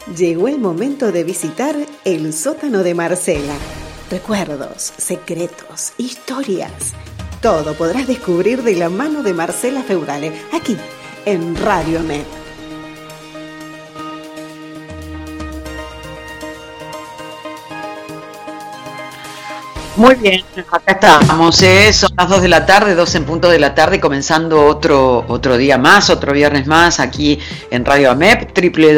Llegó el momento de visitar el sótano de Marcela. Recuerdos, secretos, historias. Todo podrás descubrir de la mano de Marcela Feurale, aquí, en Radio AMEP. Muy bien, acá estamos, son las 2 de la tarde, 2 en punto de la tarde, comenzando otro día más, otro viernes más, aquí en Radio AMEP,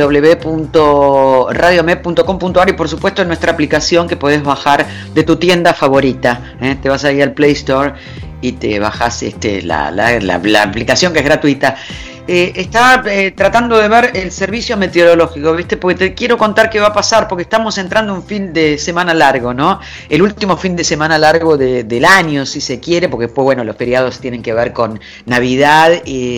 www.radioamep.com.ar y por supuesto en nuestra aplicación que podés bajar de tu tienda favorita, te vas ahí al Play Store y te bajas la aplicación que es gratuita. Estaba tratando de ver el servicio meteorológico, ¿viste? Porque te quiero contar qué va a pasar, porque estamos entrando un fin de semana largo, ¿no? El último fin de semana largo del año, si se quiere, porque después, bueno, los feriados tienen que ver con Navidad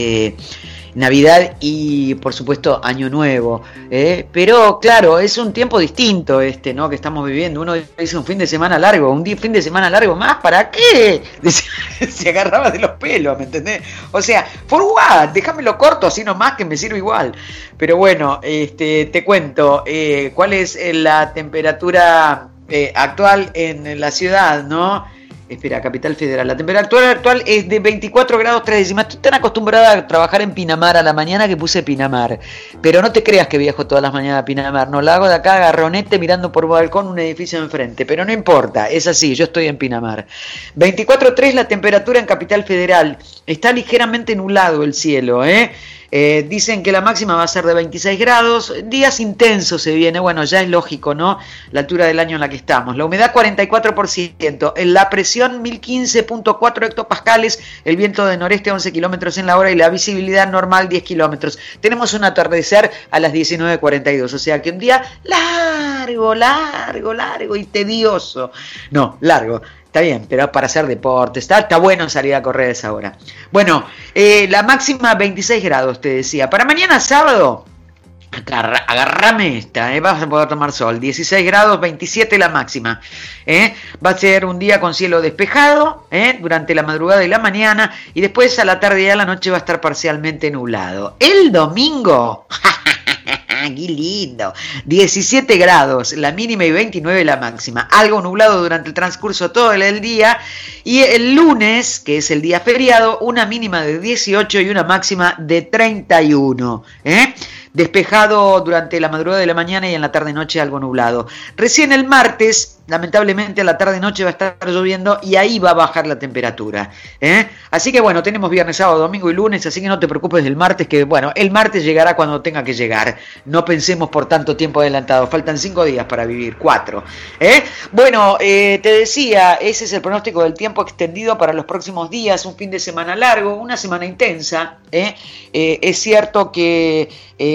y por supuesto Año Nuevo, pero claro, es un tiempo distinto ¿no? Que estamos viviendo. Uno dice un fin de semana largo, fin de semana largo más, ¿para qué? Se agarraba de los pelos, ¿me entendés? O sea, for what, déjamelo corto así nomás que me sirve igual. Pero bueno, te cuento cuál es la temperatura actual en la ciudad, ¿no? Espera, Capital Federal. La temperatura actual es de 24 grados 3 décimas. Estoy tan acostumbrada a trabajar en Pinamar a la mañana que puse Pinamar. Pero no te creas que viajo todas las mañanas a Pinamar. No, la hago de acá, Garronete, mirando por balcón un edificio enfrente. Pero no importa, es así, yo estoy en Pinamar. 24,3 la temperatura en Capital Federal. Está ligeramente nublado el cielo, dicen que la máxima va a ser de 26 grados, días intensos se viene, bueno, ya es lógico, ¿no? La altura del año en la que estamos. La humedad 44%, la presión 1015.4 hectopascales, el viento de noreste 11 kilómetros en la hora y la visibilidad normal 10 kilómetros. Tenemos un atardecer a las 19:42, o sea que un día largo y tedioso. No, largo. Está bien, pero para hacer deporte, está bueno salir a correr a esa hora. Bueno, la máxima 26 grados, te decía. Para mañana sábado, agarrame esta, vas a poder tomar sol. 16 grados, 27 la máxima. Va a ser un día con cielo despejado durante la madrugada y la mañana, y después a la tarde y a la noche va a estar parcialmente nublado. El domingo... ¡Qué lindo! 17 grados la mínima y 29 la máxima. Algo nublado durante el transcurso todo el día. Y el lunes, que es el día feriado, una mínima de 18 y una máxima de 31. Despejado durante la madrugada de la mañana y en la tarde-noche algo nublado. Recién el martes, lamentablemente a la tarde-noche va a estar lloviendo y ahí va a bajar la temperatura. Así que bueno, tenemos viernes, sábado, domingo y lunes, así que no te preocupes del martes, que bueno, el martes llegará cuando tenga que llegar. No pensemos por tanto tiempo adelantado, faltan 5 días para vivir, 4. Bueno, te decía, ese es el pronóstico del tiempo extendido para los próximos días, un fin de semana largo, una semana intensa. Es cierto que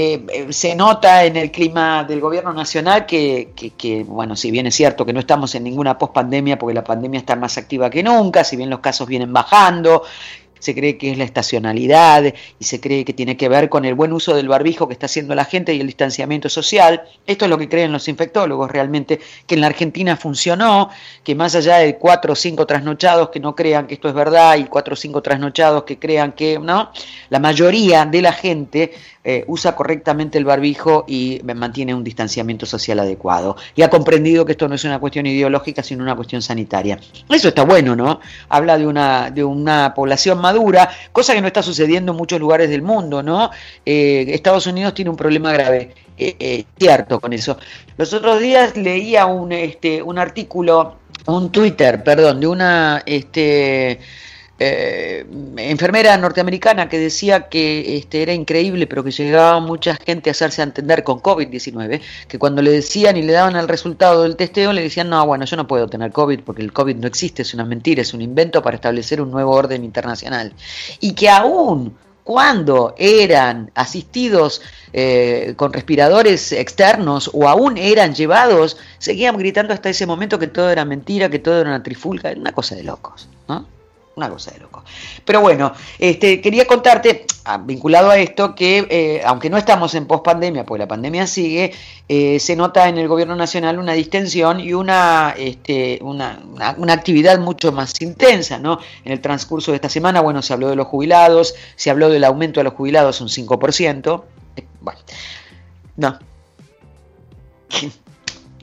se nota en el clima del gobierno nacional que, bueno, si bien es cierto que no estamos en ninguna pospandemia, porque la pandemia está más activa que nunca, si bien los casos vienen bajando, se cree que es la estacionalidad y se cree que tiene que ver con el buen uso del barbijo que está haciendo la gente y el distanciamiento social. Esto es lo que creen los infectólogos realmente, que en la Argentina funcionó, que más allá de 4 o 5 trasnochados que no crean que esto es verdad y 4 o 5 trasnochados que crean que no, la mayoría de la gente usa correctamente el barbijo y mantiene un distanciamiento social adecuado y ha comprendido que esto no es una cuestión ideológica sino una cuestión sanitaria. Eso está bueno, ¿no? Habla de una población madura, cosa que no está sucediendo en muchos lugares del mundo, ¿no? Estados Unidos tiene un problema grave, cierto con eso. Los otros días leía un artículo, un Twitter, perdón, de una enfermera norteamericana que decía que era increíble, pero que llegaba mucha gente a hacerse entender con COVID-19, que cuando le decían y le daban el resultado del testeo, le decían, no, bueno, yo no puedo tener COVID porque el COVID no existe, es una mentira, es un invento para establecer un nuevo orden internacional. Y que aún cuando eran asistidos con respiradores externos o aún eran llevados, seguían gritando hasta ese momento que todo era mentira, que todo era una trifulca, una cosa de locos, ¿no? Una cosa de loco. Pero bueno, quería contarte, vinculado a esto, que aunque no estamos en pospandemia, porque la pandemia sigue, se nota en el gobierno nacional una distensión y una actividad mucho más intensa, ¿no? En el transcurso de esta semana, bueno, se habló de los jubilados, se habló del aumento de los jubilados un 5%. Bueno, no.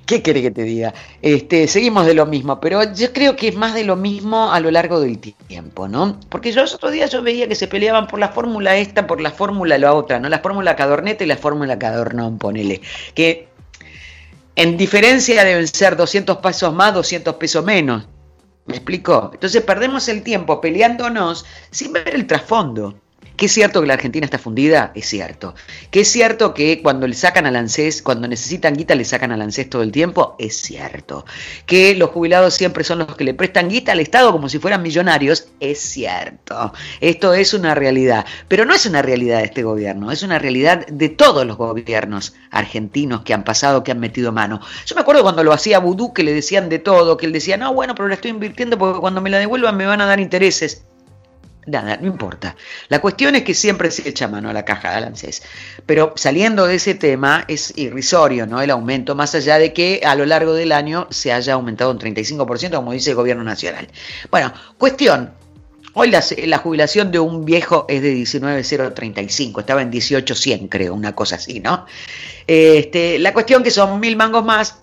¿Qué querés que te diga? Seguimos de lo mismo, pero yo creo que es más de lo mismo a lo largo del tiempo, ¿no? Porque yo los otros días yo veía que se peleaban por la fórmula esta, por la fórmula la otra, ¿no? La fórmula Cadorneta y la fórmula Cadornón, ponele. Que en diferencia deben ser 200 pesos más, 200 pesos menos. ¿Me explico? Entonces perdemos el tiempo peleándonos sin ver el trasfondo. ¿Que es cierto que la Argentina está fundida? Es cierto. ¿Que es cierto que cuando le sacan al ANSES, cuando necesitan guita, le sacan al ANSES todo el tiempo? Es cierto. ¿Que los jubilados siempre son los que le prestan guita al Estado como si fueran millonarios? Es cierto. Esto es una realidad. Pero no es una realidad de este gobierno, es una realidad de todos los gobiernos argentinos que han pasado, que han metido mano. Yo me acuerdo cuando lo hacía Vudú, que le decían de todo, que él decía, no, bueno, pero la estoy invirtiendo porque cuando me la devuelvan me van a dar intereses. Nada, no importa. La cuestión es que siempre se echa mano a la caja de ANSES. Pero saliendo de ese tema, es irrisorio, ¿no? El aumento, más allá de que a lo largo del año se haya aumentado un 35%, como dice el gobierno nacional. Bueno, cuestión. Hoy la jubilación de un viejo es de 19.035, estaba en 18.100, creo, una cosa así, ¿no? La cuestión que son 1.000 mangos más,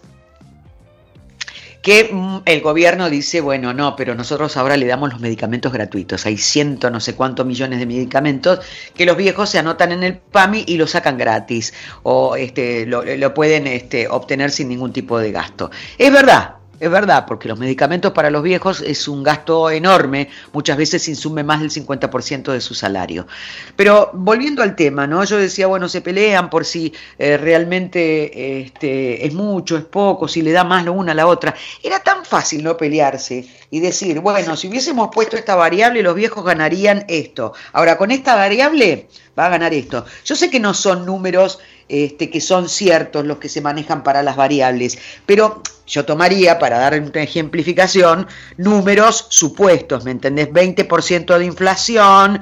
que el gobierno dice, bueno, no, pero nosotros ahora le damos los medicamentos gratuitos. Hay ciento no sé cuántos millones de medicamentos que los viejos se anotan en el PAMI y lo sacan gratis, o lo pueden obtener sin ningún tipo de gasto. Es verdad, porque los medicamentos para los viejos es un gasto enorme, muchas veces insume más del 50% de su salario. Pero volviendo al tema, ¿no? Yo decía, bueno, se pelean por si realmente es mucho, es poco, si le da más la una a la otra. Era tan fácil no pelearse y decir, bueno, si hubiésemos puesto esta variable, los viejos ganarían esto. Ahora, con esta variable va a ganar esto. Yo sé que no son números que son ciertos los que se manejan para las variables, pero yo tomaría, para dar una ejemplificación, números supuestos, ¿me entendés? 20% de inflación,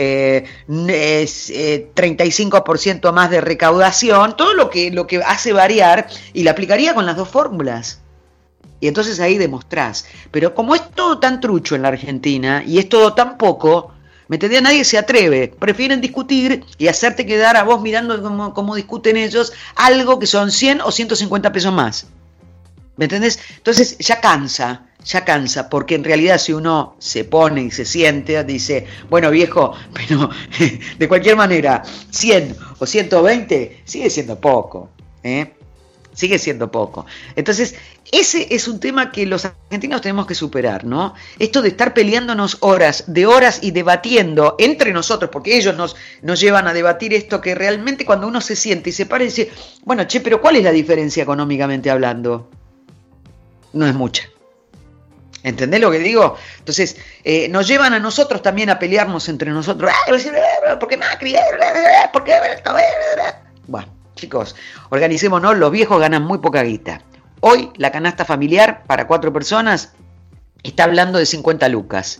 35% más de recaudación, todo lo que hace variar, y la aplicaría con las dos fórmulas. Y entonces ahí demostrás. Pero como es todo tan trucho en la Argentina, y es todo tan poco, ¿me entendés? Nadie se atreve, prefieren discutir y hacerte quedar a vos mirando cómo discuten ellos algo que son 100 o 150 pesos más. ¿Me entendés? Entonces ya cansa, porque en realidad si uno se pone y se siente, dice, bueno viejo, pero de cualquier manera, 100 o 120 sigue siendo poco, sigue siendo poco. Entonces, ese es un tema que los argentinos tenemos que superar, ¿no? Esto de estar peleándonos horas y debatiendo entre nosotros, porque ellos nos llevan a debatir esto que realmente cuando uno se siente y se para y dice, bueno, che, pero ¿cuál es la diferencia económicamente hablando? No es mucha. ¿Entendés lo que digo? Entonces, nos llevan a nosotros también a pelearnos entre nosotros. ¿Por qué Macri? ¿Por qué esto? Bueno, chicos, organicémonos, los viejos ganan muy poca guita. Hoy la canasta familiar para 4 personas está hablando de 50 lucas.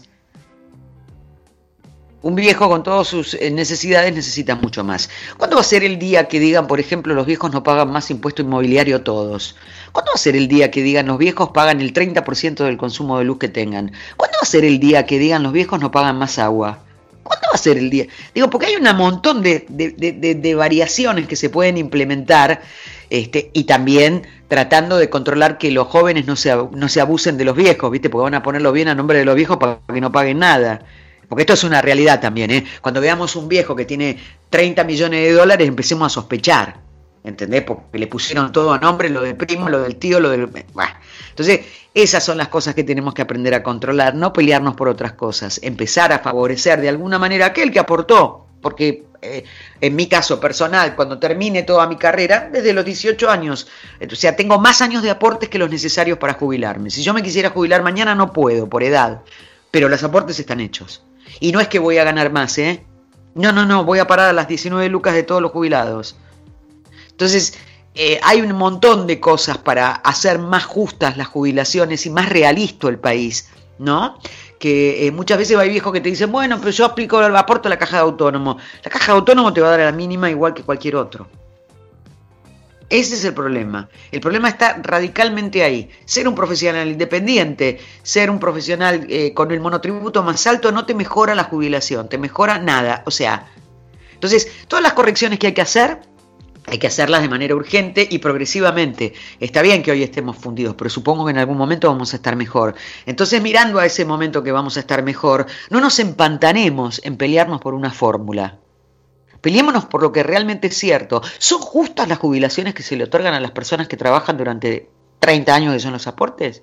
Un viejo con todas sus necesidades necesita mucho más. ¿Cuándo va a ser el día que digan, por ejemplo, los viejos no pagan más impuesto inmobiliario todos? ¿Cuándo va a ser el día que digan los viejos pagan el 30% del consumo de luz que tengan? ¿Cuándo va a ser el día que digan los viejos no pagan más agua? ¿Cuándo va a ser el día? Digo, porque hay un montón de variaciones que se pueden implementar y también tratando de controlar que los jóvenes no se abusen de los viejos, ¿viste? Porque van a ponerlo bien a nombre de los viejos para que no paguen nada. Porque esto es una realidad también, ¿eh? Cuando veamos un viejo que tiene 30 millones de dólares, empecemos a sospechar, ¿entendés? Porque le pusieron todo a nombre, lo del primo, lo del tío, lo del... Bueno, entonces, esas son las cosas que tenemos que aprender a controlar, no pelearnos por otras cosas, empezar a favorecer de alguna manera a aquel que aportó, porque en mi caso personal, cuando termine toda mi carrera, desde los 18 años, o sea, tengo más años de aportes que los necesarios para jubilarme. Si yo me quisiera jubilar mañana, no puedo, por edad, pero los aportes están hechos. Y no es que voy a ganar más, No, voy a parar a las 19 lucas de todos los jubilados. Entonces, hay un montón de cosas para hacer más justas las jubilaciones y más realista el país, ¿no? Que muchas veces hay viejos que te dicen, bueno, pero yo aporto a la caja de autónomo. La caja de autónomo te va a dar a la mínima igual que cualquier otro. Ese es el problema. El problema está radicalmente ahí. Ser un profesional independiente, ser un profesional con el monotributo más alto no te mejora la jubilación, te mejora nada. O sea, entonces, todas las correcciones que hay que hacer Hay que hacerlas de manera urgente y progresivamente. Está bien que hoy estemos fundidos, pero supongo que en algún momento vamos a estar mejor. Entonces, mirando a ese momento que vamos a estar mejor, no nos empantanemos en pelearnos por una fórmula. Peleémonos por lo que realmente es cierto. ¿Son justas las jubilaciones que se le otorgan a las personas que trabajan durante 30 años, que son los aportes?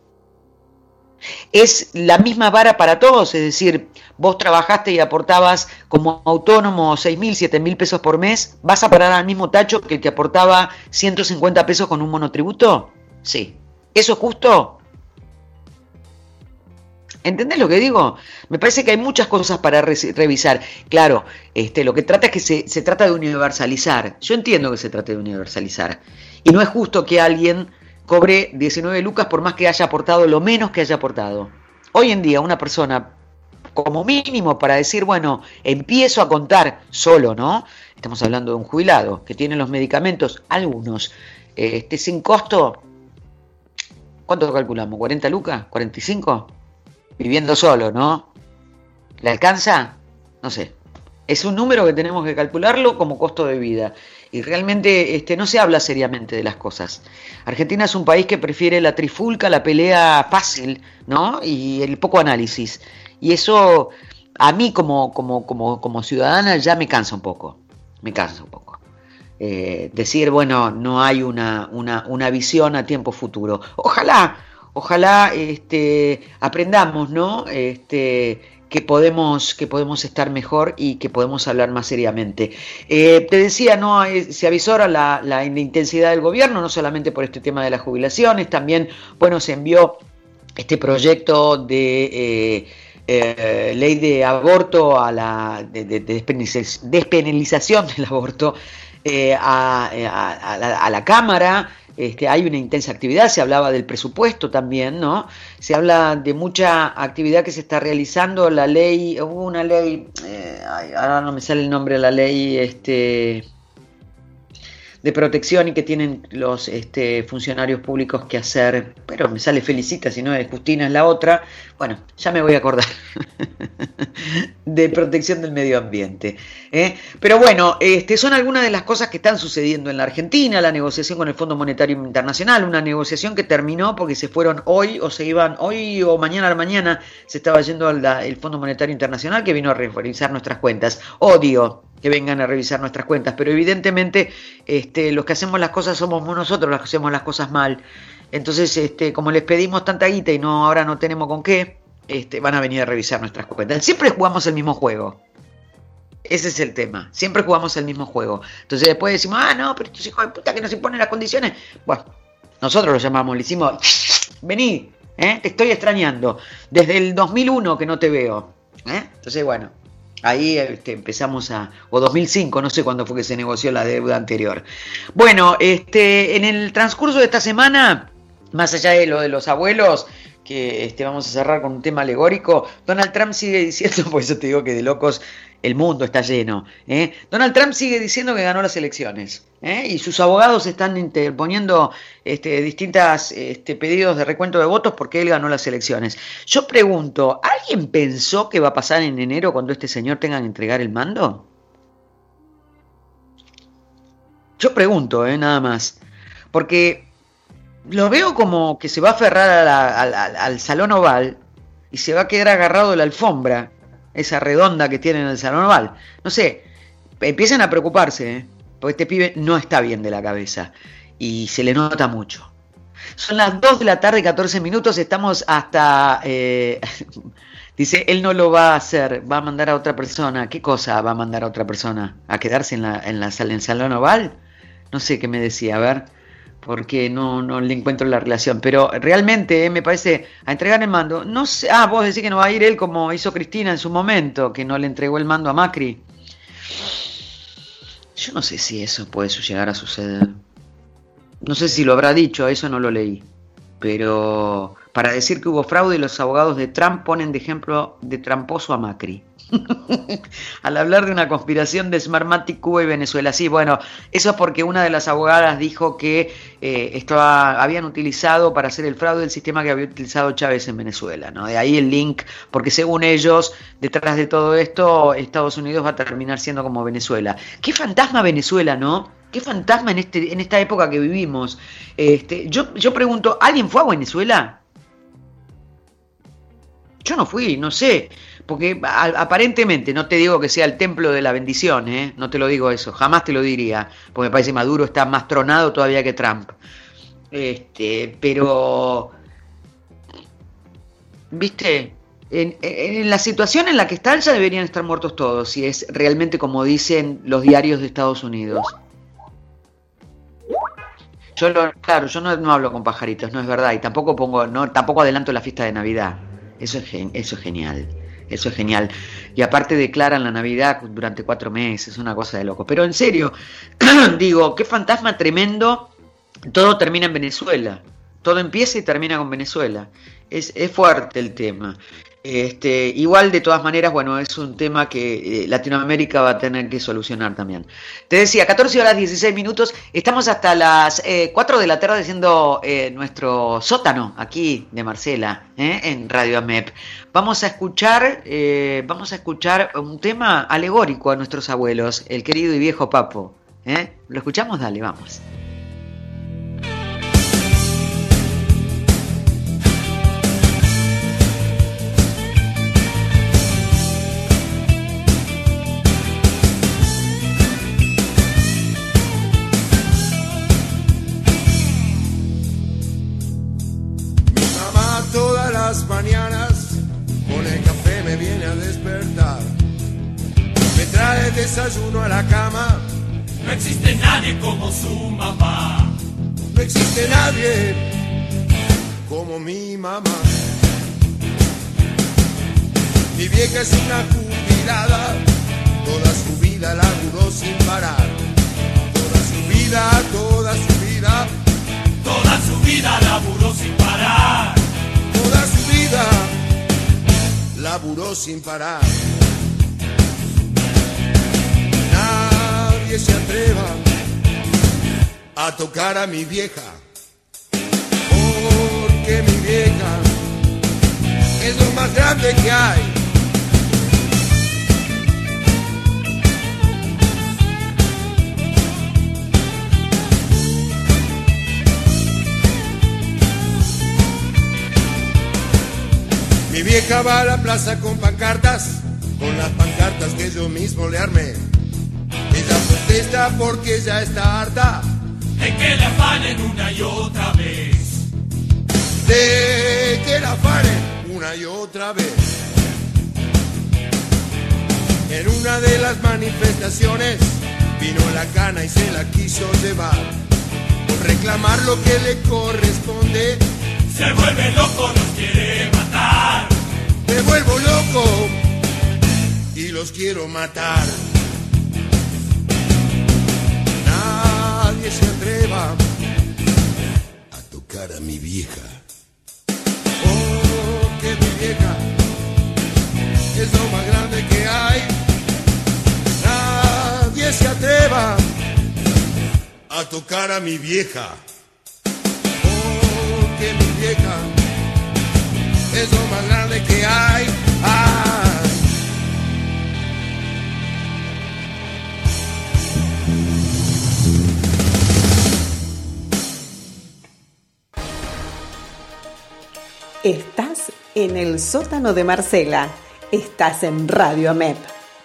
Es la misma vara para todos, es decir, vos trabajaste y aportabas como autónomo 6.000, 7.000 pesos por mes, ¿vas a parar al mismo tacho que el que aportaba 150 pesos con un monotributo? Sí. ¿Eso es justo? ¿Entendés lo que digo? Me parece que hay muchas cosas para revisar. Claro, lo que trata es que se trata de universalizar. Yo entiendo que se trata de universalizar. Y no es justo que alguien cobre 19 lucas por más que haya aportado lo menos que haya aportado. Hoy en día una persona, como mínimo para decir, bueno, empiezo a contar solo, ¿no? Estamos hablando de un jubilado que tiene los medicamentos, algunos, sin costo. ¿Cuánto calculamos? ¿40 lucas? ¿45? Viviendo solo, ¿no? ¿Le alcanza? No sé. Es un número que tenemos que calcularlo como costo de vida. Y realmente no se habla seriamente de las cosas. Argentina es un país que prefiere la trifulca, la pelea fácil, ¿no? Y el poco análisis. Y eso a mí como ciudadana ya me cansa un poco. Me cansa un poco. Decir, bueno, no hay una visión a tiempo futuro. Ojalá aprendamos, ¿no? Que podemos estar mejor y que podemos hablar más seriamente. Te decía, ¿no? Se avisora la intensidad del gobierno, no solamente por este tema de las jubilaciones, también, bueno, se envió este proyecto de ley de aborto, a la de despenalización del aborto a la Cámara. Hay una intensa actividad, se hablaba del presupuesto también, ¿no? Se habla de mucha actividad que se está realizando. La ley, hubo una ley, ahora no me sale el nombre de la ley, de protección y que tienen los funcionarios públicos que hacer, pero me sale Felicita, si no es Justina es la otra, bueno, ya me voy a acordar, de protección del medio ambiente. Pero bueno, son algunas de las cosas que están sucediendo en la Argentina, la negociación con el Fondo Monetario Internacional, una negociación que terminó porque se fueron hoy o se iban hoy o mañana a la mañana, se estaba yendo el Fondo Monetario Internacional que vino a revisar nuestras cuentas. Odio que vengan a revisar nuestras cuentas, pero evidentemente los que hacemos las cosas somos nosotros los que hacemos las cosas mal. Entonces, como les pedimos tanta guita y ahora no tenemos con qué, van a venir a revisar nuestras cuentas. Siempre jugamos el mismo juego. Ese es el tema. Siempre jugamos el mismo juego. Entonces después decimos, no, pero estos hijos de puta que nos imponen las condiciones. Bueno, nosotros lo llamamos, le hicimos, vení, te estoy extrañando. Desde el 2001 que no te veo. Entonces, bueno, ahí empezamos o 2005, no sé cuándo fue que se negoció la deuda anterior. Bueno, en el transcurso de esta semana, más allá de lo de los abuelos, que vamos a cerrar con un tema alegórico, Donald Trump sigue diciendo, por eso te digo que de locos el mundo está lleno, Donald Trump sigue diciendo que ganó las elecciones, y sus abogados están interponiendo distintas pedidos de recuento de votos porque él ganó las elecciones. Yo pregunto, ¿alguien pensó que va a pasar en enero cuando este señor tenga que entregar el mando? Yo pregunto, nada más, porque lo veo como que se va a aferrar al Salón Oval y se va a quedar agarrado de la alfombra, esa redonda que tiene en el Salón Oval. No sé, empiezan a preocuparse, porque este pibe no está bien de la cabeza y se le nota mucho. Son las 2 de la tarde, 14 minutos, estamos hasta... dice, él no lo va a hacer, va a mandar a otra persona. ¿Qué cosa va a mandar a otra persona? ¿A quedarse en el Salón Oval? No sé qué me decía, a ver, porque no le encuentro la relación, pero realmente me parece a entregar el mando, no sé, vos decís que no va a ir él como hizo Cristina en su momento, que no le entregó el mando a Macri. Yo no sé si eso puede llegar a suceder, no sé si lo habrá dicho, eso no lo leí, pero para decir que hubo fraude, los abogados de Trump ponen de ejemplo de tramposo a Macri. Al hablar de una conspiración de Smartmatic, Cuba y Venezuela. Sí, bueno, eso es porque una de las abogadas dijo que habían utilizado para hacer el fraude el sistema que había utilizado Chávez en Venezuela, ¿no? De ahí el link, porque según ellos, detrás de todo esto, Estados Unidos va a terminar siendo como Venezuela. Qué fantasma Venezuela, ¿no? qué fantasma en esta época que vivimos. Yo pregunto, ¿alguien fue a Venezuela? Yo no fui, no sé, porque aparentemente, no te digo que sea el templo de la bendición, no te lo digo eso, jamás te lo diría, porque me parece que Maduro está más tronado todavía que Trump. Pero, viste, en la situación en la que están ya deberían estar muertos todos, si es realmente como dicen los diarios de Estados Unidos. Claro, yo no hablo con pajaritos, no es verdad, y tampoco adelanto la fiesta de Navidad. Eso es genial, eso es genial. Y aparte declaran la Navidad durante 4 meses, es una cosa de loco. Pero en serio, digo, qué fantasma tremendo, todo termina en Venezuela. Todo empieza y termina con Venezuela. Es fuerte el tema. Igual de todas maneras, bueno, es un tema que Latinoamérica va a tener que solucionar también. Te decía, 14:16, estamos hasta las 4 de la tarde haciendo nuestro sótano aquí de Marcela, en Radio AMEP. Vamos a escuchar un tema alegórico a nuestros abuelos, el querido y viejo Papo. ¿Lo escuchamos? Dale, vamos. Las mañanas con el café me viene a despertar, me trae el desayuno a la cama. No existe nadie como su mamá, no existe nadie como mi mamá. Mi vieja es una jubilada, toda su vida laburó sin parar, toda su vida laburó sin parar. Toda su vida laburó sin parar. Nadie se atreva a tocar a mi vieja, porque mi vieja es lo más grande que hay. Mi vieja va a la plaza con pancartas, con las pancartas que yo mismo le armé. Ella protesta porque ya está harta de que la afanen una y otra vez. De que la afanen una y otra vez. En una de las manifestaciones vino la cana y se la quiso llevar. Por reclamar lo que le corresponde, se vuelve loco, los quiere matar. Me vuelvo loco y los quiero matar. Nadie se atreva a tocar a mi vieja, porque mi vieja es lo más grande que hay. Nadie se atreva a tocar a mi vieja, que mi vieja es lo más grande que hay. Estás en el sótano de Marcela. Estás en Radio AMEP.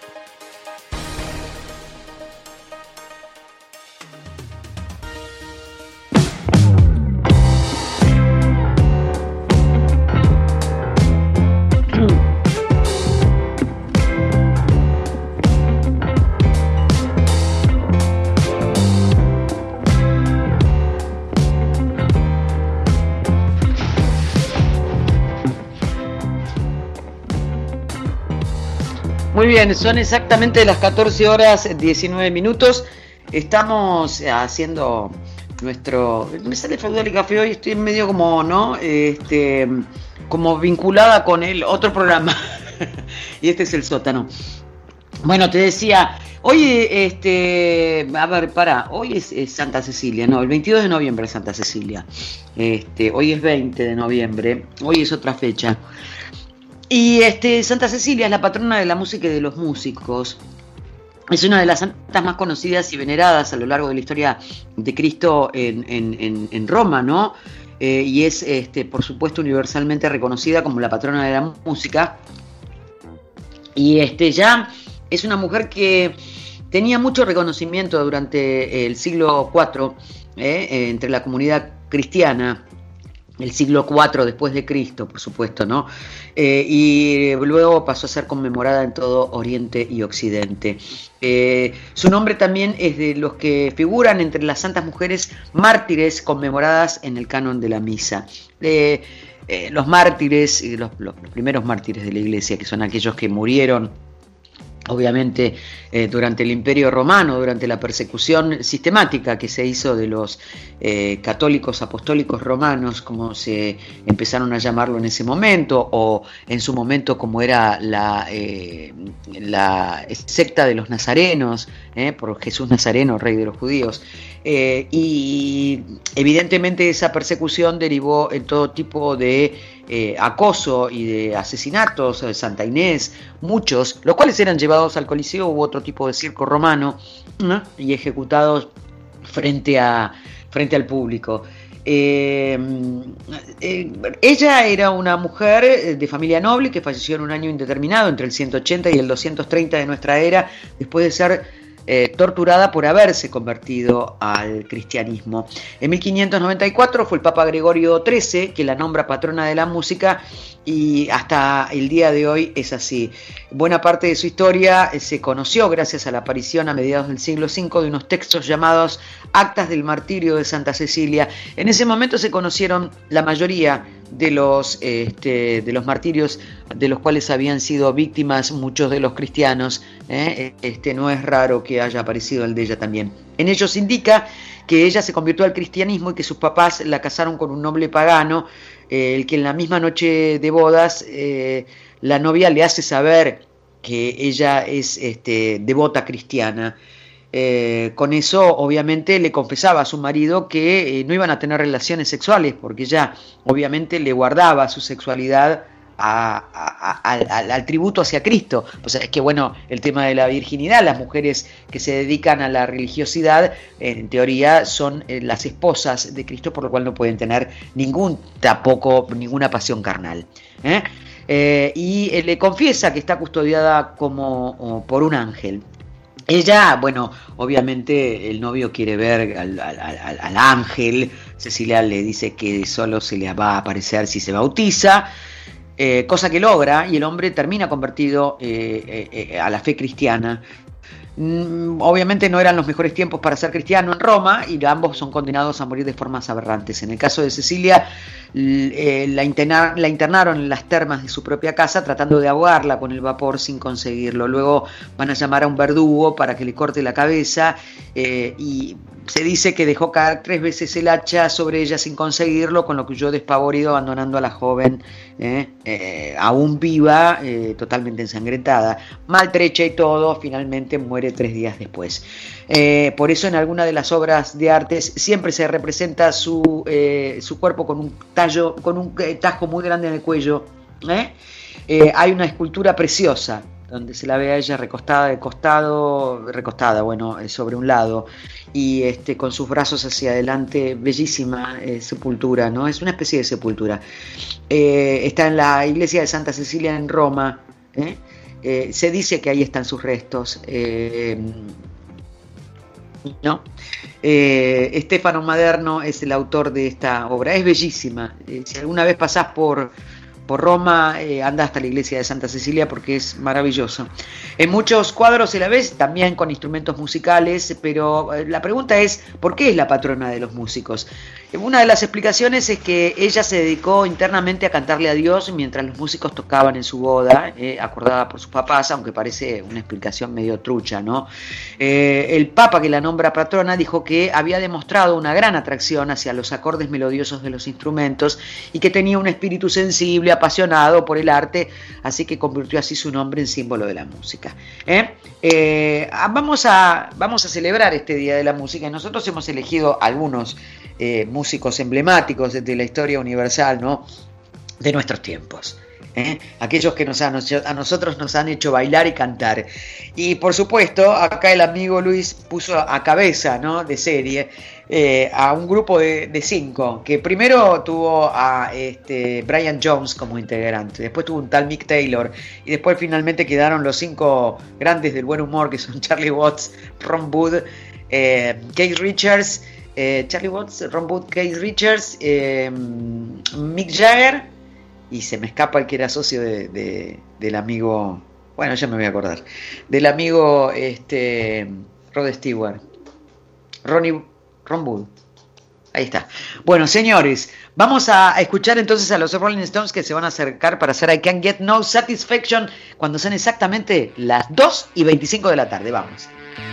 Muy bien, son exactamente las 14:19. Estamos haciendo nuestro... Me sale Feudal y Café hoy, estoy medio como, ¿no? Como vinculada con el otro programa. Y este es el sótano. Bueno, te decía, hoy, a ver, hoy es Santa Cecilia, no, el 22 de noviembre es Santa Cecilia. Hoy es 20 de noviembre, hoy es otra fecha. Y Santa Cecilia es la patrona de la música y de los músicos. Es una de las santas más conocidas y veneradas a lo largo de la historia de Cristo en Roma, ¿no? Y es, por supuesto, universalmente reconocida como la patrona de la música. Y ya es una mujer que tenía mucho reconocimiento durante el siglo IV entre la comunidad cristiana. El siglo IV después de Cristo, por supuesto, ¿no? Y luego pasó a ser conmemorada en todo Oriente y Occidente. Su nombre también es de los que figuran entre las santas mujeres mártires conmemoradas en el canon de la misa. Los mártires, los primeros mártires de la Iglesia, que son aquellos que murieron obviamente durante el Imperio Romano, durante la persecución sistemática que se hizo de los católicos apostólicos romanos, como se empezaron a llamarlo en ese momento, o en su momento como era la secta de los nazarenos, por Jesús Nazareno, rey de los judíos. Y evidentemente esa persecución derivó en todo tipo de acoso y de asesinatos. Santa Inés, muchos, los cuales eran llevados al Coliseo u otro tipo de circo romano, ¿no? Y ejecutados frente al público. Ella era una mujer de familia noble que falleció en un año indeterminado, entre el 180 y el 230 de nuestra era, después de ser torturada por haberse convertido al cristianismo. En 1594 fue el Papa Gregorio XIII que la nombra patrona de la música, y hasta el día de hoy es así. Buena parte de su historia se conoció gracias a la aparición a mediados del siglo V de unos textos llamados Actas del Martirio de Santa Cecilia. En ese momento se conocieron la mayoría de los martirios de los cuales habían sido víctimas muchos de los cristianos. No es raro que haya aparecido el de ella también. En ellos indica que ella se convirtió al cristianismo y que sus papás la casaron con un noble pagano, el que en la misma noche de bodas la novia le hace saber que ella es devota cristiana. Con eso obviamente le confesaba a su marido que no iban a tener relaciones sexuales, porque ella obviamente le guardaba su sexualidad al tributo hacia Cristo. O sea, es que bueno, el tema de la virginidad, las mujeres que se dedican a la religiosidad, en teoría son las esposas de Cristo, por lo cual no pueden tener tampoco ninguna pasión carnal. Y le confiesa que está custodiada por un ángel. Ella, bueno, obviamente el novio quiere ver al ángel. Cecilia le dice que solo se le va a aparecer si se bautiza, cosa que logra, y el hombre termina convertido a la fe cristiana. Obviamente no eran los mejores tiempos para ser cristiano en Roma, y ambos son condenados a morir de formas aberrantes. En el caso de Cecilia, la internaron en las termas de su propia casa, tratando de ahogarla con el vapor sin conseguirlo. Luego van a llamar a un verdugo para que le corte la cabeza, y se dice que dejó caer 3 veces el hacha sobre ella sin conseguirlo, con lo que huyó despavorido, abandonando a la joven aún viva, totalmente ensangrentada, maltrecha y todo. Finalmente muere 3 días después. Por eso en alguna de las obras de artes siempre se representa su cuerpo con un tajo muy grande en el cuello. Hay una escultura preciosa donde se la ve a ella recostada de costado, sobre un lado, y con sus brazos hacia adelante, bellísima sepultura, ¿no? Es una especie de sepultura. Está en la iglesia de Santa Cecilia en Roma. Se dice que ahí están sus restos. ¿No? Stefano Maderno es el autor de esta obra. Es bellísima. Si alguna vez pasás por Roma, anda hasta la iglesia de Santa Cecilia, porque es maravilloso. En muchos cuadros se la ves también con instrumentos musicales, pero la pregunta es, ¿por qué es la patrona de los músicos? Una de las explicaciones es que ella se dedicó internamente a cantarle a Dios mientras los músicos tocaban en su boda, acordada por sus papás, aunque parece una explicación medio trucha, ¿no? El Papa que la nombra patrona dijo que había demostrado una gran atracción hacia los acordes melodiosos de los instrumentos y que tenía un espíritu sensible, apasionado por el arte, así que convirtió así su nombre en símbolo de la música. Vamos a celebrar este Día de la Música, y nosotros hemos elegido algunos músicos emblemáticos de la historia universal, ¿no?, de nuestros tiempos. Aquellos que a nosotros nos han hecho bailar y cantar. Y por supuesto, acá el amigo Luis puso a cabeza, ¿no?, de serie a un grupo de 5, que primero tuvo a Brian Jones como integrante, después tuvo un tal Mick Taylor, y después finalmente quedaron los 5 grandes del buen humor, que son Charlie Watts, Ron Wood, Keith Richards, Charlie Watts, Ron Wood, Keith Richards, Mick Jagger, y se me escapa el que era socio del amigo, bueno, ya me voy a acordar, del amigo Rod Stewart, Ron Wood. Ahí está. Bueno, señores, vamos a escuchar entonces a los Rolling Stones, que se van a acercar para hacer I Can't Get No Satisfaction cuando sean exactamente las 2:25 de la tarde. Vamos.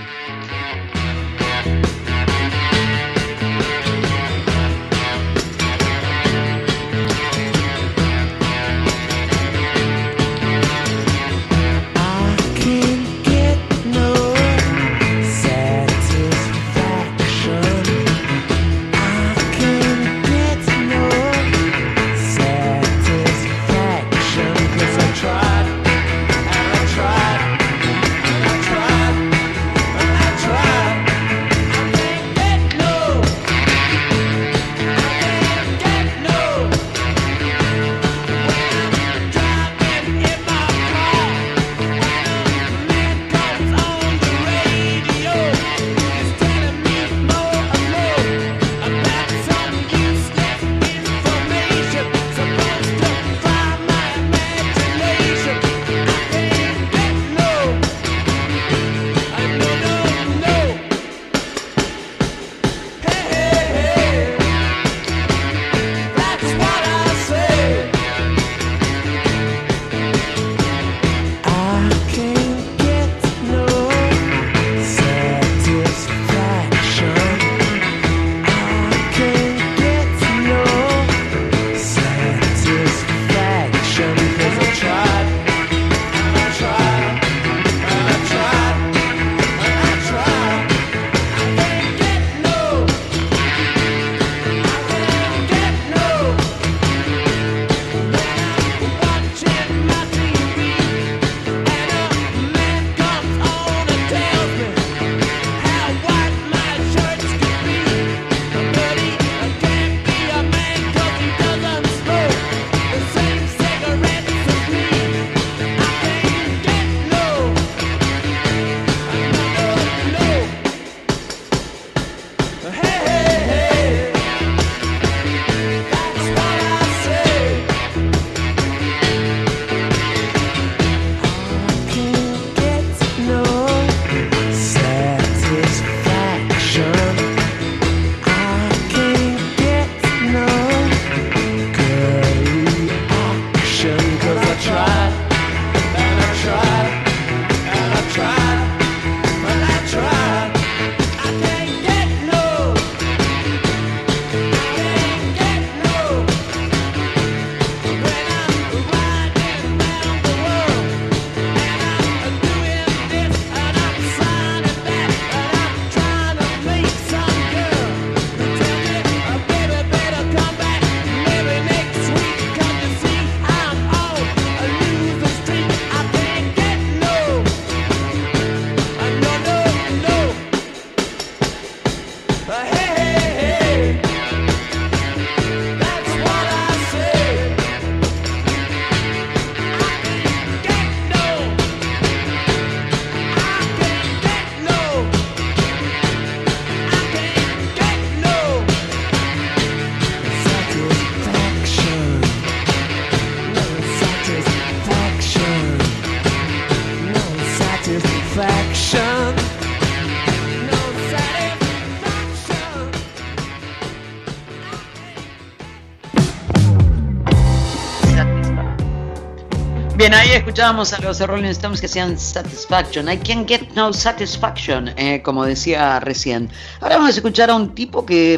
Bien, ahí escuchábamos a los Rolling Stones que hacían Satisfaction. I can't get no satisfaction, como decía recién. Ahora vamos a escuchar a un tipo que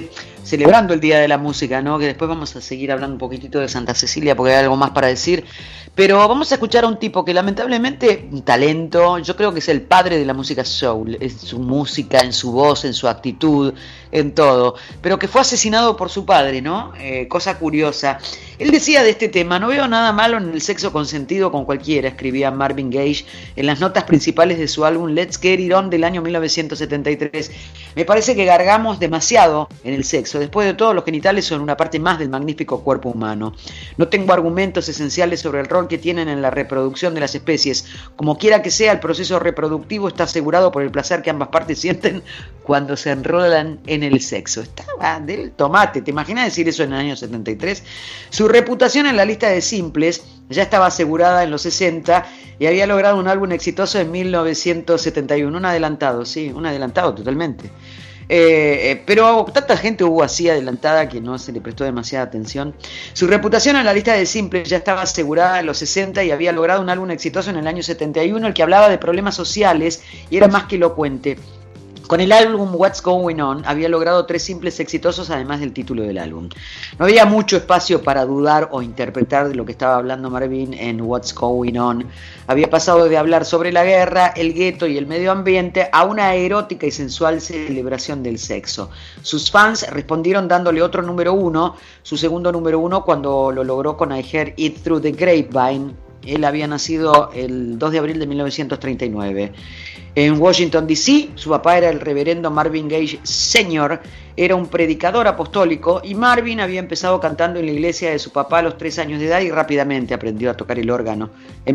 celebrando el Día de la Música, ¿no? Que después vamos a seguir hablando un poquitito de Santa Cecilia porque hay algo más para decir. Pero vamos a escuchar a un tipo que lamentablemente, un talento, yo creo que es el padre de la música soul, en su música, en su voz, en su actitud, en todo, pero que fue asesinado por su padre, ¿no? Cosa curiosa. Él decía de este tema: no veo nada malo en el sexo consentido con cualquiera, escribía Marvin Gaye en las notas principales de su álbum Let's Get It On del año 1973. Me parece que gargamos demasiado en el sexo. Después de todo, los genitales son una parte más del magnífico cuerpo humano. No tengo argumentos esenciales sobre el rol que tienen en la reproducción de las especies. Como quiera que sea, el proceso reproductivo está asegurado por el placer que ambas partes sienten cuando se enrolan en el sexo. Estaba del tomate. ¿Te imaginas decir eso en el año 73? Su reputación en la lista de simples ya estaba asegurada en los 60 y había logrado un álbum exitoso en 1971. Un adelantado, sí, un adelantado totalmente. Pero tanta gente hubo así adelantada que no se le prestó demasiada atención. Su reputación en la lista de simples ya estaba asegurada en los 60 y había logrado un álbum exitoso en el año 71, el que hablaba de problemas sociales y era más que elocuente. Con el álbum What's Going On había logrado 3 simples exitosos, además del título del álbum. No había mucho espacio para dudar o interpretar de lo que estaba hablando Marvin en What's Going On. Había pasado de hablar sobre la guerra, el gueto y el medio ambiente a una erótica y sensual celebración del sexo. Sus fans respondieron dándole otro número 1, su segundo número 1 cuando lo logró con I Heard It Through the Grapevine. Él había nacido el 2 de abril de 1939. En Washington, D.C., su papá era el reverendo Marvin Gaye Sr., era un predicador apostólico y Marvin había empezado cantando en la iglesia de su papá a los 3 años de edad y rápidamente aprendió a tocar el órgano. En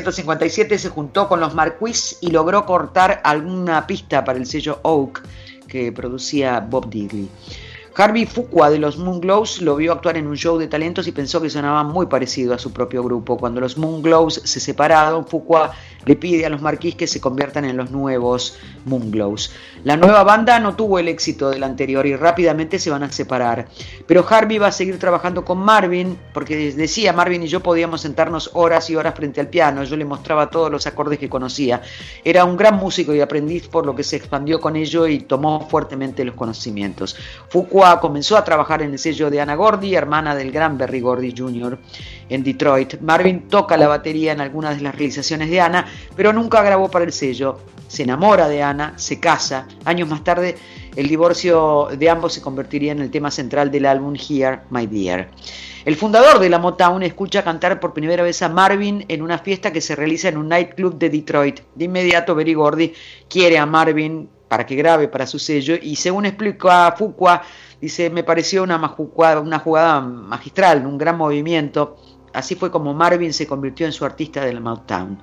1957 se juntó con los Marquis y logró cortar alguna pista para el sello Oak que producía Bob Diddley. Harvey Fuqua de los Moonglows lo vio actuar en un show de talentos y pensó que sonaba muy parecido a su propio grupo. Cuando los Moonglows se separaron, Fuqua le pide a los Marquis que se conviertan en los nuevos Moonglows. La nueva banda no tuvo el éxito de la anterior y rápidamente se van a separar. Pero Harvey va a seguir trabajando con Marvin, porque decía, Marvin y yo podíamos sentarnos horas y horas frente al piano. Yo le mostraba todos los acordes que conocía. Era un gran músico y aprendiz, por lo que se expandió con ello y tomó fuertemente los conocimientos. Fuqua comenzó a trabajar en el sello de Anna Gordy, hermana del gran Berry Gordy Jr. en Detroit. Marvin toca la batería en algunas de las realizaciones de Anna, pero nunca grabó para el sello. Se enamora de Anna, se casa. Años más tarde, el divorcio de ambos se convertiría en el tema central del álbum Here, My Dear. El fundador de la Motown escucha cantar por primera vez a Marvin en una fiesta que se realiza en un nightclub de Detroit. De inmediato, Berry Gordy quiere a Marvin para que grabe para su sello y, según explica Fuqua, dice, me pareció una jugada magistral, un gran movimiento. Así fue como Marvin se convirtió en su artista de la Motown.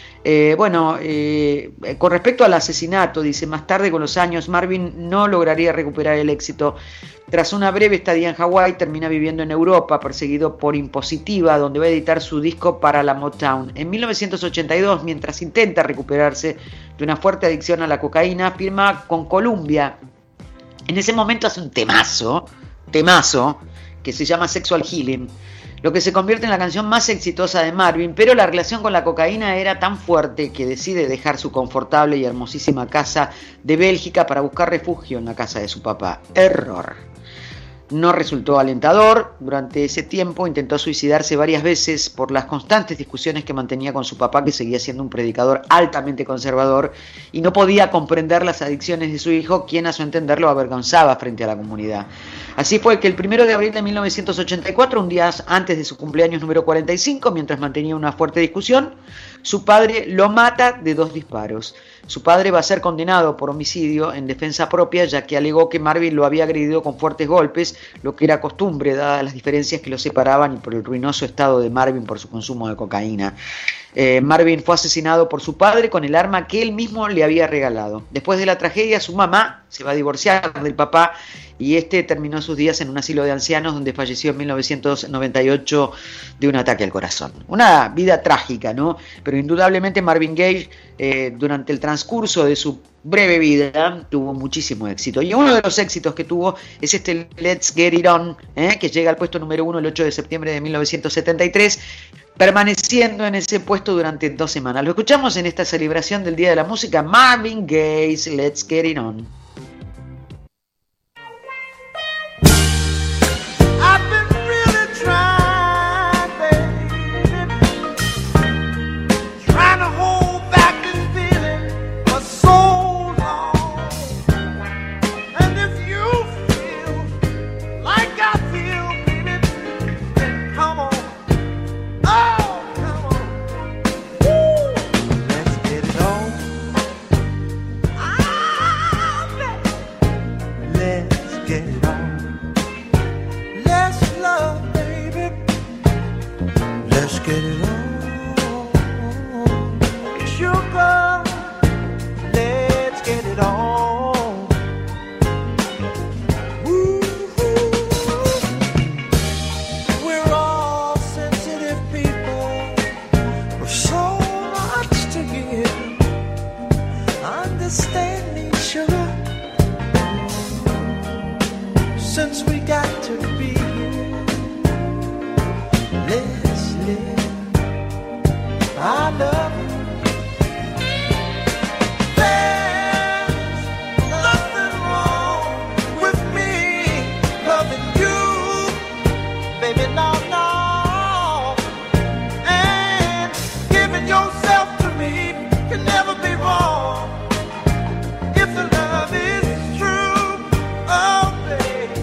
Con respecto al asesinato, dice, más tarde con los años Marvin no lograría recuperar el éxito. Tras una breve estadía en Hawái, termina viviendo en Europa, perseguido por Impositiva, donde va a editar su disco para la Motown. En 1982, mientras intenta recuperarse de una fuerte adicción a la cocaína, firma con Columbia. En ese momento hace un temazo, que se llama Sexual Healing, lo que se convierte en la canción más exitosa de Marvin, pero la relación con la cocaína era tan fuerte que decide dejar su confortable y hermosísima casa de Bélgica para buscar refugio en la casa de su papá. Error. No resultó alentador. Durante ese tiempo intentó suicidarse varias veces por las constantes discusiones que mantenía con su papá, que seguía siendo un predicador altamente conservador y no podía comprender las adicciones de su hijo, quien a su entender lo avergonzaba frente a la comunidad. Así fue que el 1 de abril de 1984, un día antes de su cumpleaños número 45, mientras mantenía una fuerte discusión, su padre lo mata de 2 disparos. Su padre va a ser condenado por homicidio en defensa propia, ya que alegó que Marvin lo había agredido con fuertes golpes, lo que era costumbre dadas las diferencias que lo separaban y por el ruinoso estado de Marvin por su consumo de cocaína. Marvin fue asesinado por su padre con el arma que él mismo le había regalado. Después de la tragedia, su mamá se va a divorciar del papá y este terminó sus días en un asilo de ancianos donde falleció en 1998 de un ataque al corazón. Una vida trágica, ¿no? Pero indudablemente Marvin Gaye, durante el transcurso de su breve vida, tuvo muchísimo éxito. Y uno de los éxitos que tuvo es este Let's Get It On, que llega al puesto número 1 el 8 de septiembre de 1973, permaneciendo en ese puesto durante 2 semanas. Lo escuchamos en esta celebración del Día de la Música, Marvin Gaye's Let's Get It On. understand me, sugar. Since we got to be here, let's live our love. There's nothing wrong with me loving you, baby, no, no. And giving yourself to me can never be wrong if the love is true. Oh, baby.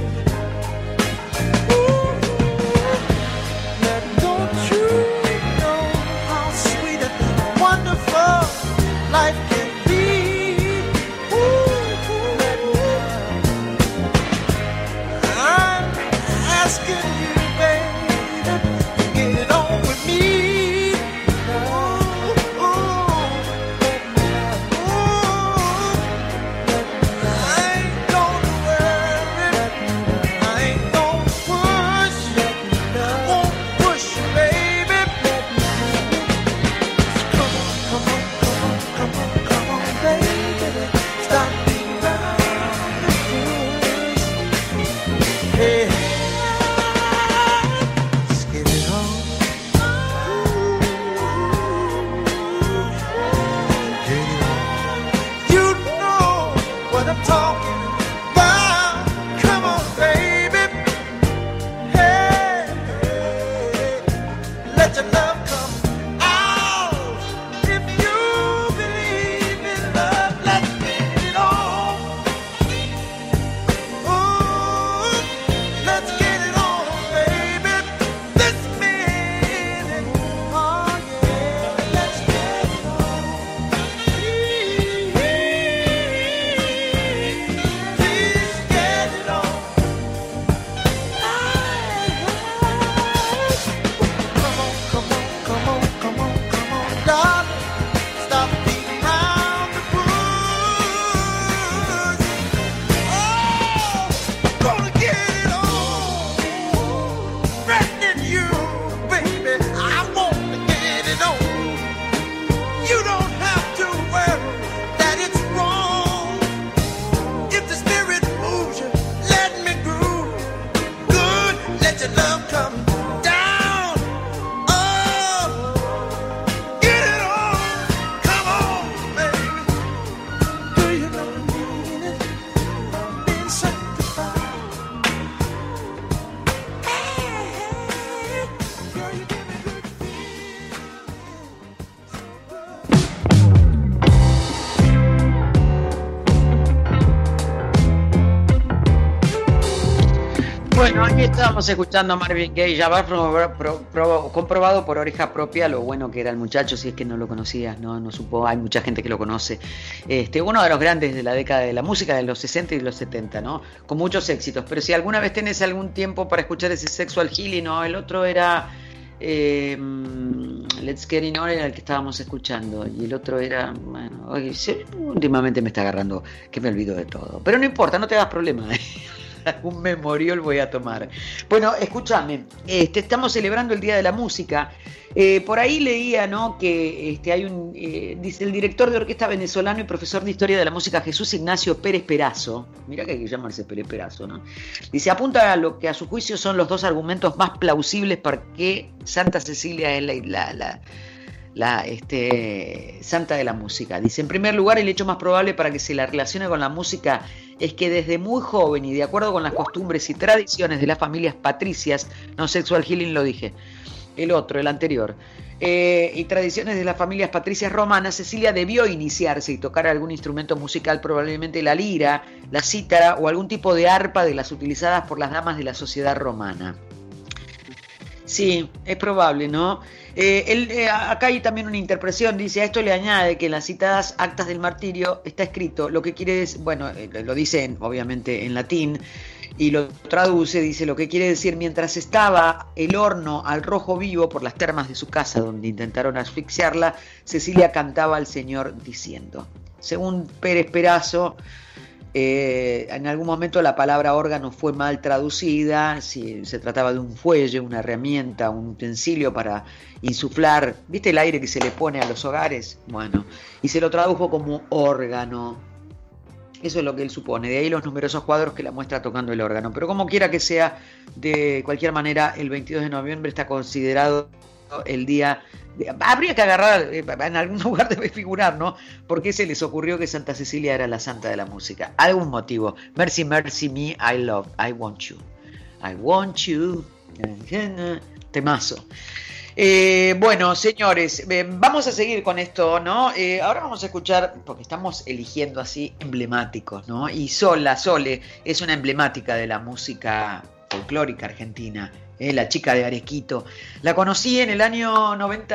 Ooh, now don't you know how sweet and wonderful life can be? Ooh, I'm asking you, baby, to get it on with me. Ooh, I ain't gonna worry, I ain't gonna push, won't push you, baby. Come on, baby, stop being around the bush. Hey, let's get it on. Get it on. You know what I'm talking about. Come on, baby. Hey, let your love come out. If you believe in love, let's get it on. Ooh, let's get it on, baby. This minute, oh yeah, let's get it on. Please get it on. Come on, darling. Stop beating around the bush. Oh, gonna get it on. Threatening you, baby. I want to get it on. You don't have to worry that it's wrong. If the spirit moves you, let me groove. Good, let your love come down. Oh, get it on. Come on, baby. Do you know the meaning of being sanctified? Hey, girl, you give me good feelings. Bueno, aquí estábamos escuchando a Marvin Gaye, ya va comprobado por oreja propia lo bueno que era el muchacho, si es que no lo conocías, no supo, hay mucha gente que lo conoce. Uno de los grandes de la década de la música de los 60 y los 70, ¿no? Con muchos éxitos, pero si alguna vez tenés algún tiempo para escuchar ese Sexual Healing, ¿no? El otro era Let's Get It On, era el que estábamos escuchando, y el otro era, bueno, oye, últimamente me está agarrando que me olvido de todo, pero no importa, no te hagas problema. Un memorial voy a tomar. Bueno, escúchame, estamos celebrando el Día de la Música. Por ahí leía, ¿no?, que hay dice el director de orquesta venezolano y profesor de historia de la música Jesús Ignacio Pérez Perazo. Mirá que hay que llamarse Pérez Perazo, ¿no? Dice, apunta a lo que a su juicio son los dos argumentos más plausibles para que Santa Cecilia es la santa de la música. Dice, en primer lugar, el hecho más probable para que se la relacione con la música es que desde muy joven y de acuerdo con las costumbres y tradiciones de las familias patricias, no Sexual Healing lo dije, el anterior, y tradiciones de las familias patricias romanas, Cecilia debió iniciarse y tocar algún instrumento musical, probablemente la lira, la cítara o algún tipo de arpa de las utilizadas por las damas de la sociedad romana. Sí, es probable, ¿no? Acá hay también una interpretación, dice, a esto le añade que en las citadas actas del martirio está escrito lo que quiere decir, bueno, lo dice obviamente en latín y lo traduce, dice lo que quiere decir, mientras estaba el horno al rojo vivo por las termas de su casa donde intentaron asfixiarla, Cecilia cantaba al Señor diciendo. Según Pérez Perazo, En algún momento la palabra órgano fue mal traducida, si se trataba de un fuelle, una herramienta, un utensilio para insuflar, ¿viste el aire que se le pone a los hogares? Bueno, y se lo tradujo como órgano. Eso es lo que él supone, de ahí los numerosos cuadros que la muestra tocando el órgano. Pero como quiera que sea, de cualquier manera, el 22 de noviembre está considerado el día... Habría que agarrar, en algún lugar debe figurar, ¿no? ¿Por qué se les ocurrió que Santa Cecilia era la santa de la música? Algún motivo. Mercy, mercy me, I want you. Temazo. Bueno, señores, vamos a seguir con esto, ¿no? Ahora vamos a escuchar, porque estamos eligiendo así emblemáticos, ¿no? Y Sole es una emblemática de la música folclórica argentina. La chica de Arequito. La conocí en el año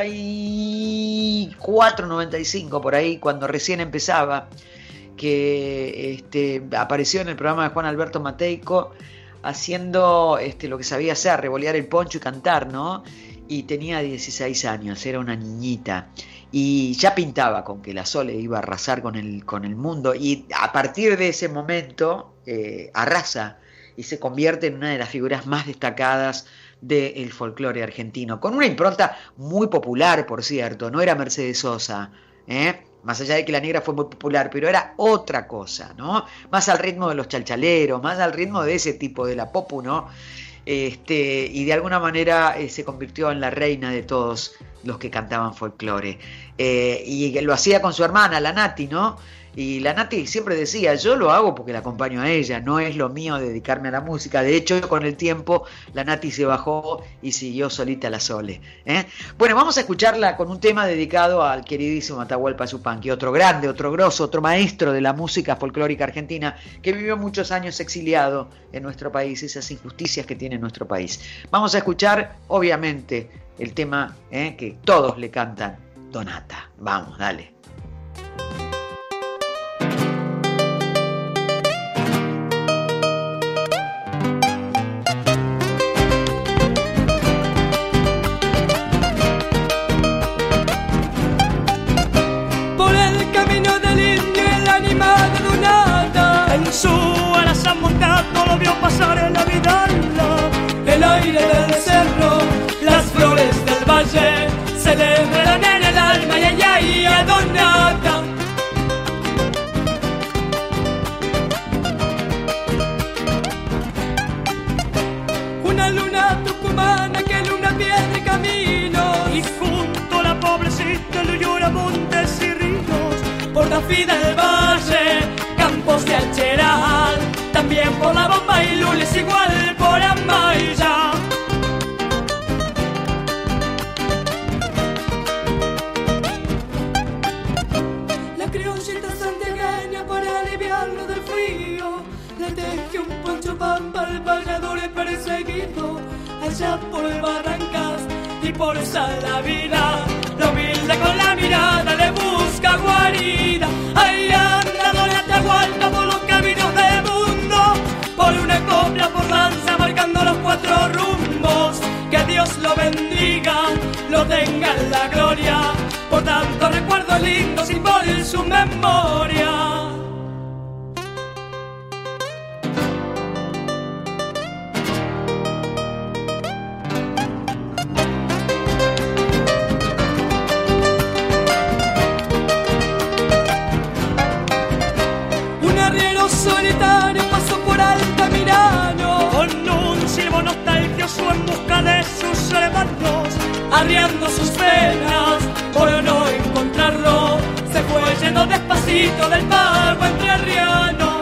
94, 95, por ahí, cuando recién empezaba, que apareció en el programa de Juan Alberto Mateico, haciendo lo que sabía hacer, revolear el poncho y cantar, ¿no? Y tenía 16 años, era una niñita. Y ya pintaba con que la Sole iba a arrasar con el mundo. Y a partir de ese momento, arrasa y se convierte en una de las figuras más destacadas del folclore argentino, con una impronta muy popular, por cierto. No era Mercedes Sosa, más allá de que la negra fue muy popular, pero era otra cosa, ¿no? Más al ritmo de los chalchaleros, más al ritmo de ese tipo de la popu, ¿no? Y de alguna manera se convirtió en la reina de todos los que cantaban folclore, y lo hacía con su hermana, la Nati, ¿no? Y la Nati siempre decía, yo lo hago porque la acompaño a ella, no es lo mío dedicarme a la música. De hecho, con el tiempo, la Nati se bajó y siguió solita la Sole. Bueno, vamos a escucharla con un tema dedicado al queridísimo Atahualpa Yupanqui, otro grande, otro grosso, otro maestro de la música folclórica argentina, que vivió muchos años exiliado en nuestro país, esas injusticias que tiene nuestro país. Vamos a escuchar, obviamente, el tema que todos le cantan, Donata. Vamos, dale. Su alaza montado lo vio pasar en la vidala, el aire del cerro, las flores del valle, celebran en el alma, y a Donata. Una luna tucumana que luna pierde camino, y junto a la pobrecita le llora montes y ríos, por la vida del valle, campos de Alcheral, también por la bomba y lules, igual por Amaya. La criollita santiagueña, para aliviarlo del frío, le teje un poncho pampa al vallador perseguido, allá por Barrancas y por Salavina. La humilde con la mirada le busca guarida. Ahí anda Doña Atahualpa por los caminos del mundo, por una copla, por lanza, marcando los cuatro rumbos. Que Dios lo bendiga, lo tenga en la gloria, por tantos recuerdos lindos y por su memoria. Solitario pasó por Altamirano, con un silbo nostalgioso en busca de sus hermanos, arriando sus penas por no encontrarlo, se fue yendo despacito del pago entrerriano.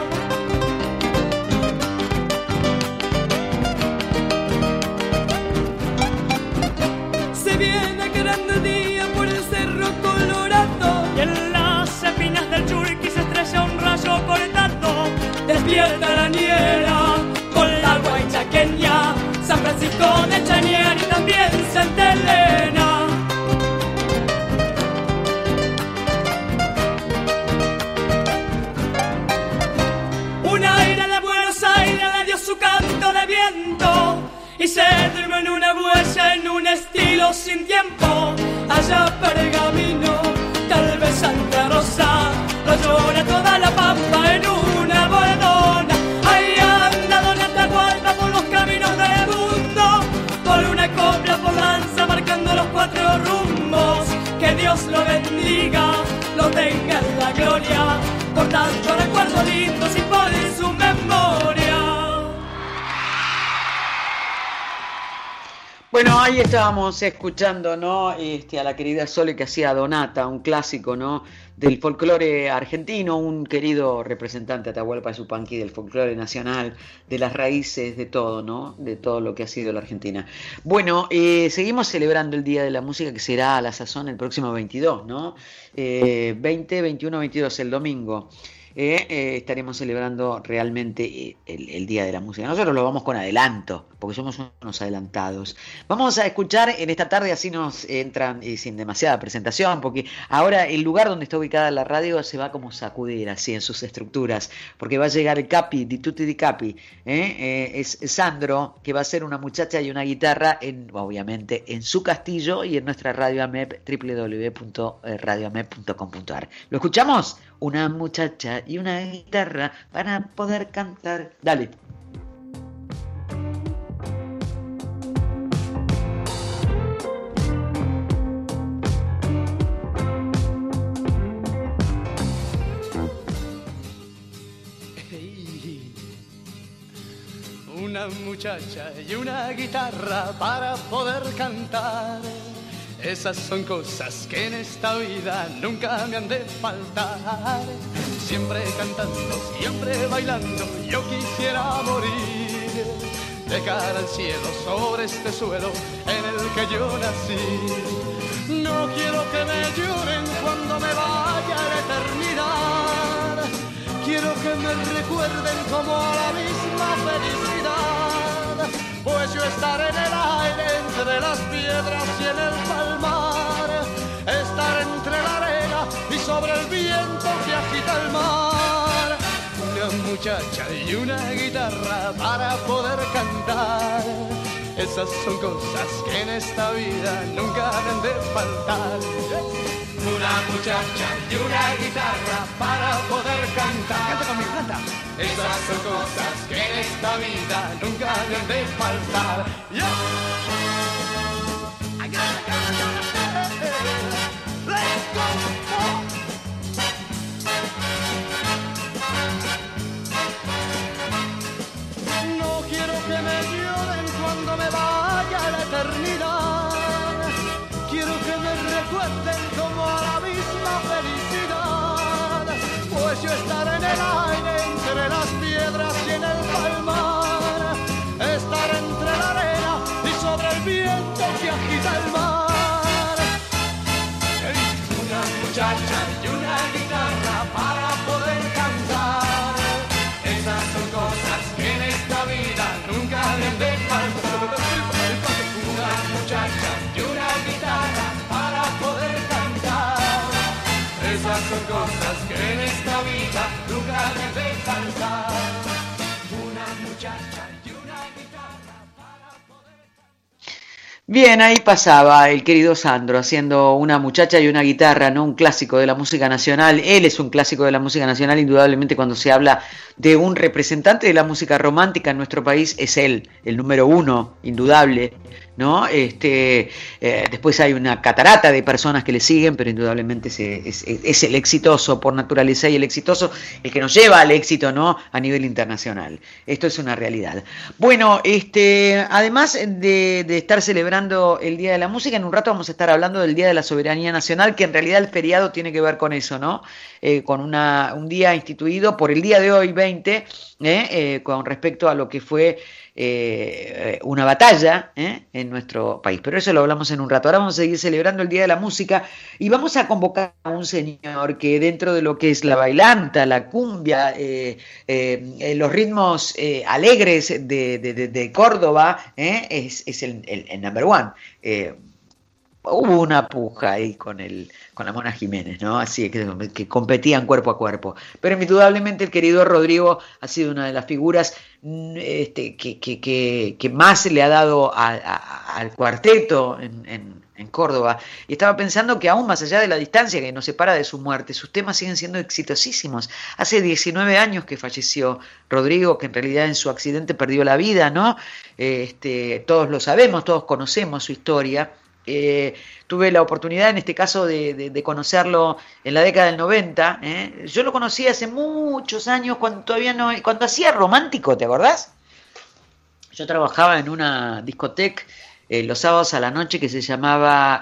Se viene grande día por el Cerro Colorado, y en las espinas del Churqui se estrella un rayo cortado. Despierta la niera con la guaychaqueña, San Francisco de Chañar y también Santa Elena. Un aire de Buenos Aires le dio su canto de viento y se durmió en una huella, en un estilo sin tiempo. Allá Pergamino, tal vez Santa Rosa, lo llora toda la pampa en una bola. gloria, por tanto recuerdo lindo y por su memoria. Bueno, ahí estábamos escuchando, ¿no? A la querida Sole que hacía Donata, un clásico, ¿no? Del folclore argentino, un querido representante Atahualpa Yupanqui del folclore nacional, de las raíces de todo, ¿no? De todo lo que ha sido la Argentina. Bueno, seguimos celebrando el Día de la Música, que será a la sazón el próximo 22, ¿no? 20, 21, 22, el domingo. Estaremos celebrando realmente el Día de la Música. Nosotros lo vamos con adelanto, porque somos unos adelantados. Vamos a escuchar en esta tarde, así nos entran sin demasiada presentación, porque ahora el lugar donde está ubicada la radio se va como sacudir así en sus estructuras, porque va a llegar el Capi, Di Tutti Di Capi, es Sandro, que va a ser una muchacha y una guitarra, obviamente en su castillo y en nuestra radio AMEP, www.radioamep.com.ar. ¿Lo escuchamos? Una muchacha y una guitarra para poder cantar. Dale. Una muchacha y una guitarra para poder cantar. Esas son cosas que en esta vida nunca me han de faltar. Siempre cantando, siempre bailando, yo quisiera morir de cara al cielo sobre este suelo en el que yo nací. No quiero que me lloren cuando me vaya a la eternidad. Quiero que me recuerden como a la misma felicidad. Pues yo estaré en el aire, entre las piedras y en el palmar. Estar entre la arena y sobre el viento que agita el mar. Una muchacha y una guitarra para poder cantar. Esas son cosas que en esta vida nunca han de faltar. Una muchacha y una guitarra para poder cantar. Canta conmigo, canta. Esas son cosas que en esta vida nunca han de faltar. Let's go. No quiero que me lloren cuando me vaya a la eternidad. Quiero que me recuerden como a la misma felicidad. Pues yo estaré en el aire, entre las piedras y en el palmar. Estar entre la arena y sobre el viento que agita el mar. Una muchacha y una guitarra para poder cantar. Esas son cosas que en esta vida nunca deben de faltar. Una muchacha y una guitarra para poder cantar. Esas son cosas que en esta vida nunca deben de faltar. Una muchacha y una guitarra para poder cantar. Bien, ahí pasaba el querido Sandro haciendo Una muchacha y una guitarra, ¿no? Un clásico de la música nacional. Él es un clásico de la música nacional, indudablemente. Cuando se habla de un representante de la música romántica en nuestro país, es él, el número uno, indudable, ¿no? Después hay una catarata de personas que le siguen, pero indudablemente es el exitoso por naturaleza y el exitoso el que nos lleva al éxito, ¿no? A nivel internacional. Esto es una realidad. Bueno, además de estar celebrando el Día de la Música, en un rato vamos a estar hablando del Día de la Soberanía Nacional, que en realidad el feriado tiene que ver con eso, ¿no? Con un día instituido por el día de hoy, 20, con respecto a lo que fue una batalla en nuestro país, pero eso lo hablamos en un rato. Ahora vamos a seguir celebrando el Día de la Música y vamos a convocar a un señor que dentro de lo que es la bailanta, la cumbia, los ritmos alegres de Córdoba, es el number one. Hubo una puja ahí con la Mona Jiménez, ¿no? Así que competían cuerpo a cuerpo. Pero indudablemente el querido Rodrigo ha sido una de las figuras que más le ha dado al cuarteto en Córdoba. Y estaba pensando que aún más allá de la distancia que nos separa de su muerte, sus temas siguen siendo exitosísimos. Hace 19 años que falleció Rodrigo, que en realidad en su accidente perdió la vida, ¿no? Todos lo sabemos, todos conocemos su historia. Tuve la oportunidad en este caso de conocerlo en la década del 90. Yo lo conocí hace muchos años cuando cuando hacía Romántico, ¿te acordás? Yo trabajaba en una discoteca los sábados a la noche que se llamaba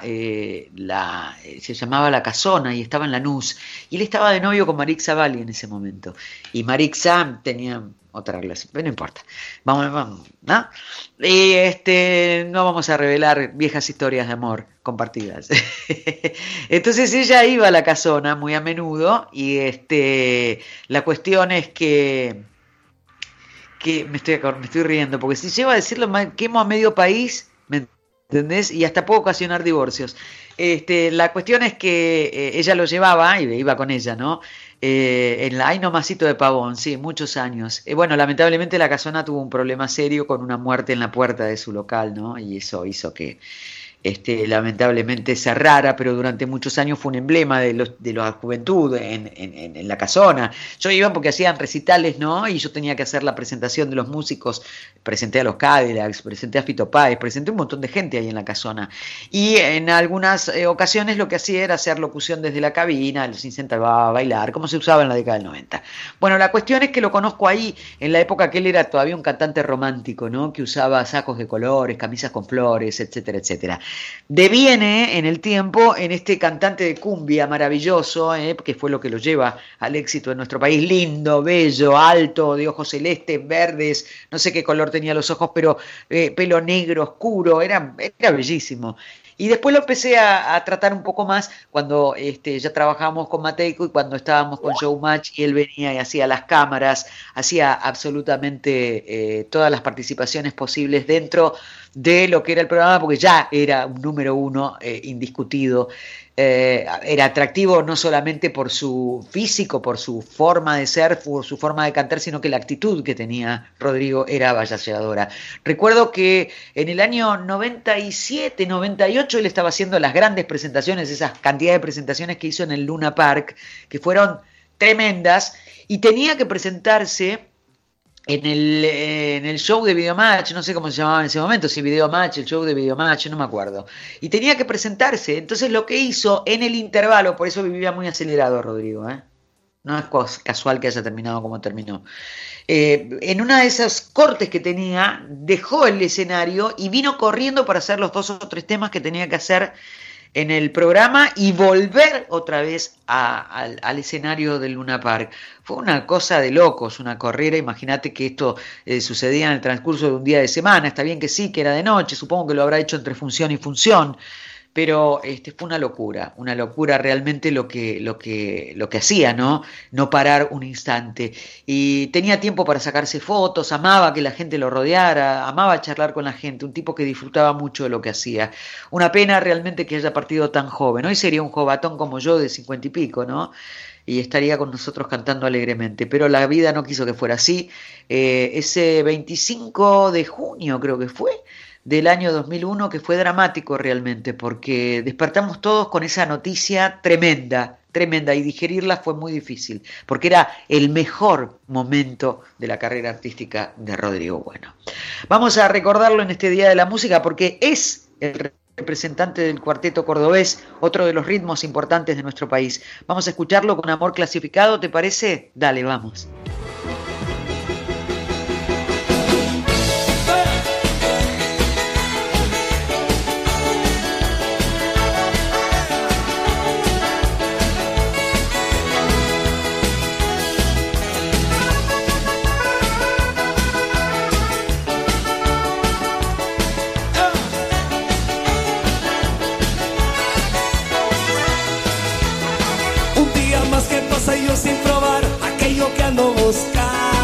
La Casona y estaba en Lanús, y él estaba de novio con Marixa Valli en ese momento, y Marixa tenía otra relación, pero no importa, vamos, ¿no? Y no vamos a revelar viejas historias de amor compartidas. Entonces ella iba a La Casona muy a menudo, y la cuestión es que me estoy riendo, porque si llego a decirlo, quemo a medio país, ¿me entendés? Y hasta puedo ocasionar divorcios. La cuestión es que ella lo llevaba, y iba con ella, ¿no? Ahí nomasito de Pavón, sí, muchos años. Bueno, lamentablemente La Casona tuvo un problema serio con una muerte en la puerta de su local, ¿no? Y eso hizo que lamentablemente cerrara, pero durante muchos años fue un emblema de la juventud en La Casona. Yo iba porque hacían recitales, ¿no? Y yo tenía que hacer la presentación de los músicos. Presenté a los Cadillacs, presenté a Fito Páez, presenté un montón de gente ahí en La Casona. Y en algunas ocasiones lo que hacía era hacer locución desde la cabina, los incentaba a bailar, como se usaba en la década del 90. Bueno, la cuestión es que lo conozco ahí, en la época que él era todavía un cantante romántico, ¿no? Que usaba sacos de colores, camisas con flores, etcétera, etcétera. Deviene en el tiempo en este cantante de cumbia maravilloso, que fue lo que lo lleva al éxito en nuestro país, lindo, bello, alto, de ojos celestes, verdes, no sé qué color tenía los ojos, pero pelo negro, oscuro, era bellísimo. Y después lo empecé a tratar un poco más cuando ya trabajábamos con Mateico y cuando estábamos con Showmatch, y él venía y hacía las cámaras, hacía absolutamente todas las participaciones posibles dentro de lo que era el programa, porque ya era un número uno indiscutido. Era atractivo no solamente por su físico, por su forma de ser, por su forma de cantar, sino que la actitud que tenía Rodrigo era avasalladora. Recuerdo que en el año 97, 98 él estaba haciendo las grandes presentaciones, esas cantidades de presentaciones que hizo en el Luna Park, que fueron tremendas, y tenía que presentarse en el show de Videomatch, no sé cómo se llamaba en ese momento, si Videomatch, el show de Videomatch, no me acuerdo. Y tenía que presentarse. Entonces lo que hizo en el intervalo, por eso vivía muy acelerado Rodrigo, no es casual que haya terminado como terminó. En una de esas cortes que tenía, dejó el escenario y vino corriendo para hacer los 2 o 3 temas que tenía que hacer en el programa y volver otra vez al escenario del Luna Park. Fue una cosa de locos, una carrera. Imagínate que esto sucedía en el transcurso de un día de semana. Está bien que sí, que era de noche, supongo que lo habrá hecho entre función y función, pero fue una locura realmente lo que hacía, ¿no? No parar un instante. Y tenía tiempo para sacarse fotos, amaba que la gente lo rodeara, amaba charlar con la gente, un tipo que disfrutaba mucho de lo que hacía. Una pena realmente que haya partido tan joven. Hoy sería un jovatón como yo de 50 y pico, ¿no? Y estaría con nosotros cantando alegremente, pero la vida no quiso que fuera así. Ese 25 de junio creo que fue, del año 2001, que fue dramático realmente, porque despertamos todos con esa noticia tremenda, y digerirla fue muy difícil, porque era el mejor momento de la carrera artística de Rodrigo Bueno. Vamos a recordarlo en este Día de la Música, porque es el representante del cuarteto cordobés, otro de los ritmos importantes de nuestro país. Vamos a escucharlo con Amor Clasificado, ¿te parece? Dale, vamos. Sin probar aquello que ando buscando,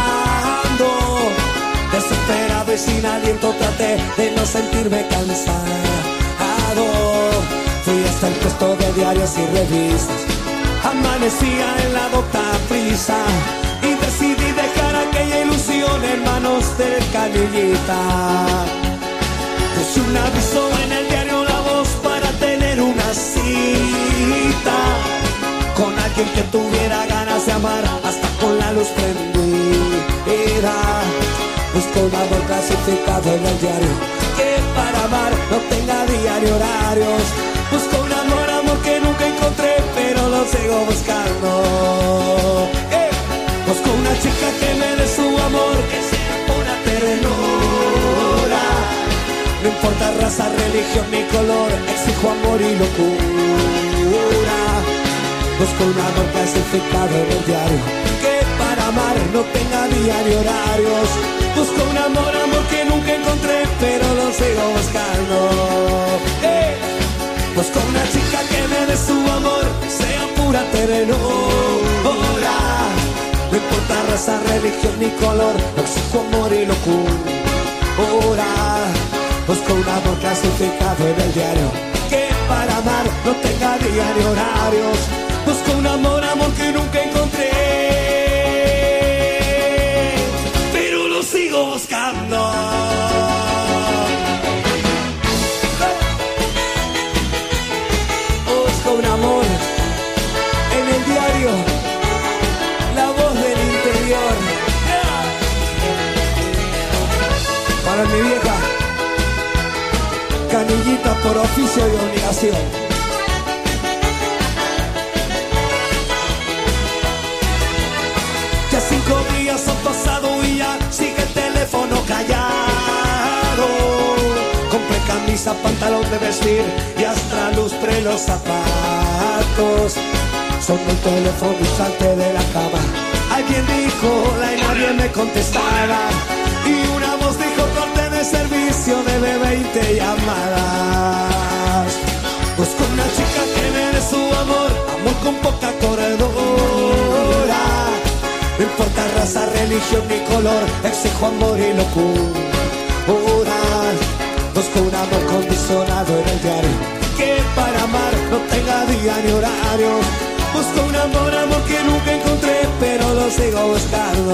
desesperado y sin aliento traté de no sentirme cansado. Fui hasta el puesto de diarios y revistas, amanecía en la docta prisa y decidí dejar aquella ilusión en manos del canillita. Puse un aviso en el diario La Voz para tener una cita con alguien que tuviera ganas de amar, hasta con la luz prendida. Busco un amor clasificado en el diario, que para amar no tenga diario y horarios. Busco un amor, amor que nunca encontré, pero lo sigo buscando. Busco una chica que me dé su amor, que sea pura ternura. No importa raza, religión ni color, exijo amor y locura. Busco un amor clasificado en el diario, que para amar no tenga día ni horarios. Busco un amor, amor que nunca encontré, pero lo sigo buscando. Busco una chica que me dé su amor, sea pura ternura. No importa raza, religión ni color, exijo amor y locura. Busco un amor clasificado en el diario, que para amar no tenga día ni horarios. Busco un amor, amor que nunca encontré, pero lo sigo buscando. Busco un amor en el diario, la voz del interior. Para mi vieja, Canillita por oficio y obligación. Ya 5 días han pasado y ya sigue el teléfono callado. Compré camisa, pantalón de vestir y hasta lustré los zapatos. Sonó el teléfono y salté de la cama. Alguien dijo hola y nadie me contestaba. Y una voz dijo corte de servicio, debe 20 llamadas. Busco una chica que me dé su amor, amor con poca corredora. No importa raza, religión ni color, exijo amor y locura. Busco un amor condicionado en el diario, que para amar no tenga día ni horarios. Busco un amor, amor que nunca encontré, pero lo sigo buscando.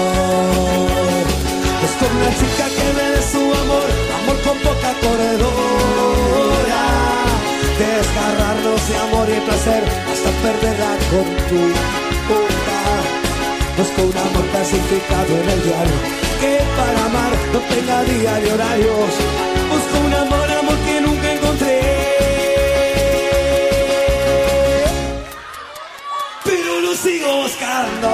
Busco una chica que me dé su amor, amor con poca corredora. Desgarrarnos de amor y placer hasta perderla con tu boca. Busco un amor clasificado en el diario, que para amar no tenga día ni horarios. Busco un amor, amor que nunca encontré, pero lo sigo buscando.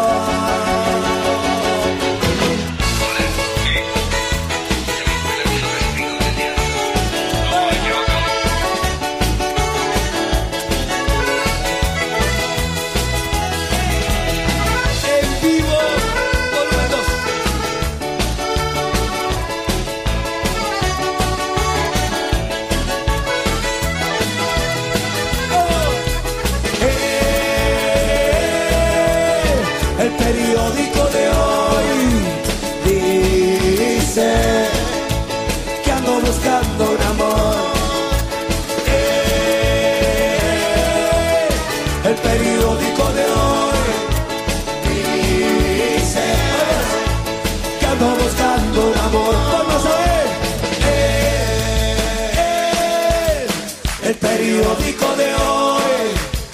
El periódico de hoy dice que ando buscando un amor. El periódico de hoy dice que ando buscando un amor. Vamos a ver. El periódico de hoy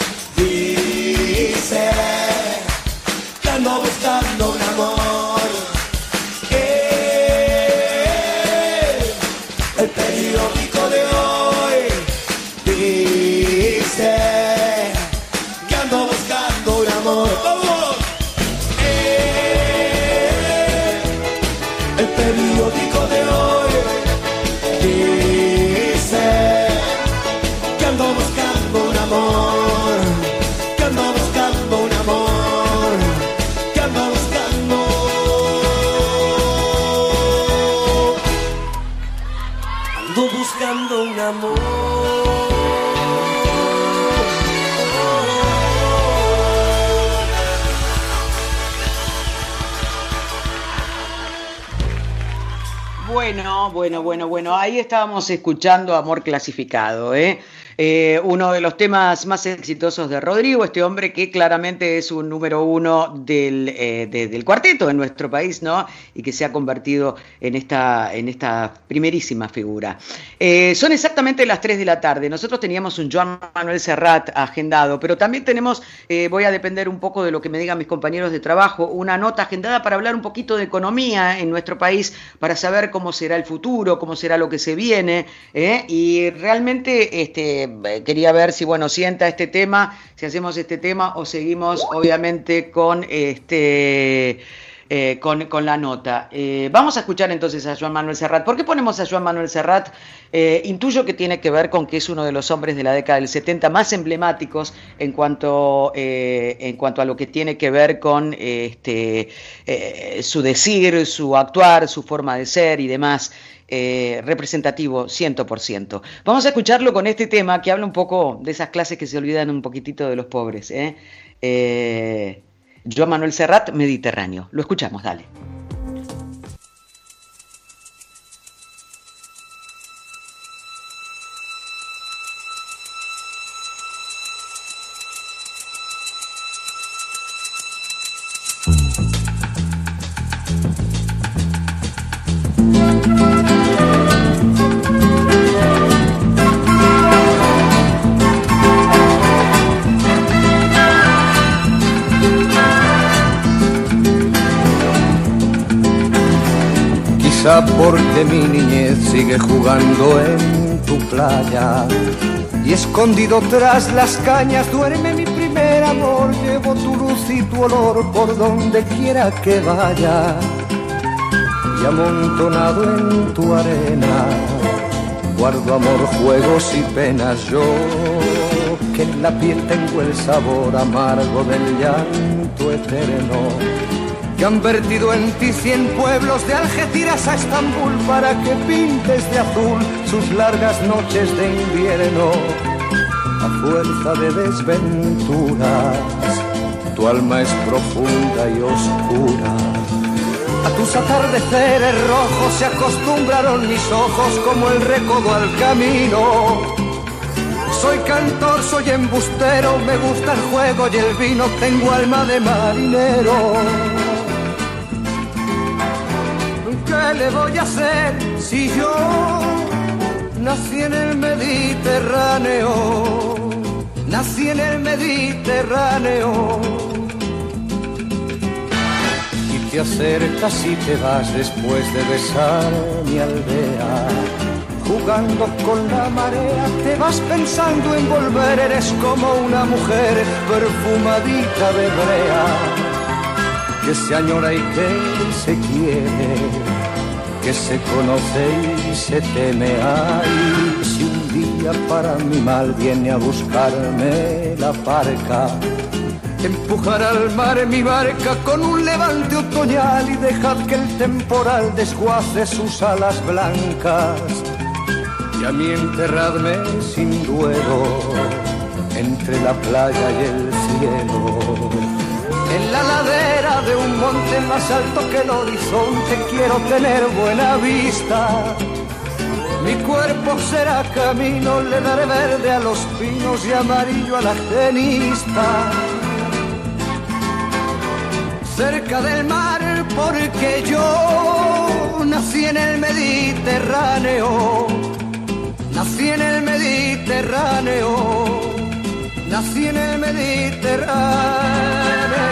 dice que ando buscando un amor. El periódico de hoy dice que ando buscando un amor. ¡Vamos! El periódico de hoy dice que ando buscando un amor, que ando buscando un amor, que ando buscando. Ando buscando un amor. Bueno, ahí estábamos escuchando Amor Clasificado, ¿eh? Uno de los temas más exitosos de Rodrigo, este hombre que claramente es un número uno del cuarteto en nuestro país, ¿no? Y que se ha convertido en esta primerísima figura. Son exactamente las 3 de la tarde. Nosotros teníamos un Joan Manuel Serrat agendado, pero también tenemos, voy a depender un poco de lo que me digan mis compañeros de trabajo, una nota agendada para hablar un poquito de economía en nuestro país, para saber cómo será el futuro, cómo será lo que se viene, y realmente quería ver si sienta este tema, si hacemos este tema o seguimos obviamente con la nota. Vamos a escuchar entonces a Joan Manuel Serrat. ¿Por qué ponemos a Joan Manuel Serrat? Intuyo que tiene que ver con que es uno de los hombres de la década del 70 más emblemáticos en cuanto a lo que tiene que ver con su decir, su actuar, su forma de ser y demás. Representativo 100%. Vamos a escucharlo con este tema que habla un poco de esas clases que se olvidan un poquitito de los pobres. Joan Manuel Serrat, Mediterráneo. Lo escuchamos, dale. Porque mi niñez sigue jugando en tu playa y escondido tras las cañas duerme mi primer amor. Llevo tu luz y tu olor por donde quiera que vaya y amontonado en tu arena guardo amor, juegos y penas. Yo que en la piel tengo el sabor amargo del llanto eterno, que han vertido en ti 100 pueblos de Algeciras a Estambul para que pintes de azul sus largas noches de invierno. A fuerza de desventuras, tu alma es profunda y oscura. A tus atardeceres rojos se acostumbraron mis ojos como el recodo al camino. Soy cantor, soy embustero, me gusta el juego y el vino, tengo alma de marinero. ¿Qué le voy a hacer si yo nací en el Mediterráneo? Nací en el Mediterráneo. Y te acercas y te vas después de besar mi aldea. Jugando con la marea, te vas pensando en volver. Eres como una mujer perfumadita de brea, que se añora y que se quiere, que se conoce y se teme. Ay, si un día para mi mal viene a buscarme la barca, empujar al mar mi barca con un levante otoñal y dejad que el temporal desguace sus alas blancas. Y a mí enterradme sin duelo entre la playa y el cielo. En la ladera de un monte más alto que el horizonte quiero tener buena vista. Mi cuerpo será camino, le daré verde a los pinos y amarillo a la genista. Cerca del mar porque yo nací en el Mediterráneo. Nací en el Mediterráneo. Nací en el Mediterráneo.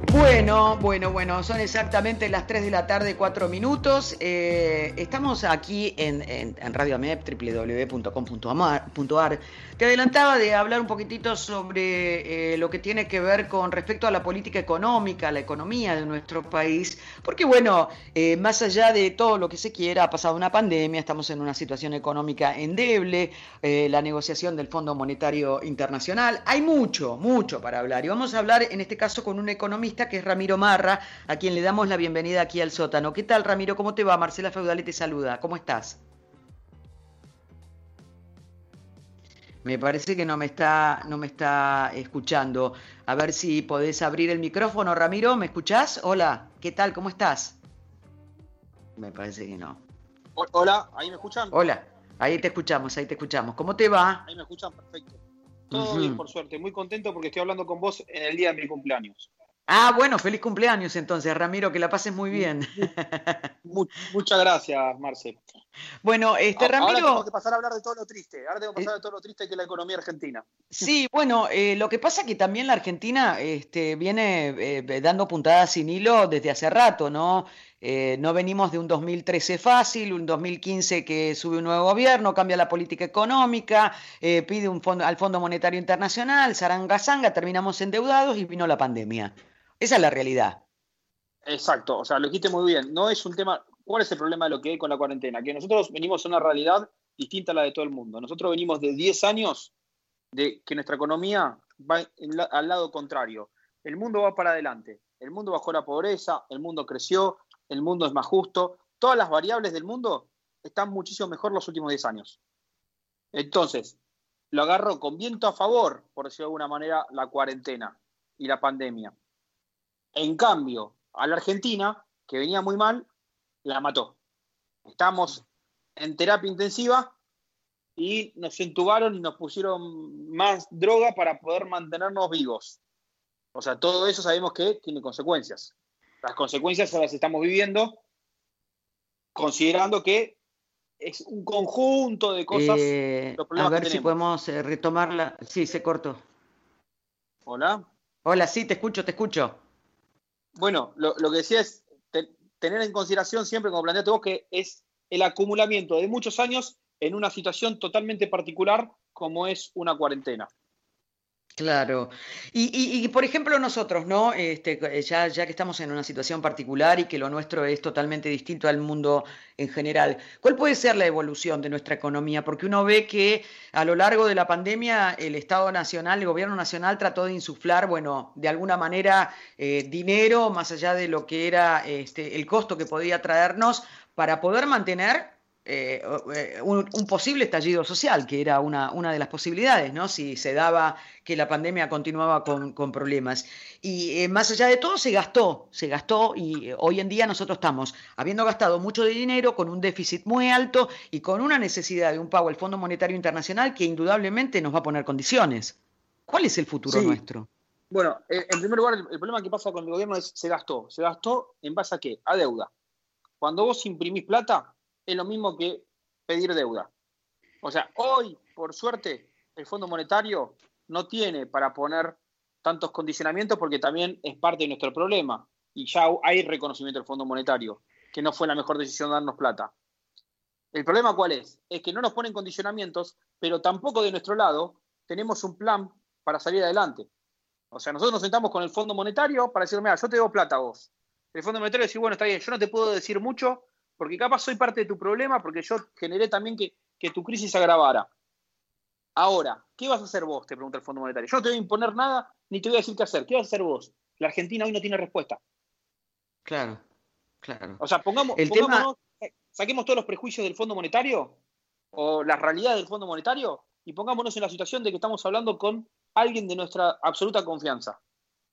Bueno, son exactamente las 3 de la tarde, 4 minutos. Estamos aquí en Radio AMEP, www.com.ar. Te adelantaba de hablar un poquitito sobre lo que tiene que ver con respecto a la política económica, la economía de nuestro país, porque más allá de todo lo que se quiera, ha pasado una pandemia, estamos en una situación económica endeble, la negociación del Fondo Monetario Internacional, hay mucho para hablar, y vamos a hablar en este caso con un economista que es Ramiro Marra, a quien le damos la bienvenida aquí al sótano. ¿Qué tal, Ramiro? ¿Cómo te va? Marcela Feudale te saluda. ¿Cómo estás? Me parece que no me está escuchando. A ver si podés abrir el micrófono, Ramiro. ¿Me escuchás? Hola, ¿qué tal? ¿Cómo estás? Me parece que no. Hola, ¿ahí me escuchan? Hola, ahí te escuchamos. ¿Cómo te va? Ahí me escuchan, perfecto. Todo bien, por suerte. Muy contento porque estoy hablando con vos en el día de mi cumpleaños. Ah, bueno, feliz cumpleaños entonces, Ramiro, que la pases muy bien. Muchas gracias, Marce. Bueno, Ramiro... Ahora tengo que pasar a hablar de todo lo triste. Ahora tengo que pasar de todo lo triste que es la economía argentina. Sí, bueno, lo que pasa es que también la Argentina viene dando puntadas sin hilo desde hace rato, ¿no? No venimos de un 2013 fácil, un 2015 que sube un nuevo gobierno, cambia la política económica, pide al Fondo Monetario Internacional, zaranga-zanga, terminamos endeudados y vino la pandemia. Esa es la realidad. Exacto, o sea, lo dijiste muy bien. No es un tema. ¿Cuál es el problema de lo que hay con la cuarentena? Que nosotros venimos a una realidad distinta a la de todo el mundo. Nosotros venimos de 10 años de que nuestra economía va al lado contrario. El mundo va para adelante. El mundo bajó la pobreza, el mundo creció, el mundo es más justo. Todas las variables del mundo están muchísimo mejor los últimos 10 años. Entonces, lo agarró con viento a favor, por decirlo de alguna manera, la cuarentena y la pandemia. En cambio, a la Argentina, que venía muy mal, la mató. Estamos en terapia intensiva y nos entubaron y nos pusieron más droga para poder mantenernos vivos. O sea, todo eso sabemos que tiene consecuencias. Las consecuencias las estamos viviendo considerando que es un conjunto de cosas. A ver si podemos retomarla. Sí, se cortó. ¿Hola? Hola, sí, te escucho. Bueno, lo que decía es tener en consideración siempre, como planteaste vos, que es el acumulamiento de muchos años en una situación totalmente particular como es una cuarentena. Claro. Y por ejemplo nosotros, ¿no? Ya que estamos en una situación particular y que lo nuestro es totalmente distinto al mundo en general, ¿cuál puede ser la evolución de nuestra economía? Porque uno ve que a lo largo de la pandemia el Estado Nacional, el Gobierno Nacional trató de insuflar, de alguna manera dinero, más allá de lo que era el costo que podía traernos para poder mantener un posible estallido social, que era una de las posibilidades, ¿no? Si se daba que la pandemia continuaba con problemas. Y más allá de todo se gastó y hoy en día nosotros estamos habiendo gastado mucho de dinero, con un déficit muy alto y con una necesidad de un pago al Fondo Monetario Internacional que indudablemente nos va a poner condiciones. ¿Cuál es el futuro nuestro? Bueno, en primer lugar, el problema que pasa con el gobierno es se gastó en base a ¿qué? A deuda. Cuando vos imprimís plata, es lo mismo que pedir deuda. O sea, hoy, por suerte, el Fondo Monetario no tiene para poner tantos condicionamientos porque también es parte de nuestro problema. Y ya hay reconocimiento del Fondo Monetario, que no fue la mejor decisión darnos plata. ¿El problema cuál es? Es que no nos ponen condicionamientos, pero tampoco de nuestro lado tenemos un plan para salir adelante. O sea, nosotros nos sentamos con el Fondo Monetario para decir, mira, yo te debo plata a vos. El Fondo Monetario dice, bueno, está bien, yo no te puedo decir mucho, porque capaz soy parte de tu problema, porque yo generé también que tu crisis se agravara. Ahora, ¿qué vas a hacer vos? Te pregunta el Fondo Monetario. Yo no te voy a imponer nada, ni te voy a decir qué hacer. ¿Qué vas a hacer vos? La Argentina hoy no tiene respuesta. Claro. O sea, saquemos todos los prejuicios del Fondo Monetario, o las realidades del Fondo Monetario, y pongámonos en la situación de que estamos hablando con alguien de nuestra absoluta confianza.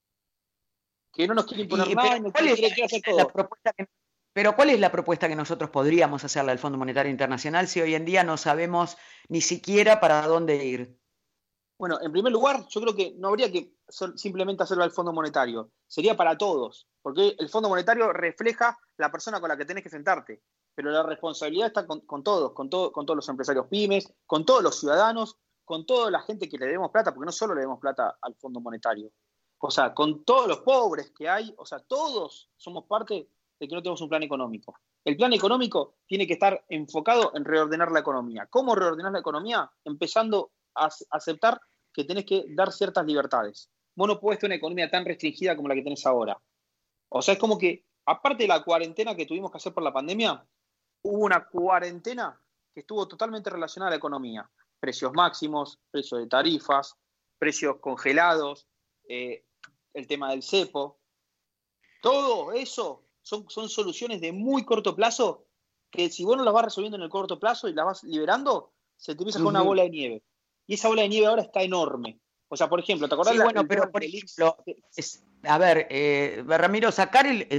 Que no nos quiere imponer nada y nos quiere hacer todo. Pero ¿cuál es la propuesta que nosotros podríamos hacerle al Fondo Monetario Internacional si hoy en día no sabemos ni siquiera para dónde ir? Bueno, en primer lugar, yo creo que no habría que simplemente hacerlo al Fondo Monetario. Sería para todos, porque el Fondo Monetario refleja la persona con la que tenés que sentarte. Pero la responsabilidad está con todos, con todos los empresarios pymes, con todos los ciudadanos, con toda la gente que le debemos plata, porque no solo le debemos plata al Fondo Monetario. O sea, con todos los pobres que hay, o sea, todos somos parte de que no tenemos un plan económico. El plan económico tiene que estar enfocado en reordenar la economía. ¿Cómo reordenar la economía? Empezando a aceptar que tenés que dar ciertas libertades. Vos no podés tener una economía tan restringida como la que tenés ahora. O sea, es como que, aparte de la cuarentena que tuvimos que hacer por la pandemia, hubo una cuarentena que estuvo totalmente relacionada a la economía. Precios máximos, precios de tarifas, precios congelados, el tema del cepo. Todo eso son soluciones de muy corto plazo que si vos no las vas resolviendo en el corto plazo y las vas liberando, se te empieza con una bola de nieve. Y esa bola de nieve ahora está enorme. O sea, por ejemplo, ¿te acordás? Sí, bueno, pero por ejemplo, a ver, Ramiro, sacar el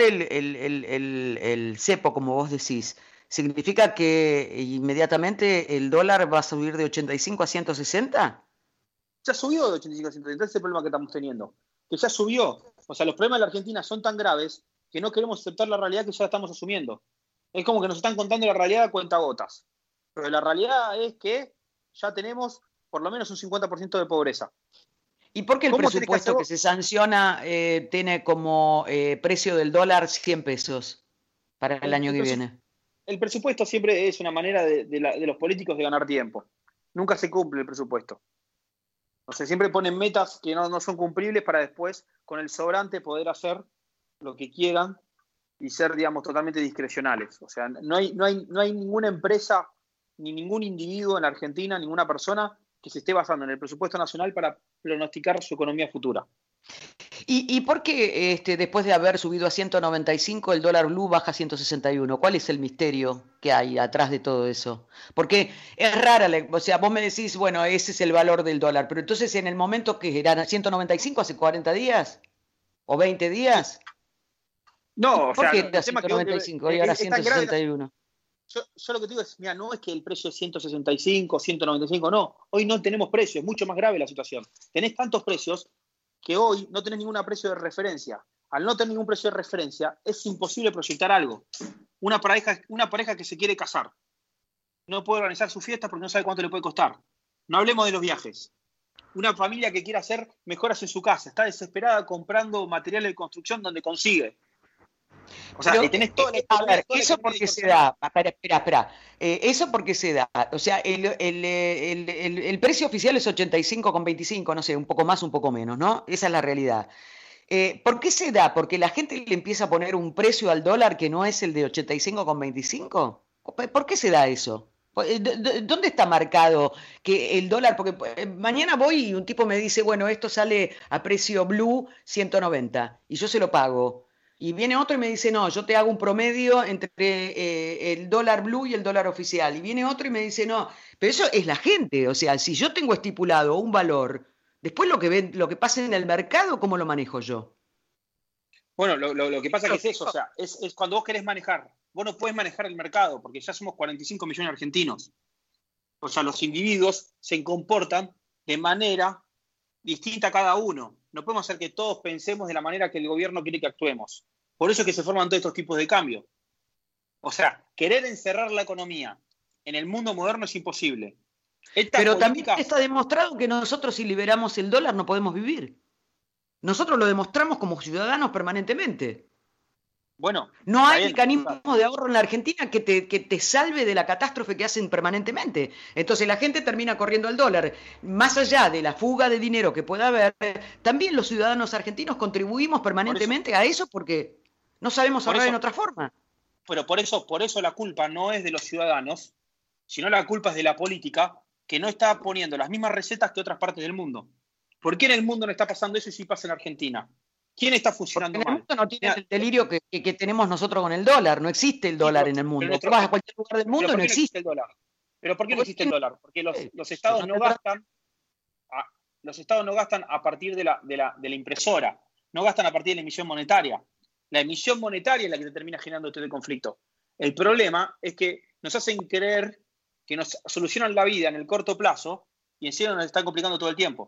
cepo, como vos decís, ¿significa que inmediatamente el dólar va a subir de 85 a 160? Ya subió de 85 a 160, ese es el problema que estamos teniendo. Que ya subió. O sea, los problemas de la Argentina son tan graves que no queremos aceptar la realidad que ya estamos asumiendo. Es como que nos están contando la realidad a cuentagotas. Pero la realidad es que ya tenemos por lo menos un 50% de pobreza. ¿Y por qué el presupuesto que se sanciona tiene como precio del dólar 100 pesos para el año que viene? El presupuesto siempre es una manera de los políticos de ganar tiempo. Nunca se cumple el presupuesto. O sea, siempre ponen metas que no son cumplibles para después, con el sobrante, poder hacer lo que quieran y ser, digamos, totalmente discrecionales. O sea, no hay ninguna empresa ni ningún individuo en la Argentina, ninguna persona que se esté basando en el presupuesto nacional para pronosticar su economía futura. ¿Y por qué después de haber subido a 195 el dólar blue baja a 161? ¿Cuál es el misterio que hay atrás de todo eso? Porque es rara, o sea, vos me decís, bueno, ese es el valor del dólar, pero entonces en el momento que eran 195 hace 40 días o 20 días. No, o sea, ¿por qué era 195 y ahora 161? Yo lo que te digo es, mira, no es que el precio es 165, 195, no. Hoy no tenemos precio, es mucho más grave la situación. Tenés tantos precios que hoy no tenés ningún precio de referencia. Al no tener ningún precio de referencia, es imposible proyectar algo. Una pareja que se quiere casar no puede organizar su fiesta porque no sabe cuánto le puede costar. No hablemos de los viajes. Una familia que quiere hacer mejoras en su casa está desesperada comprando materiales de construcción donde consigue. O sea, pero, tenés todo a ver, ¿eso por qué se da? Espera. ¿Eso por qué se da? O sea, el precio oficial es 85,25, no sé, un poco más, un poco menos, ¿no? Esa es la realidad. ¿Por qué se da? ¿Porque la gente le empieza a poner un precio al dólar que no es el de 85,25? ¿Por qué se da eso? ¿Dónde está marcado que el dólar? Porque mañana voy y un tipo me dice, bueno, esto sale a precio blue 190 y yo se lo pago. Y viene otro y me dice, no, yo te hago un promedio entre el dólar blue y el dólar oficial. Y viene otro y me dice, no, pero eso es la gente. O sea, si yo tengo estipulado un valor, después lo que pasa en el mercado, ¿cómo lo manejo yo? Bueno, lo que pasa que es eso, o sea, es cuando vos querés manejar. Vos no podés manejar el mercado, porque ya somos 45 millones de argentinos. O sea, los individuos se comportan de manera distinta a cada uno. No podemos hacer que todos pensemos de la manera que el gobierno quiere que actuemos. Por eso es que se forman todos estos tipos de cambios. O sea, querer encerrar la economía en el mundo moderno es imposible. Pero también está demostrado que nosotros, si liberamos el dólar, no podemos vivir. Nosotros lo demostramos como ciudadanos permanentemente. Bueno, no hay mecanismo de ahorro en la Argentina que te salve de la catástrofe que hacen permanentemente. Entonces la gente termina corriendo al dólar. Más allá de la fuga de dinero que pueda haber, también los ciudadanos argentinos contribuimos permanentemente a eso porque no sabemos ahorrar en otra forma. Pero por eso la culpa no es de los ciudadanos, sino la culpa es de la política que no está poniendo las mismas recetas que otras partes del mundo. ¿Por qué en el mundo no está pasando eso y sí pasa en Argentina? ¿Quién está funcionando mal? En el mundo no tiene el delirio que tenemos nosotros con el dólar. No existe el dólar en el mundo. Tú vas a cualquier lugar del mundo y no existe el dólar. ¿Pero por qué no existe el dólar? Porque los estados no gastan. Los estados no gastan a partir de la impresora. No gastan a partir de la emisión monetaria. La emisión monetaria es la que te termina generando todo el conflicto. El problema es que nos hacen creer que nos solucionan la vida en el corto plazo y encima nos están complicando todo el tiempo.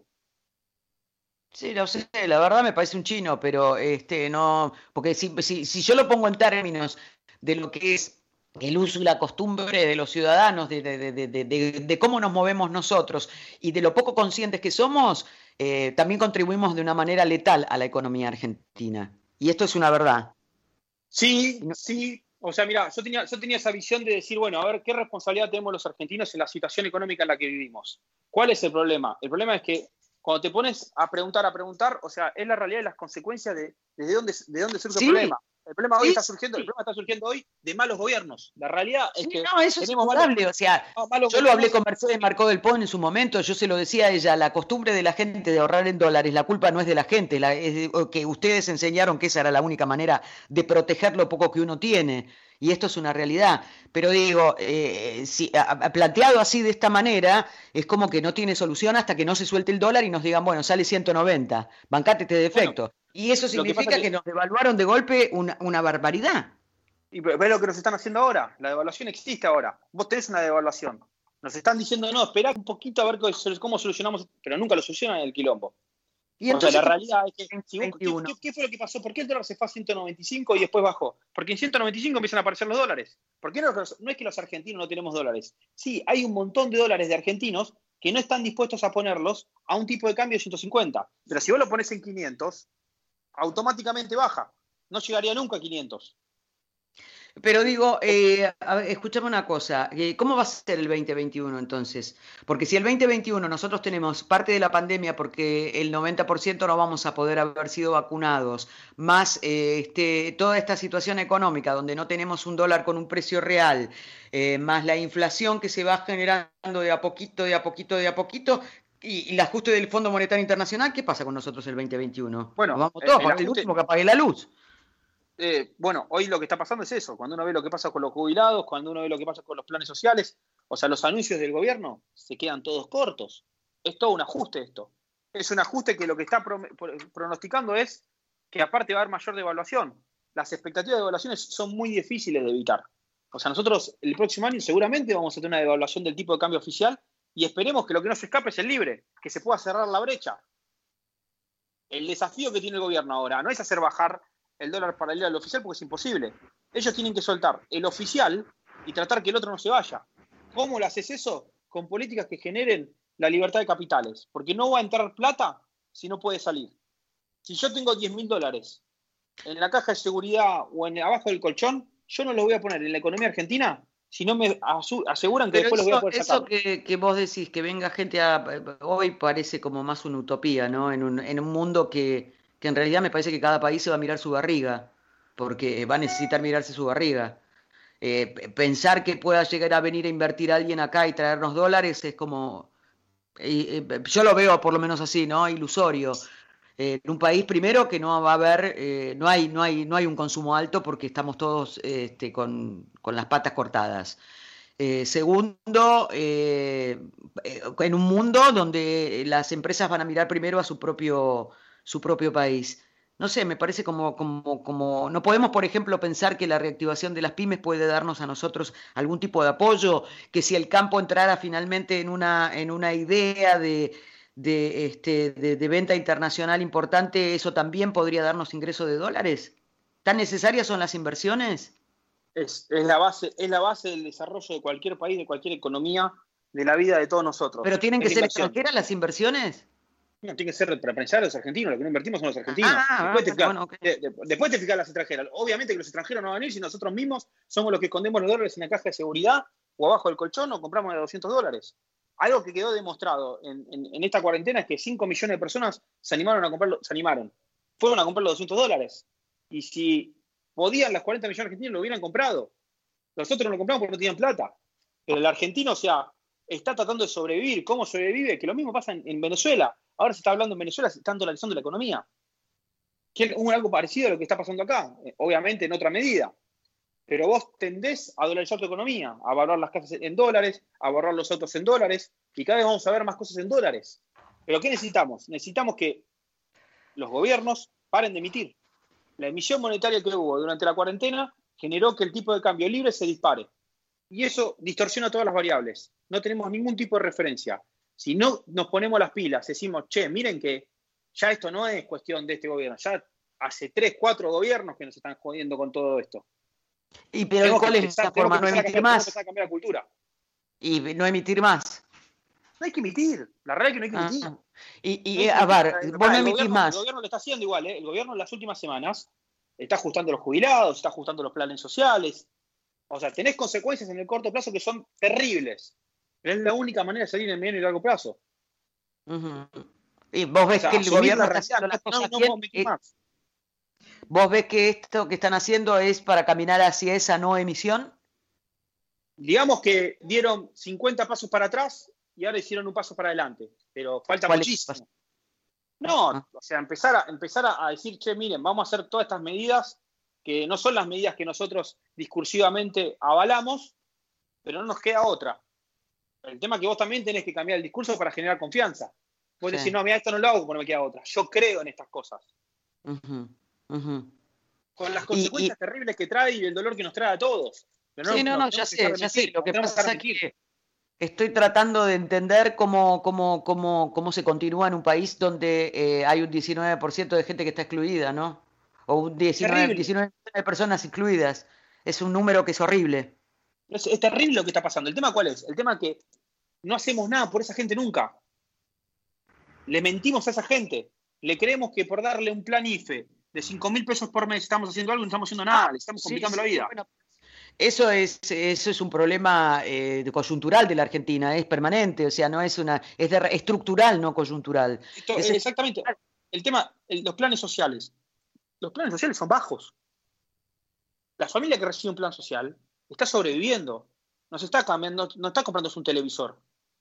Sí, lo sé, la verdad me parece un chino, pero no, porque si yo lo pongo en términos de lo que es el uso y la costumbre de los ciudadanos, de cómo nos movemos nosotros y de lo poco conscientes que somos, también contribuimos de una manera letal a la economía argentina. Y esto es una verdad. Sí, sí. O sea, mira, yo tenía esa visión de decir, bueno, a ver, ¿qué responsabilidad tenemos los argentinos en la situación económica en la que vivimos? ¿Cuál es el problema? El problema es que cuando te pones a preguntar, o sea, es la realidad y las consecuencias de dónde surge el problema. El problema hoy está surgiendo, el problema está surgiendo hoy de malos gobiernos. La realidad es que no, eso tenemos es indudable. O sea, yo lo hablé con Mercedes Marcó del Pon en su momento, yo se lo decía a ella, la costumbre de la gente de ahorrar en dólares, la culpa no es de la gente, es que ustedes enseñaron que esa era la única manera de proteger lo poco que uno tiene. Y esto es una realidad. Pero digo, si, planteado así de esta manera, es como que no tiene solución hasta que no se suelte el dólar y nos digan, bueno, sale 190, bancate este defecto. Bueno, y eso significa que nos devaluaron de golpe una barbaridad. Y ves lo que nos están haciendo ahora. La devaluación existe ahora. Vos tenés una devaluación. Nos están diciendo, no, esperá un poquito a ver cómo solucionamos, pero nunca lo solucionan en el quilombo. Y entonces, o sea, la realidad es que ¿qué fue lo que pasó? ¿Por qué el dólar se fue a 195 y después bajó? Porque en 195 empiezan a aparecer los dólares. ¿Por qué no es que los argentinos no tenemos dólares? Sí, hay un montón de dólares de argentinos que no están dispuestos a ponerlos a un tipo de cambio de 150. Pero si vos lo pones en 500, automáticamente baja. No llegaría nunca a 500. Pero digo, escúchame una cosa, ¿cómo va a ser el 2021 entonces? Porque si el 2021 nosotros tenemos parte de la pandemia porque el 90% no vamos a poder haber sido vacunados, más toda esta situación económica donde no tenemos un dólar con un precio real, más la inflación que se va generando de a poquito, y el ajuste del Fondo Monetario Internacional, ¿qué pasa con nosotros el 2021? Bueno, vamos todos, para el último que apague la luz. Bueno, hoy lo que está pasando es eso. Cuando uno ve lo que pasa con los jubilados, cuando uno ve lo que pasa con los planes sociales, o sea, los anuncios del gobierno se quedan todos cortos. Es todo un ajuste esto. Es un ajuste que lo que está pronosticando es que aparte va a haber mayor devaluación. Las expectativas de devaluaciones son muy difíciles de evitar. O sea, nosotros el próximo año seguramente vamos a tener una devaluación del tipo de cambio oficial y esperemos que lo que no se escape es el libre, que se pueda cerrar la brecha. El desafío que tiene el gobierno ahora no es hacer bajar el dólar paralelo al oficial porque es imposible. Ellos tienen que soltar el oficial y tratar que el otro no se vaya. ¿Cómo lo haces eso? Con políticas que generen la libertad de capitales. Porque no va a entrar plata si no puede salir. Si yo tengo $10.000 en la caja de seguridad o abajo del colchón, yo no los voy a poner en la economía argentina si no me aseguran que después los voy a poder sacar. Eso que vos decís, que venga gente hoy parece como más una utopía, ¿no? En un mundo que en realidad me parece que cada país se va a mirar su barriga, porque va a necesitar mirarse su barriga. Pensar que pueda llegar a venir a invertir alguien acá y traernos dólares es como, yo lo veo por lo menos así, ¿no? Ilusorio. En un país primero que no va a haber, no hay un consumo alto porque estamos todos con las patas cortadas. Segundo, en un mundo donde las empresas van a mirar primero a su propio país. No sé, me parece como no podemos, por ejemplo, pensar que la reactivación de las pymes puede darnos a nosotros algún tipo de apoyo, que si el campo entrara finalmente en una idea de venta internacional importante, eso también podría darnos ingresos de dólares. ¿Tan necesarias son las inversiones? Es la base del desarrollo de cualquier país, de cualquier economía, de la vida de todos nosotros. ¿Pero tienen que ser extranjeras las inversiones? No, tiene que ser para pensar a los argentinos, lo que no invertimos son los argentinos. Después te fijas las extranjeras. Obviamente que los extranjeros no van a venir si nosotros mismos somos los que escondemos los dólares en la caja de seguridad o abajo del colchón o compramos de $200. Algo que quedó demostrado en esta cuarentena es que 5 millones de personas fueron a comprar los $200. Y si podían, las 40 millones de argentinos lo hubieran comprado. Nosotros no lo compramos porque no tenían plata. Pero el argentino, o sea, está tratando de sobrevivir. ¿Cómo sobrevive? Que lo mismo pasa en Venezuela. Ahora se está hablando en Venezuela, se está dolarizando la economía. Algo parecido a lo que está pasando acá, obviamente en otra medida. Pero vos tendés a dolarizar tu economía, a valorar las casas en dólares, a valorar los autos en dólares, y cada vez vamos a ver más cosas en dólares. ¿Pero qué necesitamos? Necesitamos que los gobiernos paren de emitir. La emisión monetaria que hubo durante la cuarentena generó que el tipo de cambio libre se dispare. Y eso distorsiona todas las variables. No tenemos ningún tipo de referencia. Si no nos ponemos las pilas, decimos, miren que ya esto no es cuestión de este gobierno, ya hace 3, 4 gobiernos que nos están jodiendo con todo esto. Pero ¿cuál es la forma? No emitir más. A cambiar la cultura. Y no emitir más. No hay que emitir. La realidad es que no hay que emitir. Y a ver, vos no emitís más. El gobierno lo está haciendo igual, ¿eh? El gobierno en las últimas semanas está ajustando los jubilados, está ajustando los planes sociales. O sea, tenés consecuencias en el corto plazo que son terribles. Pero es la única manera de salir en el mediano y largo plazo. Y vos ves que el gobierno está haciendo las cosas bien. ¿Vos ves que esto que están haciendo es para caminar hacia esa no emisión? Digamos que dieron 50 pasos para atrás y ahora hicieron un paso para adelante, pero falta muchísimo. No, o sea, empezar a decir, che, miren, vamos a hacer todas estas medidas que no son las medidas que nosotros discursivamente avalamos, pero no nos queda otra. El tema es que vos también tenés que cambiar el discurso para generar confianza. Vos decís, no, mira, esto no lo hago porque no me queda otra. Yo creo en estas cosas. Con las consecuencias terribles que trae y el dolor que nos trae a todos. Pero ya sé. Lo que pasa es que estoy tratando de entender cómo se continúa en un país donde hay un 19% de gente que está excluida, ¿no? O un 19% de personas excluidas. Es un número que es horrible. Es terrible lo que está pasando. ¿El tema cuál es? El tema es que no hacemos nada por esa gente nunca. Le mentimos a esa gente. Le creemos que por darle un plan IFE de 5.000 pesos por mes estamos haciendo algo y no estamos haciendo nada. Le estamos complicando la vida. Bueno, eso es un problema coyuntural de la Argentina, es permanente, o sea, no es es estructural, no coyuntural. Exactamente. El tema, los planes sociales. Los planes sociales son bajos. La familia que recibe un plan social está sobreviviendo. No está comprándose un televisor.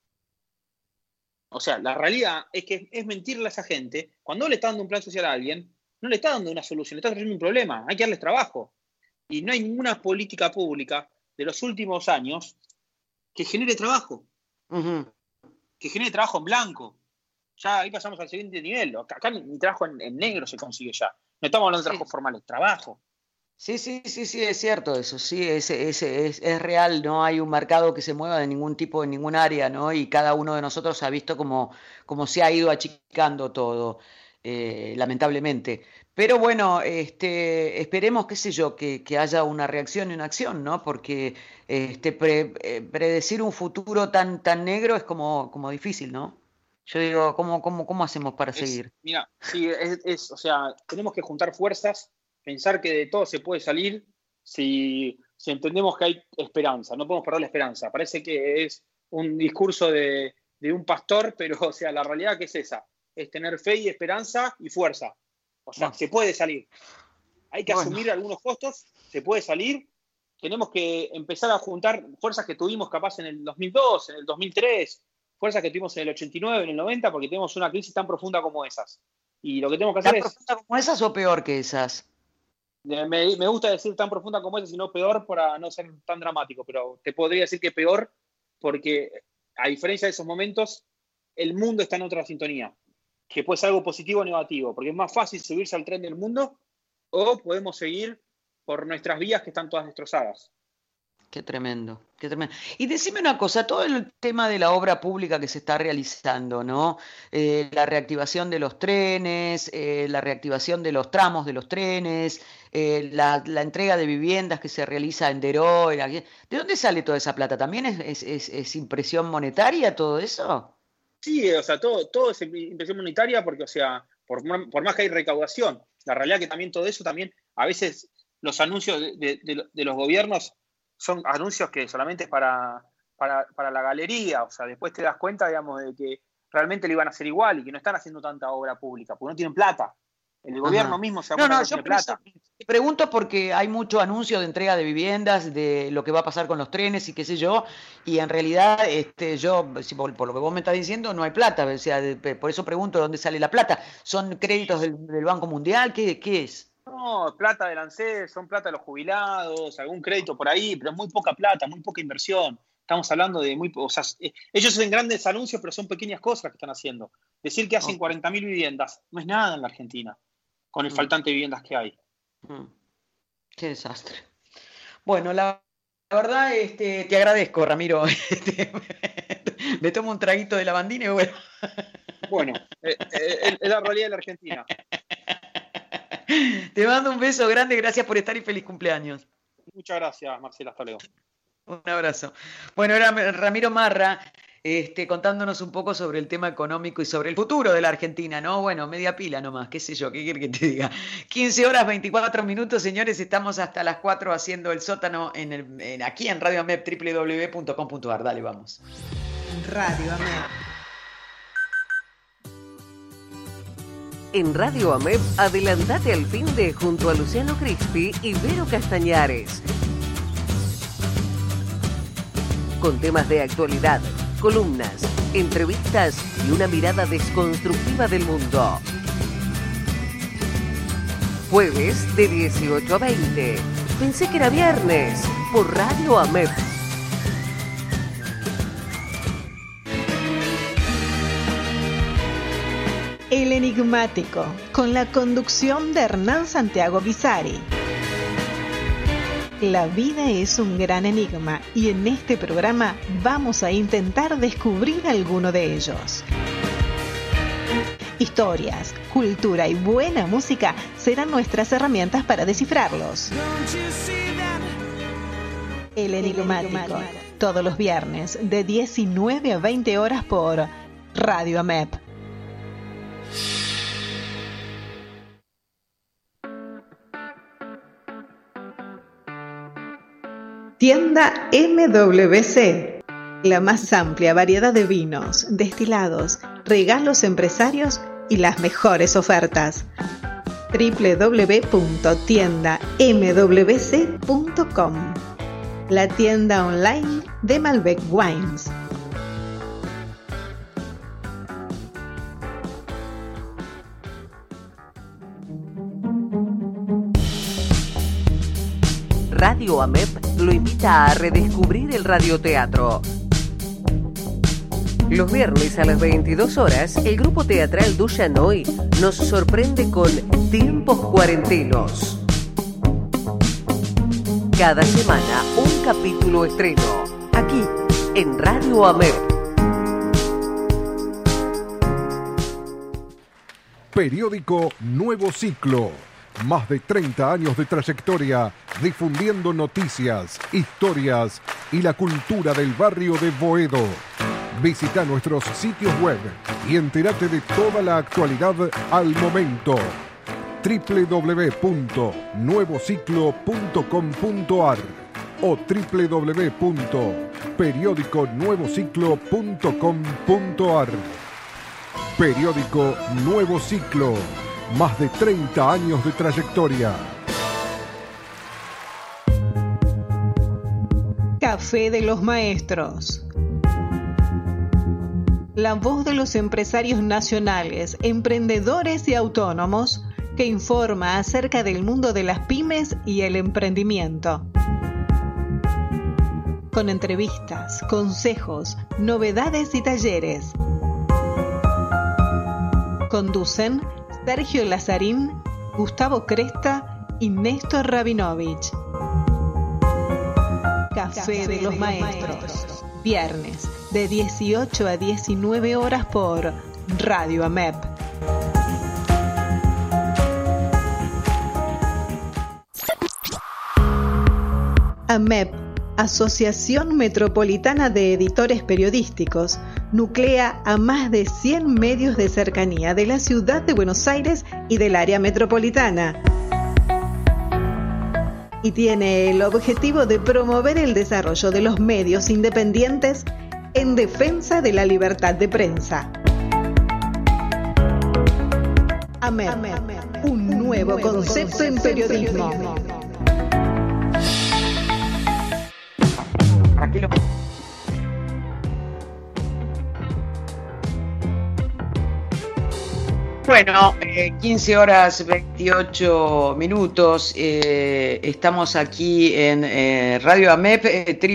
O sea, la realidad es que es mentirle a esa gente. Cuando le está dando un plan social a alguien, no le está dando una solución, le está trayendo un problema. Hay que darles trabajo. Y no hay ninguna política pública de los últimos años que genere trabajo. Que genere trabajo en blanco. Ya ahí pasamos al siguiente nivel. Acá mi trabajo en negro se consigue ya. No estamos hablando de trabajos formales, trabajo. Sí, es cierto eso, sí, es real, no hay un mercado que se mueva de ningún tipo, en ningún área, ¿no? Y cada uno de nosotros ha visto cómo se ha ido achicando todo, lamentablemente. Pero bueno, esperemos, qué sé yo, que haya una reacción y una acción, ¿no? Porque predecir un futuro tan negro es como difícil, ¿no? Yo digo, ¿cómo hacemos para seguir? Mira, sí, o sea, tenemos que juntar fuerzas, pensar que de todo se puede salir si entendemos que hay esperanza. No podemos perder la esperanza. Parece que es un discurso de un pastor, pero o sea, la realidad que es esa. Es tener fe y esperanza y fuerza. O sea, se puede salir. Hay que asumir algunos costos, se puede salir. Tenemos que empezar a juntar fuerzas que tuvimos capaz en el 2002, en el 2003, fuerzas que tuvimos en el 89, en el 90, porque tenemos una crisis tan profunda como esas. Y lo que tenemos que hacer ¿Tan profunda como esas o peor que esas? Me gusta decir tan profunda como esas, sino peor para no ser tan dramático, pero te podría decir que peor porque, a diferencia de esos momentos, el mundo está en otra sintonía, que puede ser algo positivo o negativo, porque es más fácil subirse al tren del mundo o podemos seguir por nuestras vías que están todas destrozadas. Qué tremendo, qué tremendo. Y decime una cosa, todo el tema de la obra pública que se está realizando, ¿no? La reactivación de los trenes, la reactivación de los tramos de los trenes, la entrega de viviendas que se realiza en Deró. ¿De dónde sale toda esa plata? ¿También es impresión monetaria todo eso? Sí, o sea, todo es impresión monetaria porque, o sea, por más que hay recaudación, la realidad que también todo eso también, a veces los anuncios de los gobiernos son anuncios que solamente es para la galería, o sea, después te das cuenta, digamos, de que realmente lo iban a hacer igual y que no están haciendo tanta obra pública, porque no tienen plata. El gobierno mismo se no tiene plata. Te pregunto porque hay mucho anuncio de entrega de viviendas, de lo que va a pasar con los trenes y qué sé yo, y en realidad yo, por lo que vos me estás diciendo, no hay plata, o sea, por eso pregunto dónde sale la plata. ¿Son créditos del Banco Mundial? ¿Qué es? No, plata del ANSES, son plata de los jubilados, algún crédito por ahí, pero muy poca plata, muy poca inversión. Estamos hablando de o sea, ellos hacen grandes anuncios, pero son pequeñas cosas que están haciendo. Decir que hacen 40.000 viviendas no es nada en la Argentina, con el faltante de viviendas que hay. Qué desastre. Bueno, la verdad, te agradezco, Ramiro. Me tomo un traguito de lavandina y bueno. Bueno, es la realidad de la Argentina. Te mando un beso grande, gracias por estar y feliz cumpleaños. Muchas gracias, Marcela, hasta luego. Un abrazo. Bueno, era Ramiro Marra, contándonos un poco sobre el tema económico y sobre el futuro de la Argentina, ¿no? Bueno, media pila nomás, qué sé yo, ¿qué quiere que te diga? 15 horas 24 minutos, señores, estamos hasta las 4 haciendo el sótano aquí en Radio AMEP, www.com.ar. Dale, vamos. Radio AMEP. En Radio AMEP, adelantate al fin de junto a Luciano Crispi y Vero Castañares. Con temas de actualidad, columnas, entrevistas y una mirada desconstructiva del mundo. Jueves de 18 a 20. Pensé que era viernes por Radio AMEP. El Enigmático, con la conducción de Hernán Santiago Bizari. La vida es un gran enigma y en este programa vamos a intentar descubrir alguno de ellos. Historias, cultura y buena música serán nuestras herramientas para descifrarlos. El Enigmático, todos los viernes de 19 a 20 horas por Radio AMEP. Tienda MWC, la más amplia variedad de vinos, destilados, regalos empresarios y las mejores ofertas. www.tiendamwc.com, la tienda online de Malbec Wines. Radio AMEP lo invita a redescubrir el radioteatro. Los viernes a las 22 horas, el grupo teatral Dushanoy nos sorprende con Tiempos Cuarentenos. Cada semana, un capítulo estreno, aquí, en Radio AMEP. Periódico Nuevo Ciclo. Más de 30 años de trayectoria difundiendo noticias, historias y la cultura del barrio de Boedo. Visita nuestros sitios web y entérate de toda la actualidad al momento. www.nuevociclo.com.ar o www.periodiconuevociclo.com.ar. Periódico Nuevo Ciclo. Más de 30 años de trayectoria. Café de los Maestros. La voz de los empresarios nacionales, emprendedores y autónomos que informa acerca del mundo de las pymes y el emprendimiento. Con entrevistas, consejos, novedades y talleres. Conducen Sergio Lazarín, Gustavo Cresta y Néstor Rabinovich. Café de los Maestros. Viernes de 18 a 19 horas por Radio AMEP. AMEP, Asociación Metropolitana de Editores Periodísticos, nuclea a más de 100 medios de cercanía de la ciudad de Buenos Aires y del área metropolitana. Y tiene el objetivo de promover el desarrollo de los medios independientes en defensa de la libertad de prensa. AMEP, un nuevo concepto en periodismo. Bueno, 15 horas 28 minutos, estamos aquí en Radio AMEP,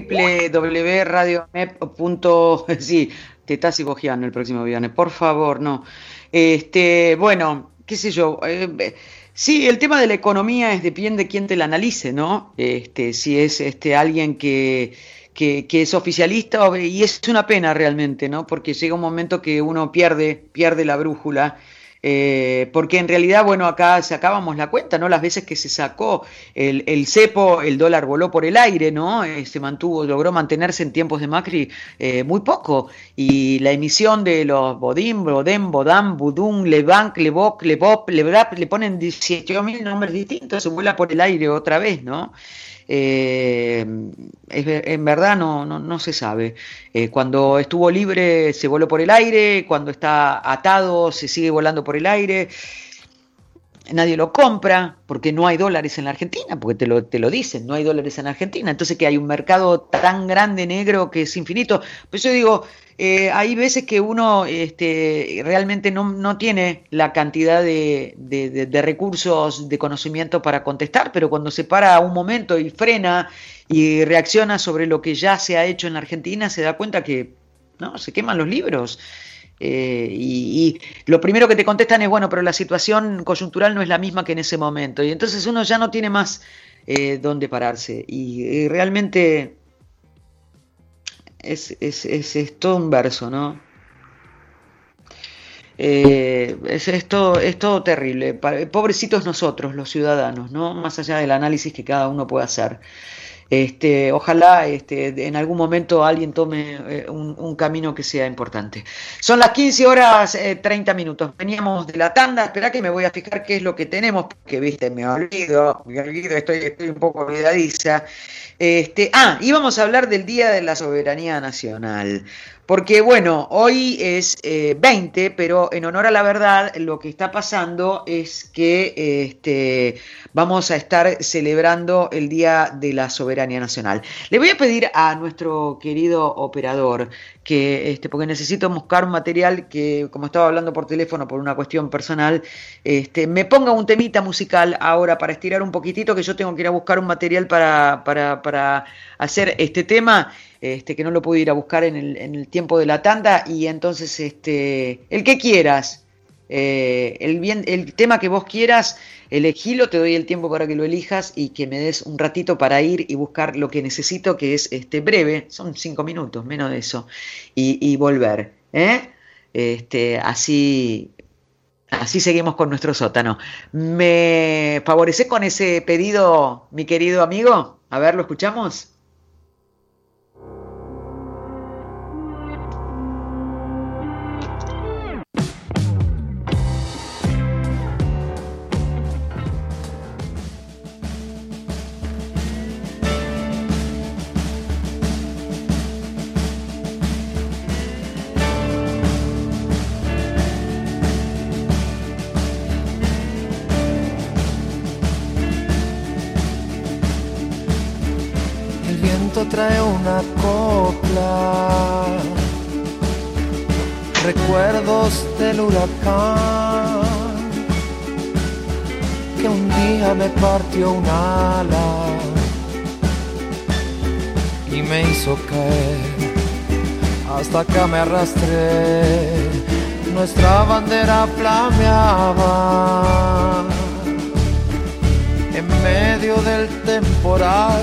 www.radioamep. Sí, te estás cibojeando el próximo viernes, por favor, no. Bueno, qué sé yo, sí, el tema de la economía depende de quién te la analice, ¿no? Si es alguien que es oficialista, y es una pena realmente, ¿no? Porque llega un momento que uno pierde la brújula. Porque en realidad, bueno, acá sacábamos la cuenta, ¿no? Las veces que se sacó el cepo, el dólar voló por el aire, ¿no? Se logró mantenerse en tiempos de Macri muy poco. Y la emisión de los Bodin, Bodam, Budun, Lebanc, Leboc, Lebop, Lebrap, le ponen 18.000 nombres distintos, se vuela por el aire otra vez, ¿no? En verdad no se sabe. Cuando estuvo libre se voló por el aire, cuando está atado se sigue volando por el aire. Nadie lo compra porque no hay dólares en la Argentina, porque te lo dicen, no hay dólares en Argentina. Entonces que hay un mercado tan grande negro que es infinito. Pues yo digo, hay veces que uno realmente no tiene la cantidad de recursos, de conocimiento para contestar, pero cuando se para un momento y frena y reacciona sobre lo que ya se ha hecho en la Argentina, se da cuenta que no se queman los libros. Y lo primero que te contestan es, bueno, pero la situación coyuntural no es la misma que en ese momento. Y entonces uno ya no tiene más dónde pararse. Y realmente es todo un verso, ¿no? Es todo terrible. Pobrecitos nosotros, los ciudadanos, ¿no? Más allá del análisis que cada uno pueda hacer. Ojalá en algún momento alguien tome un camino que sea importante. Son las 15:30. Veníamos de la tanda. Esperá que me voy a fijar qué es lo que tenemos, porque viste, me olvido, estoy un poco olvidadiza. Íbamos a hablar del Día de la Soberanía Nacional. Porque bueno, hoy es 20, pero en honor a la verdad, lo que está pasando es que vamos a estar celebrando el Día de la Soberanía Nacional. Le voy a pedir a nuestro querido operador que, porque necesito buscar un material que, como estaba hablando por teléfono por una cuestión personal, me ponga un temita musical ahora para estirar un poquitito, que yo tengo que ir a buscar un material para hacer este tema. Que no lo pude ir a buscar en el tiempo de la tanda, y entonces el que quieras, el tema que vos quieras, elegilo, te doy el tiempo para que lo elijas y que me des un ratito para ir y buscar lo que necesito, que es breve, son 5 minutos, menos de eso, y volver, así seguimos con nuestro sótano. ¿Me favorecés con ese pedido, mi querido amigo? A ver, ¿lo escuchamos? Trae una copla, recuerdos del huracán que un día me partió un ala y me hizo caer, hasta acá me arrastré, nuestra bandera flameaba en medio del temporal.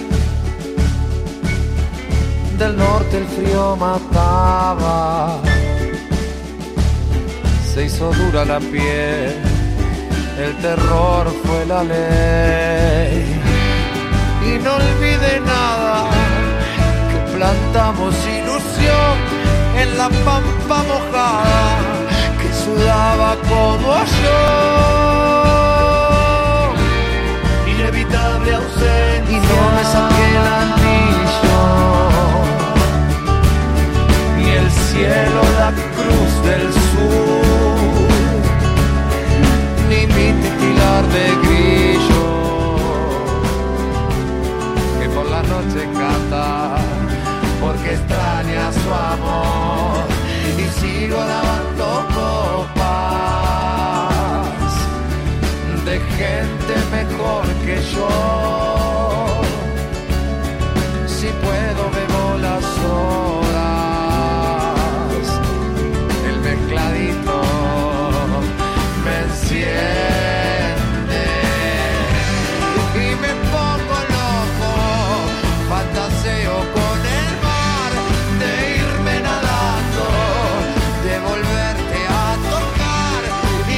Del norte el frío mataba, se hizo dura la piel, el terror fue la ley. Y no olvide nada, que plantamos ilusión en la pampa mojada, que sudaba como yo. Inevitable ausencia, y no me saqué el anillo, el cielo, la cruz del sur, ni mi titilar de grillo, que por la noche canta, porque extraña su amor, y sigo lavando copas de gente mejor que yo. Si puedo bebo las horas, el mezcladito me enciende y me pongo loco, fantaseo con el mar, de irme nadando, de volverte a tocar y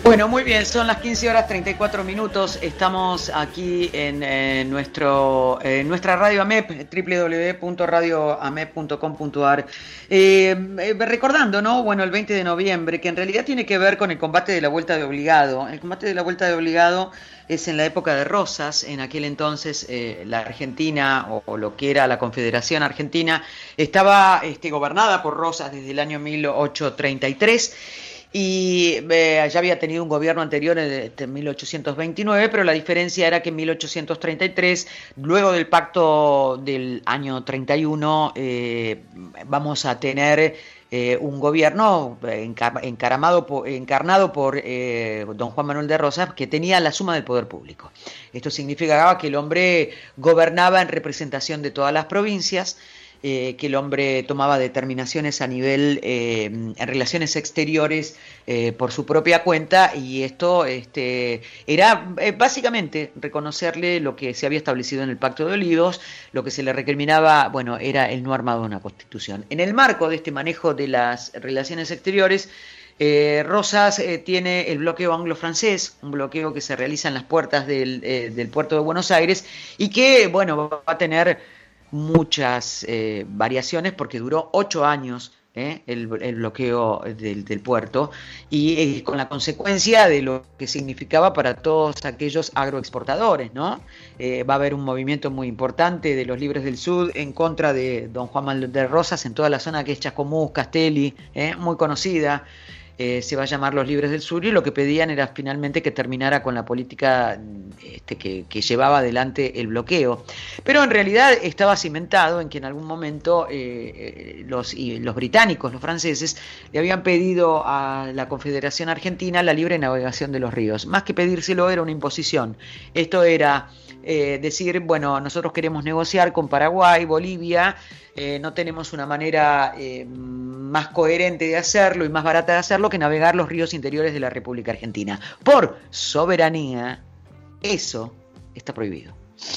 Bueno, muy bien, son las 15:34. Estamos aquí en nuestra radio AMEP, www.radioamep.com.ar. Recordando, ¿no? Bueno, el 20 de noviembre, que en realidad tiene que ver con el combate de la Vuelta de Obligado. El combate de la Vuelta de Obligado es en la época de Rosas. En aquel entonces la Argentina, o lo que era la Confederación Argentina, estaba gobernada por Rosas desde el año 1833. Y ya había tenido un gobierno anterior en 1829, pero la diferencia era que en 1833, luego del pacto del año 31, vamos a tener un gobierno encarnado por don Juan Manuel de Rosas, que tenía la suma del poder público. Esto significaba que el hombre gobernaba en representación de todas las provincias, que el hombre tomaba determinaciones a nivel en relaciones exteriores por su propia cuenta, y esto era básicamente reconocerle lo que se había establecido en el Pacto de Olivos. Lo que se le recriminaba, bueno, era el no armado de una constitución. En el marco de este manejo de las relaciones exteriores, Rosas tiene el bloqueo anglo-francés, un bloqueo que se realiza en las puertas del puerto de Buenos Aires, y que, bueno, va a tener muchas variaciones, porque duró 8 años el bloqueo del puerto, y con la consecuencia de lo que significaba para todos aquellos agroexportadores, ¿no? Va a haber un movimiento muy importante de los Libres del Sur en contra de don Juan Manuel de Rosas en toda la zona que es Chascomús, Castelli, muy conocida. Se va a llamar los Libres del Sur, y lo que pedían era finalmente que terminara con la política que llevaba adelante el bloqueo. Pero en realidad estaba cimentado en que en algún momento los británicos, los franceses, le habían pedido a la Confederación Argentina la libre navegación de los ríos. Más que pedírselo, era una imposición. Esto era decir, bueno, nosotros queremos negociar con Paraguay, Bolivia, no tenemos una manera más coherente de hacerlo y más barata de hacerlo que navegar los ríos interiores de la República Argentina. Por soberanía, eso está prohibido.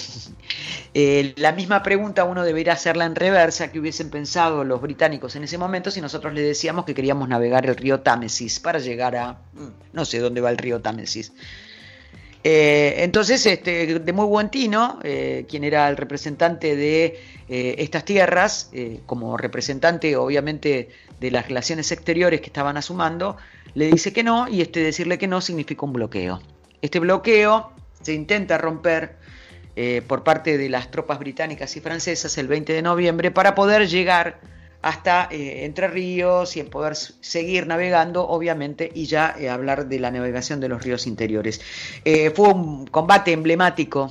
La misma pregunta uno debería hacerla en reversa, que hubiesen pensado los británicos en ese momento si nosotros les decíamos que queríamos navegar el río Támesis para llegar a... no sé dónde va el río Támesis. Entonces, de muy buen tino, quien era el representante de estas tierras, como representante obviamente de las relaciones exteriores que estaban asumiendo, le dice que no, y decirle que no significa un bloqueo. Este bloqueo se intenta romper por parte de las tropas británicas y francesas el 20 de noviembre para poder llegar hasta Entre Ríos y poder seguir navegando, obviamente, y ya hablar de la navegación de los ríos interiores. Fue un combate emblemático,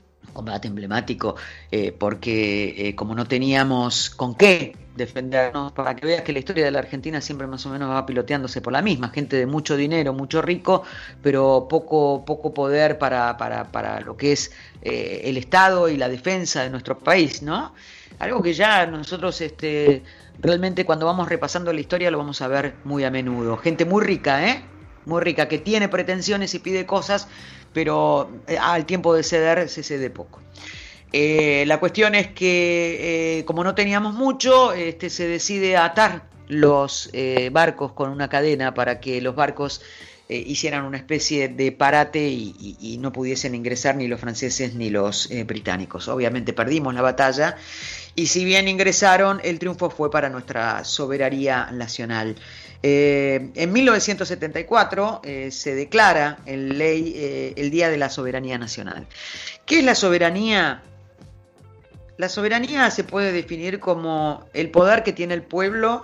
porque como no teníamos con qué defendernos, para que veas que la historia de la Argentina siempre más o menos va piloteándose por la misma, gente de mucho dinero, mucho rico, pero poco poder para lo que es el Estado y la defensa de nuestro país, ¿no? Algo que ya nosotros realmente cuando vamos repasando la historia lo vamos a ver muy a menudo. Gente muy rica, muy rica, que tiene pretensiones y pide cosas, pero al tiempo de ceder se cede poco. La cuestión es que como no teníamos mucho, se decide atar los barcos con una cadena para que los barcos hicieran una especie de parate y no pudiesen ingresar ni los franceses ni los británicos. Obviamente perdimos la batalla, y si bien ingresaron, el triunfo fue para nuestra soberanía nacional. En 1974 se declara en ley el Día de la Soberanía Nacional. ¿Qué es la soberanía? La soberanía se puede definir como el poder que tiene el pueblo,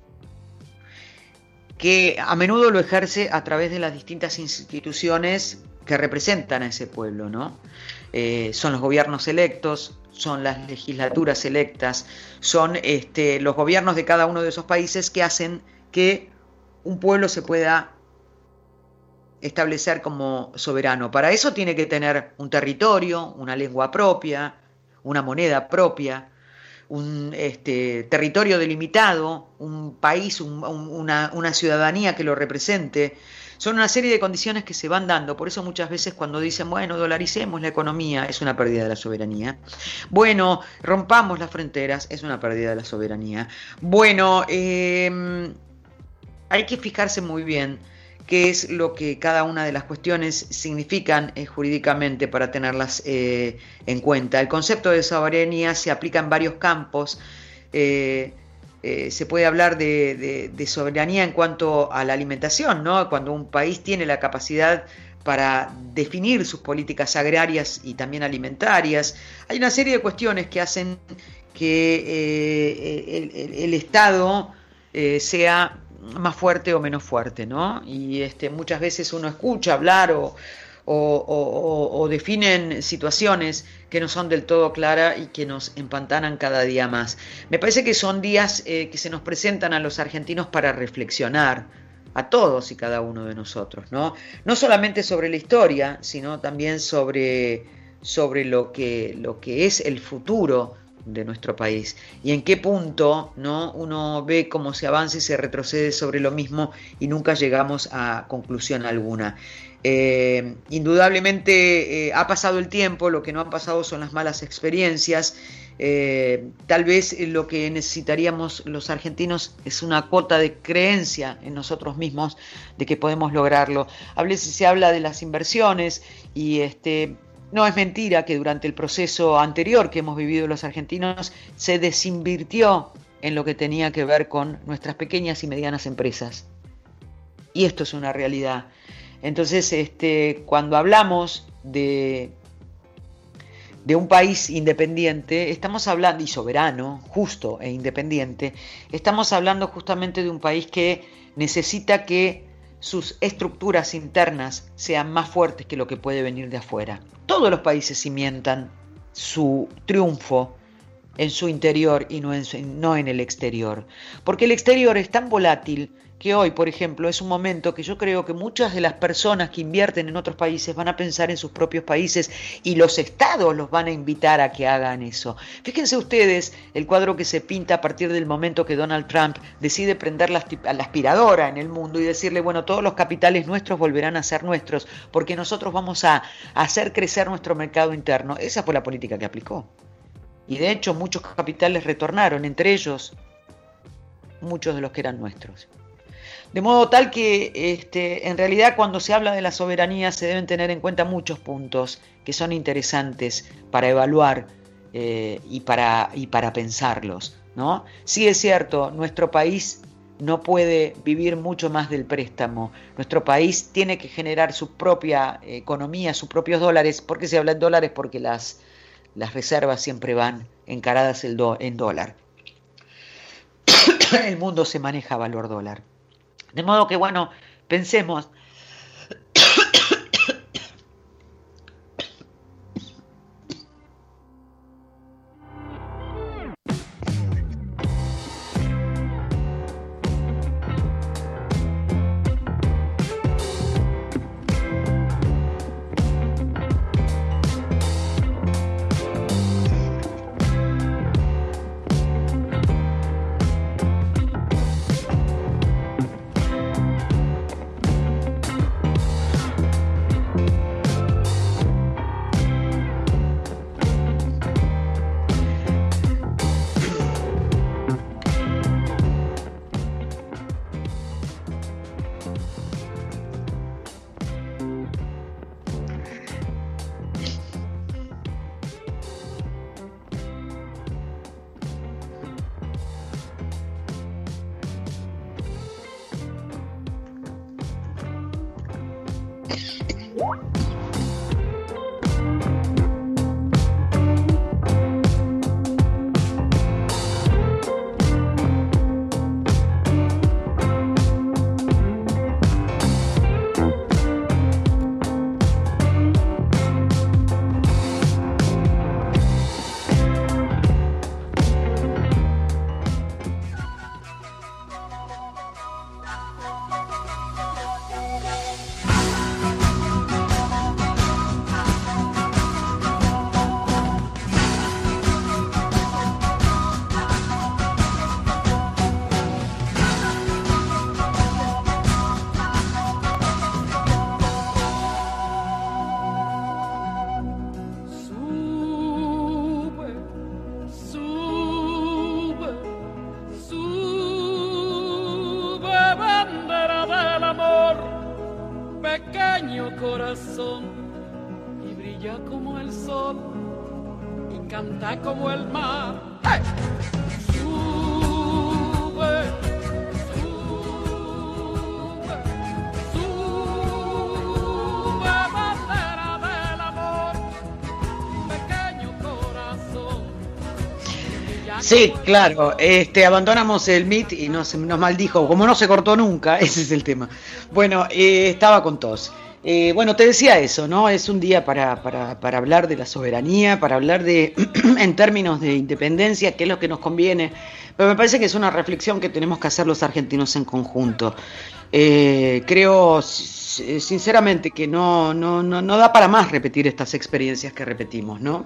que a menudo lo ejerce a través de las distintas instituciones que representan a ese pueblo, ¿no? Son los gobiernos electos, son las legislaturas electas, son los gobiernos de cada uno de esos países que hacen que un pueblo se pueda establecer como soberano. Para eso tiene que tener un territorio, una lengua propia, una moneda propia, un territorio delimitado, un país, una ciudadanía que lo represente. Son una serie de condiciones que se van dando. Por eso muchas veces cuando dicen, bueno, dolaricemos la economía, es una pérdida de la soberanía. Bueno, rompamos las fronteras, es una pérdida de la soberanía. Bueno, hay que fijarse muy bien qué es lo que cada una de las cuestiones significan jurídicamente para tenerlas en cuenta. El concepto de soberanía se aplica en varios campos. Se puede hablar de soberanía en cuanto a la alimentación, ¿no? Cuando un país tiene la capacidad para definir sus políticas agrarias y también alimentarias. Hay una serie de cuestiones que hacen que el Estado sea más fuerte o menos fuerte, ¿no? Y muchas veces uno escucha hablar o definen situaciones que no son del todo claras y que nos empantanan cada día más. Me parece que son días que se nos presentan a los argentinos para reflexionar, a todos y cada uno de nosotros, ¿no? No solamente sobre la historia, sino también sobre lo que es el futuro de nuestro país y en qué punto, ¿no?, uno ve cómo se avanza y se retrocede sobre lo mismo y nunca llegamos a conclusión alguna. Indudablemente ha pasado el tiempo, lo que no han pasado son las malas experiencias. Tal vez lo que necesitaríamos los argentinos es una cuota de creencia en nosotros mismos de que podemos lograrlo. A veces se habla de las inversiones y no es mentira que durante el proceso anterior que hemos vivido los argentinos se desinvirtió en lo que tenía que ver con nuestras pequeñas y medianas empresas. Y esto es una realidad. Entonces, cuando hablamos de un país independiente, estamos hablando, y soberano, justo e independiente, estamos hablando justamente de un país que necesita que sus estructuras internas sean más fuertes que lo que puede venir de afuera. Todos los países cimientan su triunfo en su interior y no en el exterior, porque el exterior es tan volátil que hoy, por ejemplo, es un momento que yo creo que muchas de las personas que invierten en otros países van a pensar en sus propios países y los estados los van a invitar a que hagan eso. Fíjense ustedes el cuadro que se pinta a partir del momento que Donald Trump decide prender la aspiradora en el mundo y decirle, bueno, todos los capitales nuestros volverán a ser nuestros porque nosotros vamos a hacer crecer nuestro mercado interno. Esa fue la política que aplicó. Y de hecho muchos capitales retornaron, entre ellos muchos de los que eran nuestros. De modo tal que en realidad cuando se habla de la soberanía se deben tener en cuenta muchos puntos que son interesantes para evaluar y para pensarlos, ¿no? Sí es cierto, nuestro país no puede vivir mucho más del préstamo. Nuestro país tiene que generar su propia economía, sus propios dólares. ¿Por qué se habla en dólares? Porque las reservas siempre van encaradas en dólar. El mundo se maneja a valor dólar. De modo que, bueno, pensemos. pequeño corazón, y brilla como el sol, y canta como el mar. ¡Hey! Sube, sube, sube, bandera del amor, pequeño corazón. Sí, claro, abandonamos el MIT y nos maldijo, como no se cortó nunca, ese es el tema. Bueno, estaba con tos. Bueno, te decía eso, ¿no? Es un día para hablar de la soberanía, para hablar de, en términos de independencia, qué es lo que nos conviene. Pero me parece que es una reflexión que tenemos que hacer los argentinos en conjunto. Creo, sinceramente, que no da para más repetir estas experiencias que repetimos, ¿no?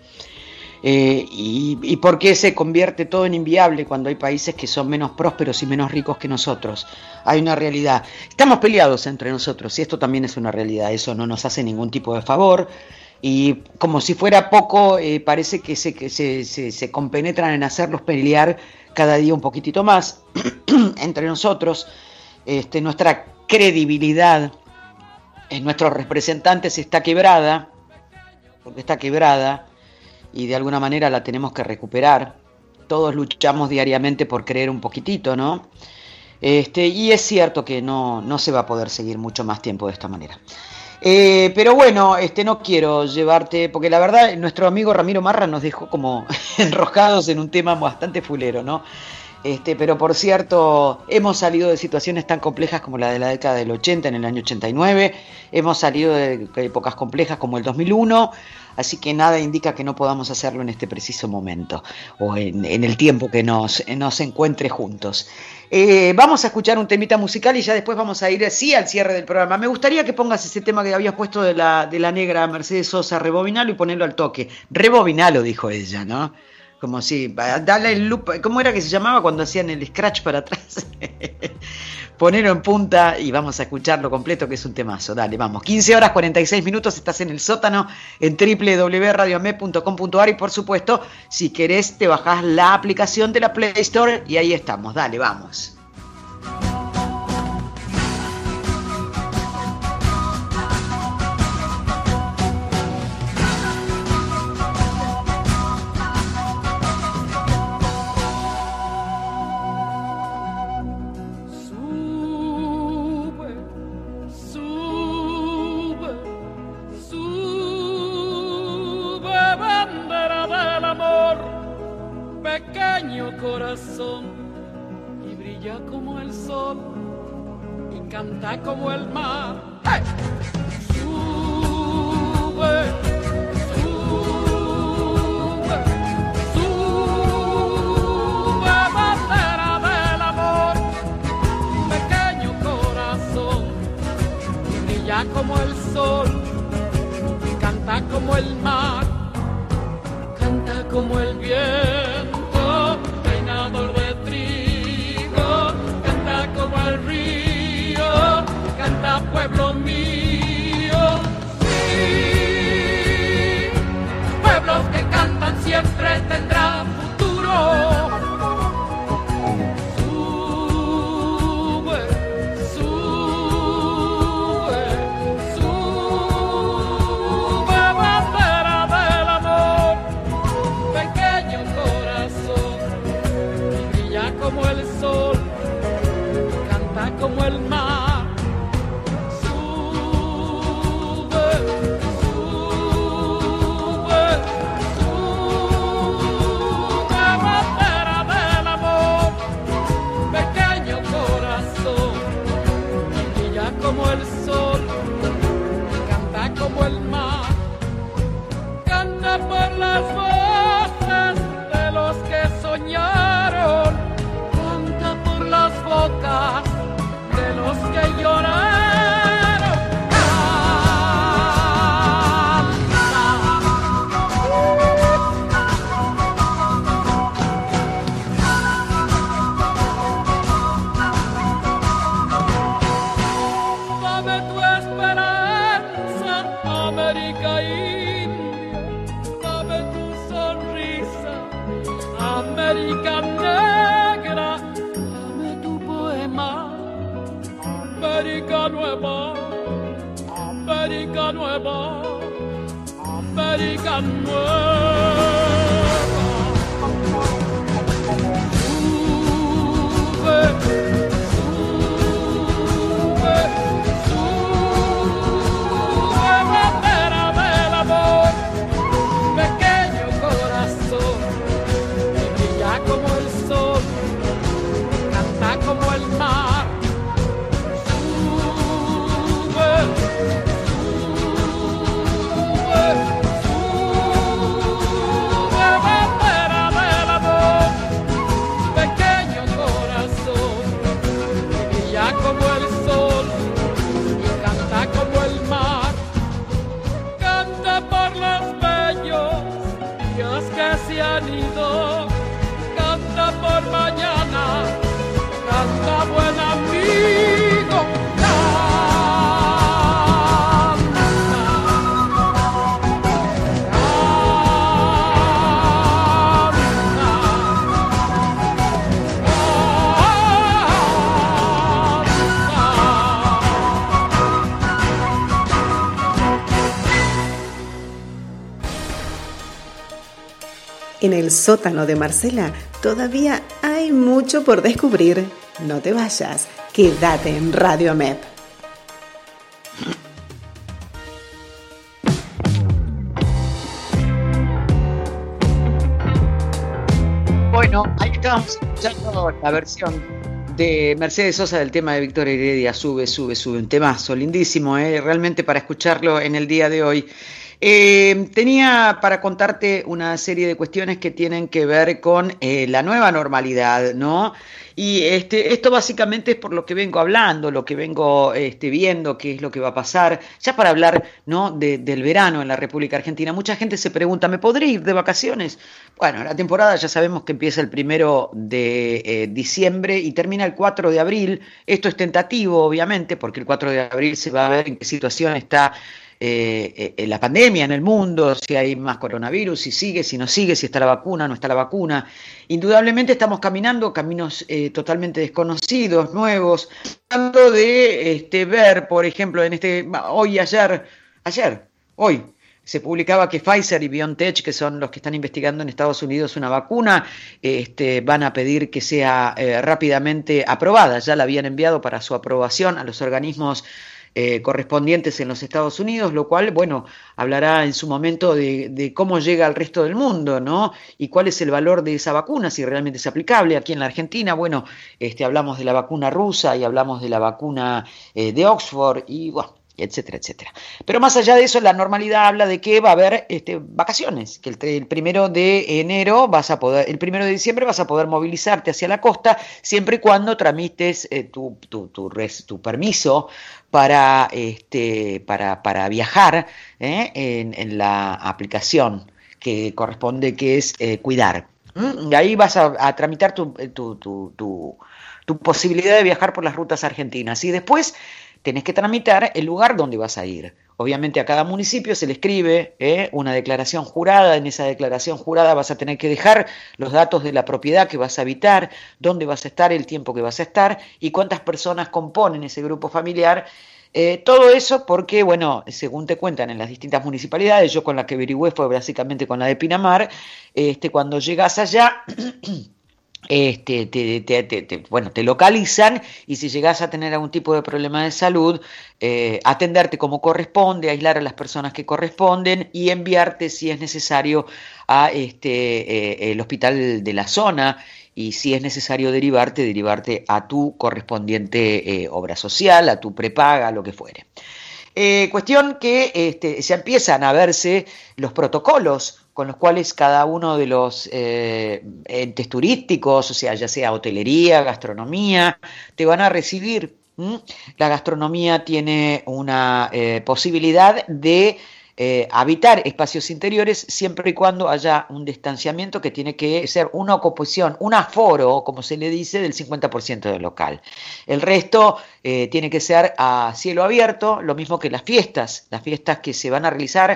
Y por qué se convierte todo en inviable cuando hay países que son menos prósperos y menos ricos que nosotros. Hay una realidad. Estamos peleados entre nosotros y esto también es una realidad. Eso no nos hace ningún tipo de favor. Y como si fuera poco, parece que se compenetran en hacerlos pelear cada día un poquitito más entre nosotros. Nuestra credibilidad en nuestros representantes está quebrada, porque está quebrada. Y de alguna manera la tenemos que recuperar. Todos luchamos diariamente por creer un poquitito, ¿no? Y es cierto que no se va a poder seguir mucho más tiempo de esta manera. Pero bueno, no quiero llevarte, porque la verdad nuestro amigo Ramiro Marra nos dejó como enroscados en un tema bastante fulero, ¿no? Pero por cierto, hemos salido de situaciones tan complejas como la de la década del 80, en el año 89, hemos salido de épocas complejas como el 2001, así que nada indica que no podamos hacerlo en este preciso momento, o en el tiempo que nos encuentre juntos. Vamos a escuchar un temita musical y ya después vamos a ir así al cierre del programa. Me gustaría que pongas ese tema que habías puesto de la negra Mercedes Sosa, rebobinalo y ponerlo al toque. Rebobinalo, dijo ella, ¿no? Como si, dale el loop, ¿cómo era que se llamaba cuando hacían el scratch para atrás? Ponerlo en punta y vamos a escucharlo completo, que es un temazo. Dale, vamos. 15 horas 46 minutos, estás en el sótano en www.radioame.com.ar y por supuesto, si querés te bajás la aplicación de la Play Store y ahí estamos. Dale, vamos. Corazón y brilla como el sol y canta como el mar. ¡Hey! Sube, sube, sube, bandera del amor, pequeño corazón y brilla como el sol y canta como el mar, canta como el viento, peinador de trigo, canta como el río, canta pueblo mío. Sí, pueblos que cantan siempre tendrán futuro. Sube, sube, sube, bandera del amor, pequeño corazón. América Nueva, América Nueva. En el sótano de Marcela todavía hay mucho por descubrir. No te vayas, quédate en Radio AMEP. Bueno, ahí estábamos escuchando la versión de Mercedes Sosa del tema de Víctor Heredia, Sube, sube, sube, un temazo lindísimo, realmente para escucharlo en el día de hoy. Tenía para contarte una serie de cuestiones que tienen que ver con la nueva normalidad, ¿no? Y esto básicamente es por lo que vengo hablando, lo que vengo viendo, qué es lo que va a pasar. Ya para hablar, ¿no?, del verano en la República Argentina, mucha gente se pregunta, ¿me podré ir de vacaciones? Bueno, la temporada ya sabemos que empieza el 1 de diciembre y termina el 4 de abril. Esto es tentativo, obviamente, porque el 4 de abril se va a ver en qué situación está la pandemia en el mundo, si hay más coronavirus, si sigue, si no sigue, si está la vacuna, no está la vacuna. Indudablemente estamos caminando caminos totalmente desconocidos, nuevos, tratando de ver, por ejemplo, hoy se publicaba que Pfizer y BioNTech, que son los que están investigando en Estados Unidos una vacuna, van a pedir que sea rápidamente aprobada. Ya la habían enviado para su aprobación a los organismos correspondientes en los Estados Unidos, lo cual, bueno, hablará en su momento de cómo llega al resto del mundo, ¿no? Y cuál es el valor de esa vacuna, si realmente es aplicable. Aquí en la Argentina, bueno, hablamos de la vacuna rusa y hablamos de la vacuna de Oxford y, bueno, etcétera, etcétera. Pero más allá de eso, la normalidad habla de que va a haber vacaciones, que el 1 de enero el 1 de diciembre vas a poder movilizarte hacia la costa, siempre y cuando tramites tu permiso para viajar en la aplicación que corresponde, que es Cuidar. Y ahí vas a tramitar tu posibilidad de viajar por las rutas argentinas. Y después tenés que tramitar el lugar donde vas a ir. Obviamente a cada municipio se le escribe una declaración jurada. En esa declaración jurada vas a tener que dejar los datos de la propiedad que vas a habitar, dónde vas a estar, el tiempo que vas a estar y cuántas personas componen ese grupo familiar. Todo eso porque, bueno, según te cuentan en las distintas municipalidades, yo con la que averigüé fue básicamente con la de Pinamar, cuando llegas allá te localizan y si llegas a tener algún tipo de problema de salud, atenderte como corresponde, aislar a las personas que corresponden y enviarte, si es necesario, a el hospital de la zona, y si es necesario derivarte a tu correspondiente obra social, a tu prepaga, lo que fuere. Cuestión que ya empiezan a verse los protocolos con los cuales cada uno de los entes turísticos, o sea, ya sea hotelería, gastronomía, te van a recibir. La gastronomía tiene una posibilidad de habitar espacios interiores siempre y cuando haya un distanciamiento que tiene que ser una ocupación, un aforo, como se le dice, del 50% del local. El resto tiene que ser a cielo abierto, lo mismo que las fiestas que se van a realizar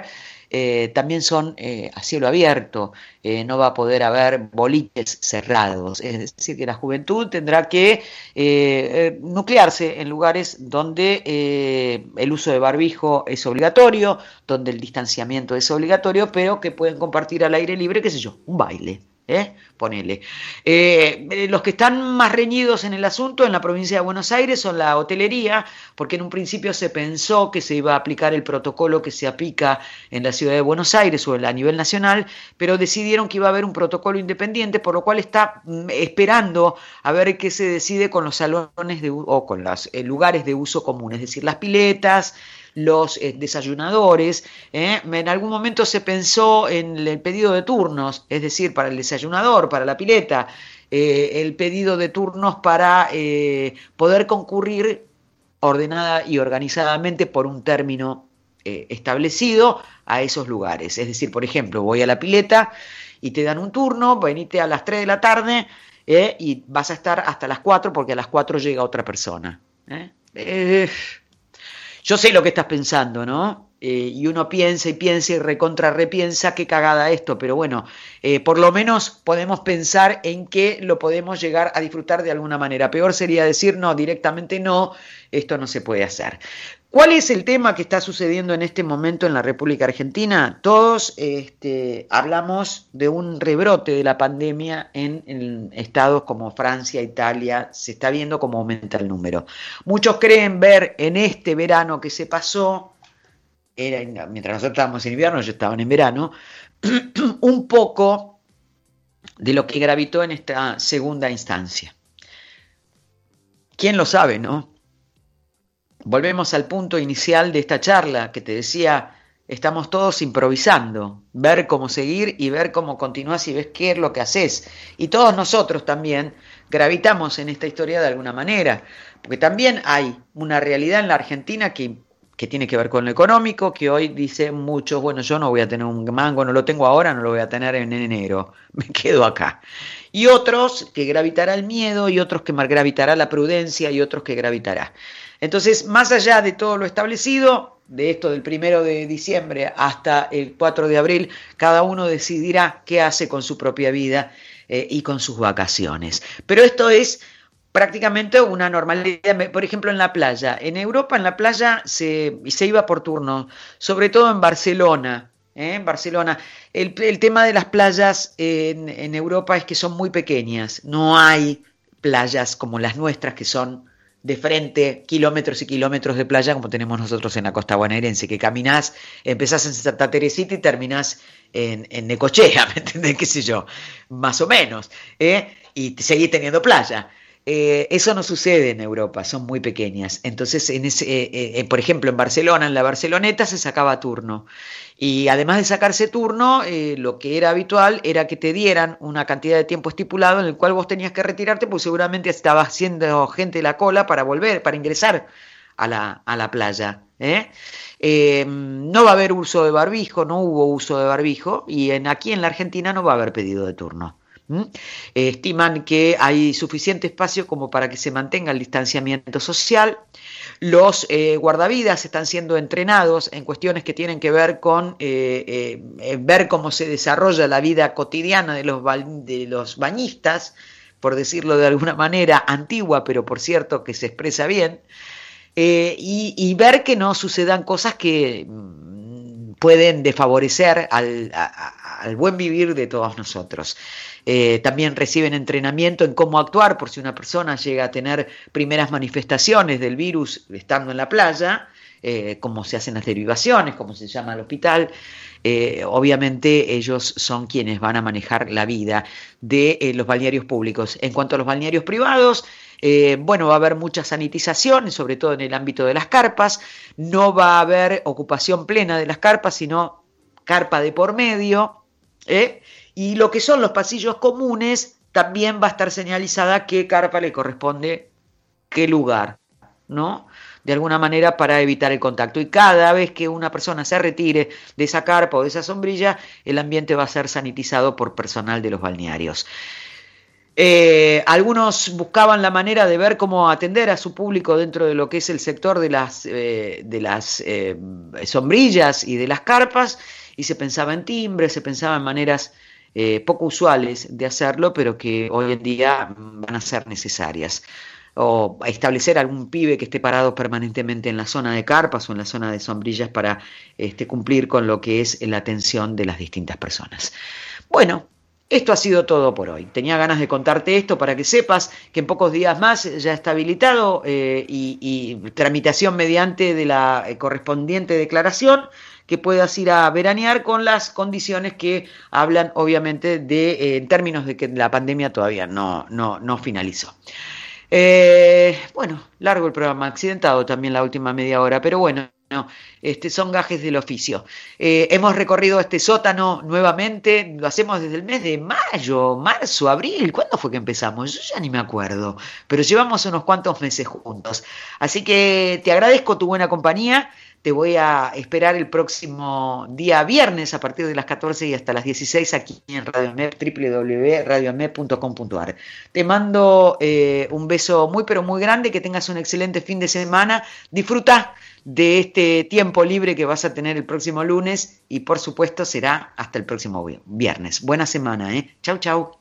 también son a cielo abierto, no va a poder haber boliches cerrados, es decir, que la juventud tendrá que nuclearse en lugares donde el uso de barbijo es obligatorio, donde el distanciamiento es obligatorio, pero que pueden compartir al aire libre, qué sé yo, un baile. Ponele. Los que están más reñidos en el asunto en la provincia de Buenos Aires son la hotelería, porque en un principio se pensó que se iba a aplicar el protocolo que se aplica en la ciudad de Buenos Aires o a nivel nacional, pero decidieron que iba a haber un protocolo independiente, por lo cual está esperando a ver qué se decide con los salones o con los lugares de uso común, es decir, las piletas, los desayunadores. En algún momento se pensó en el pedido de turnos, es decir, para el desayunador, para la pileta, el pedido de turnos para poder concurrir ordenada y organizadamente por un término establecido a esos lugares. Es decir, por ejemplo, voy a la pileta y te dan un turno, venite a las 3 de la tarde y vas a estar hasta las 4 porque a las 4 llega otra persona. Yo sé lo que estás pensando, ¿no? Y uno piensa y recontra repiensa qué cagada esto, pero bueno, por lo menos podemos pensar en que lo podemos llegar a disfrutar de alguna manera. Peor sería decir no, directamente no, esto no se puede hacer. ¿Cuál es el tema que está sucediendo en este momento en la República Argentina? Todos hablamos de un rebrote de la pandemia en estados como Francia, Italia, se está viendo cómo aumenta el número. Muchos creen ver en este verano que se pasó, mientras nosotros estábamos en invierno, ellos estaban en verano, un poco de lo que gravitó en esta segunda instancia. ¿Quién lo sabe, no? Volvemos al punto inicial de esta charla que te decía, estamos todos improvisando, ver cómo seguir y ver cómo continúas y ves qué es lo que haces. Y todos nosotros también gravitamos en esta historia de alguna manera, porque también hay una realidad en la Argentina que tiene que ver con lo económico, que hoy dicen muchos, bueno, yo no voy a tener un mango, no lo tengo ahora, no lo voy a tener en enero, me quedo acá. Y otros que gravitará el miedo, y otros que gravitará la prudencia, y otros que gravitará. Entonces, más allá de todo lo establecido, de esto del 1 de diciembre hasta el 4 de abril, cada uno decidirá qué hace con su propia vida y con sus vacaciones. Pero esto es prácticamente una normalidad. Por ejemplo, en la playa. En Europa, en la playa se iba por turno, sobre todo en Barcelona. En Barcelona. El tema de las playas en Europa es que son muy pequeñas. No hay playas como las nuestras que son de frente, kilómetros y kilómetros de playa como tenemos nosotros en la costa bonaerense, que caminás, empezás en Santa Teresita y terminás en Necochea, ¿me entendés? Qué sé yo, más o menos, y seguís teniendo playa. Eso no sucede en Europa, son muy pequeñas. Entonces, por ejemplo, en Barcelona, en la Barceloneta se sacaba turno. Y además de sacarse turno, lo que era habitual era que te dieran una cantidad de tiempo estipulado en el cual vos tenías que retirarte, porque seguramente estaba haciendo gente la cola para volver, para ingresar a la playa. No va a haber uso de barbijo, no hubo uso de barbijo, y aquí en la Argentina no va a haber pedido de turno. Estiman que hay suficiente espacio como para que se mantenga el distanciamiento social. Los guardavidas están siendo entrenados en cuestiones que tienen que ver con ver cómo se desarrolla la vida cotidiana de los bañistas, por decirlo de alguna manera antigua, pero por cierto que se expresa bien, y ver que no sucedan cosas que pueden desfavorecer al buen vivir de todos nosotros. También reciben entrenamiento en cómo actuar por si una persona llega a tener primeras manifestaciones del virus estando en la playa, cómo se hacen las derivaciones, cómo se llama al hospital. Obviamente ellos son quienes van a manejar la vida de los balnearios públicos. En cuanto a los balnearios privados, bueno, va a haber mucha sanitización, sobre todo en el ámbito de las carpas. No va a haber ocupación plena de las carpas, sino carpa de por medio, y lo que son los pasillos comunes también va a estar señalizada qué carpa le corresponde, qué lugar, ¿no? De alguna manera para evitar el contacto. Y cada vez que una persona se retire de esa carpa o de esa sombrilla, el ambiente va a ser sanitizado por personal de los balnearios. Algunos buscaban la manera de ver cómo atender a su público dentro de lo que es el sector de las sombrillas y de las carpas. y se pensaba en timbres, se pensaba en maneras poco usuales de hacerlo, pero que hoy en día van a ser necesarias. O establecer algún pibe que esté parado permanentemente en la zona de carpas o en la zona de sombrillas para cumplir con lo que es la atención de las distintas personas. Bueno, esto ha sido todo por hoy. Tenía ganas de contarte esto para que sepas que en pocos días más ya está habilitado y tramitación mediante de la correspondiente declaración que puedas ir a veranear con las condiciones que hablan obviamente de en términos de que la pandemia todavía no finalizó. Bueno, largo el programa, accidentado también la última media hora, pero bueno, son gajes del oficio. Hemos recorrido este sótano nuevamente, lo hacemos desde el mes de mayo, marzo, abril. ¿Cuándo fue que empezamos? Yo ya ni me acuerdo, pero llevamos unos cuantos meses juntos. Así que te agradezco tu buena compañía. Te voy a esperar el próximo día viernes a partir de las 14 y hasta las 16 aquí en Radio AMEP, www.radioamep.com.ar. Te mando un beso muy pero muy grande, que tengas un excelente fin de semana. Disfruta de este tiempo libre que vas a tener el próximo lunes y por supuesto será hasta el próximo viernes. Buena semana, Chau, chau.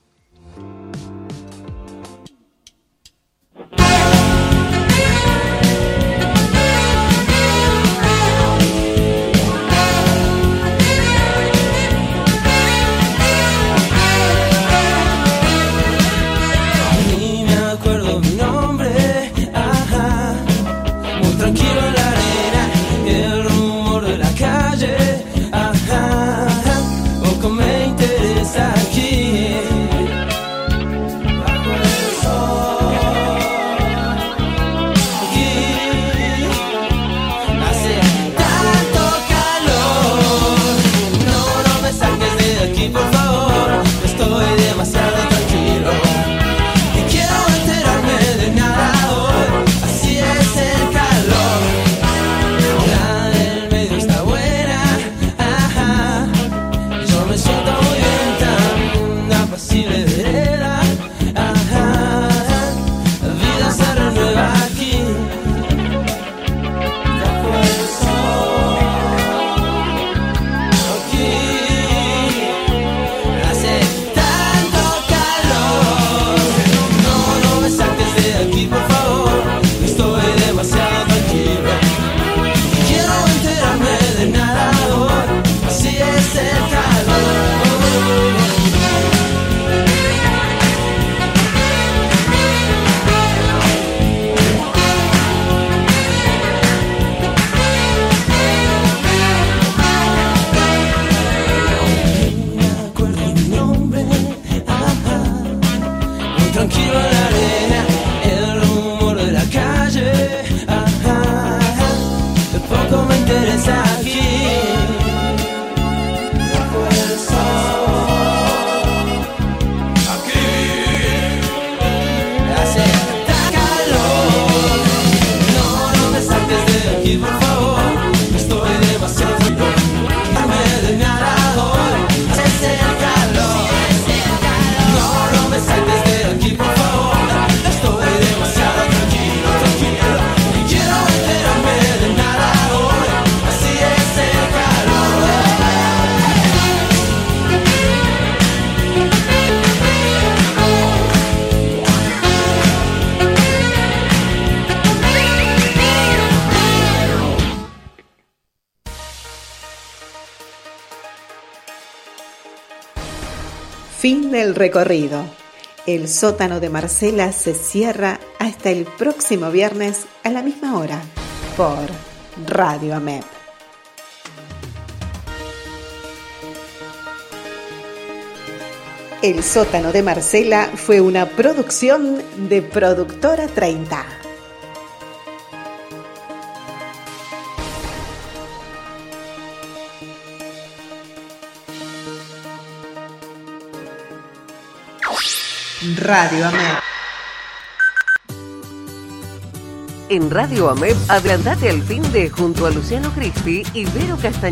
Fin del recorrido. El sótano de Marcela se cierra hasta el próximo viernes a la misma hora por Radio AMEP. El sótano de Marcela fue una producción de Productora 30. Radio AMEP. En Radio AMEP, adelantate al fin de Junto a Luciano Crispi y Vero Castañeda.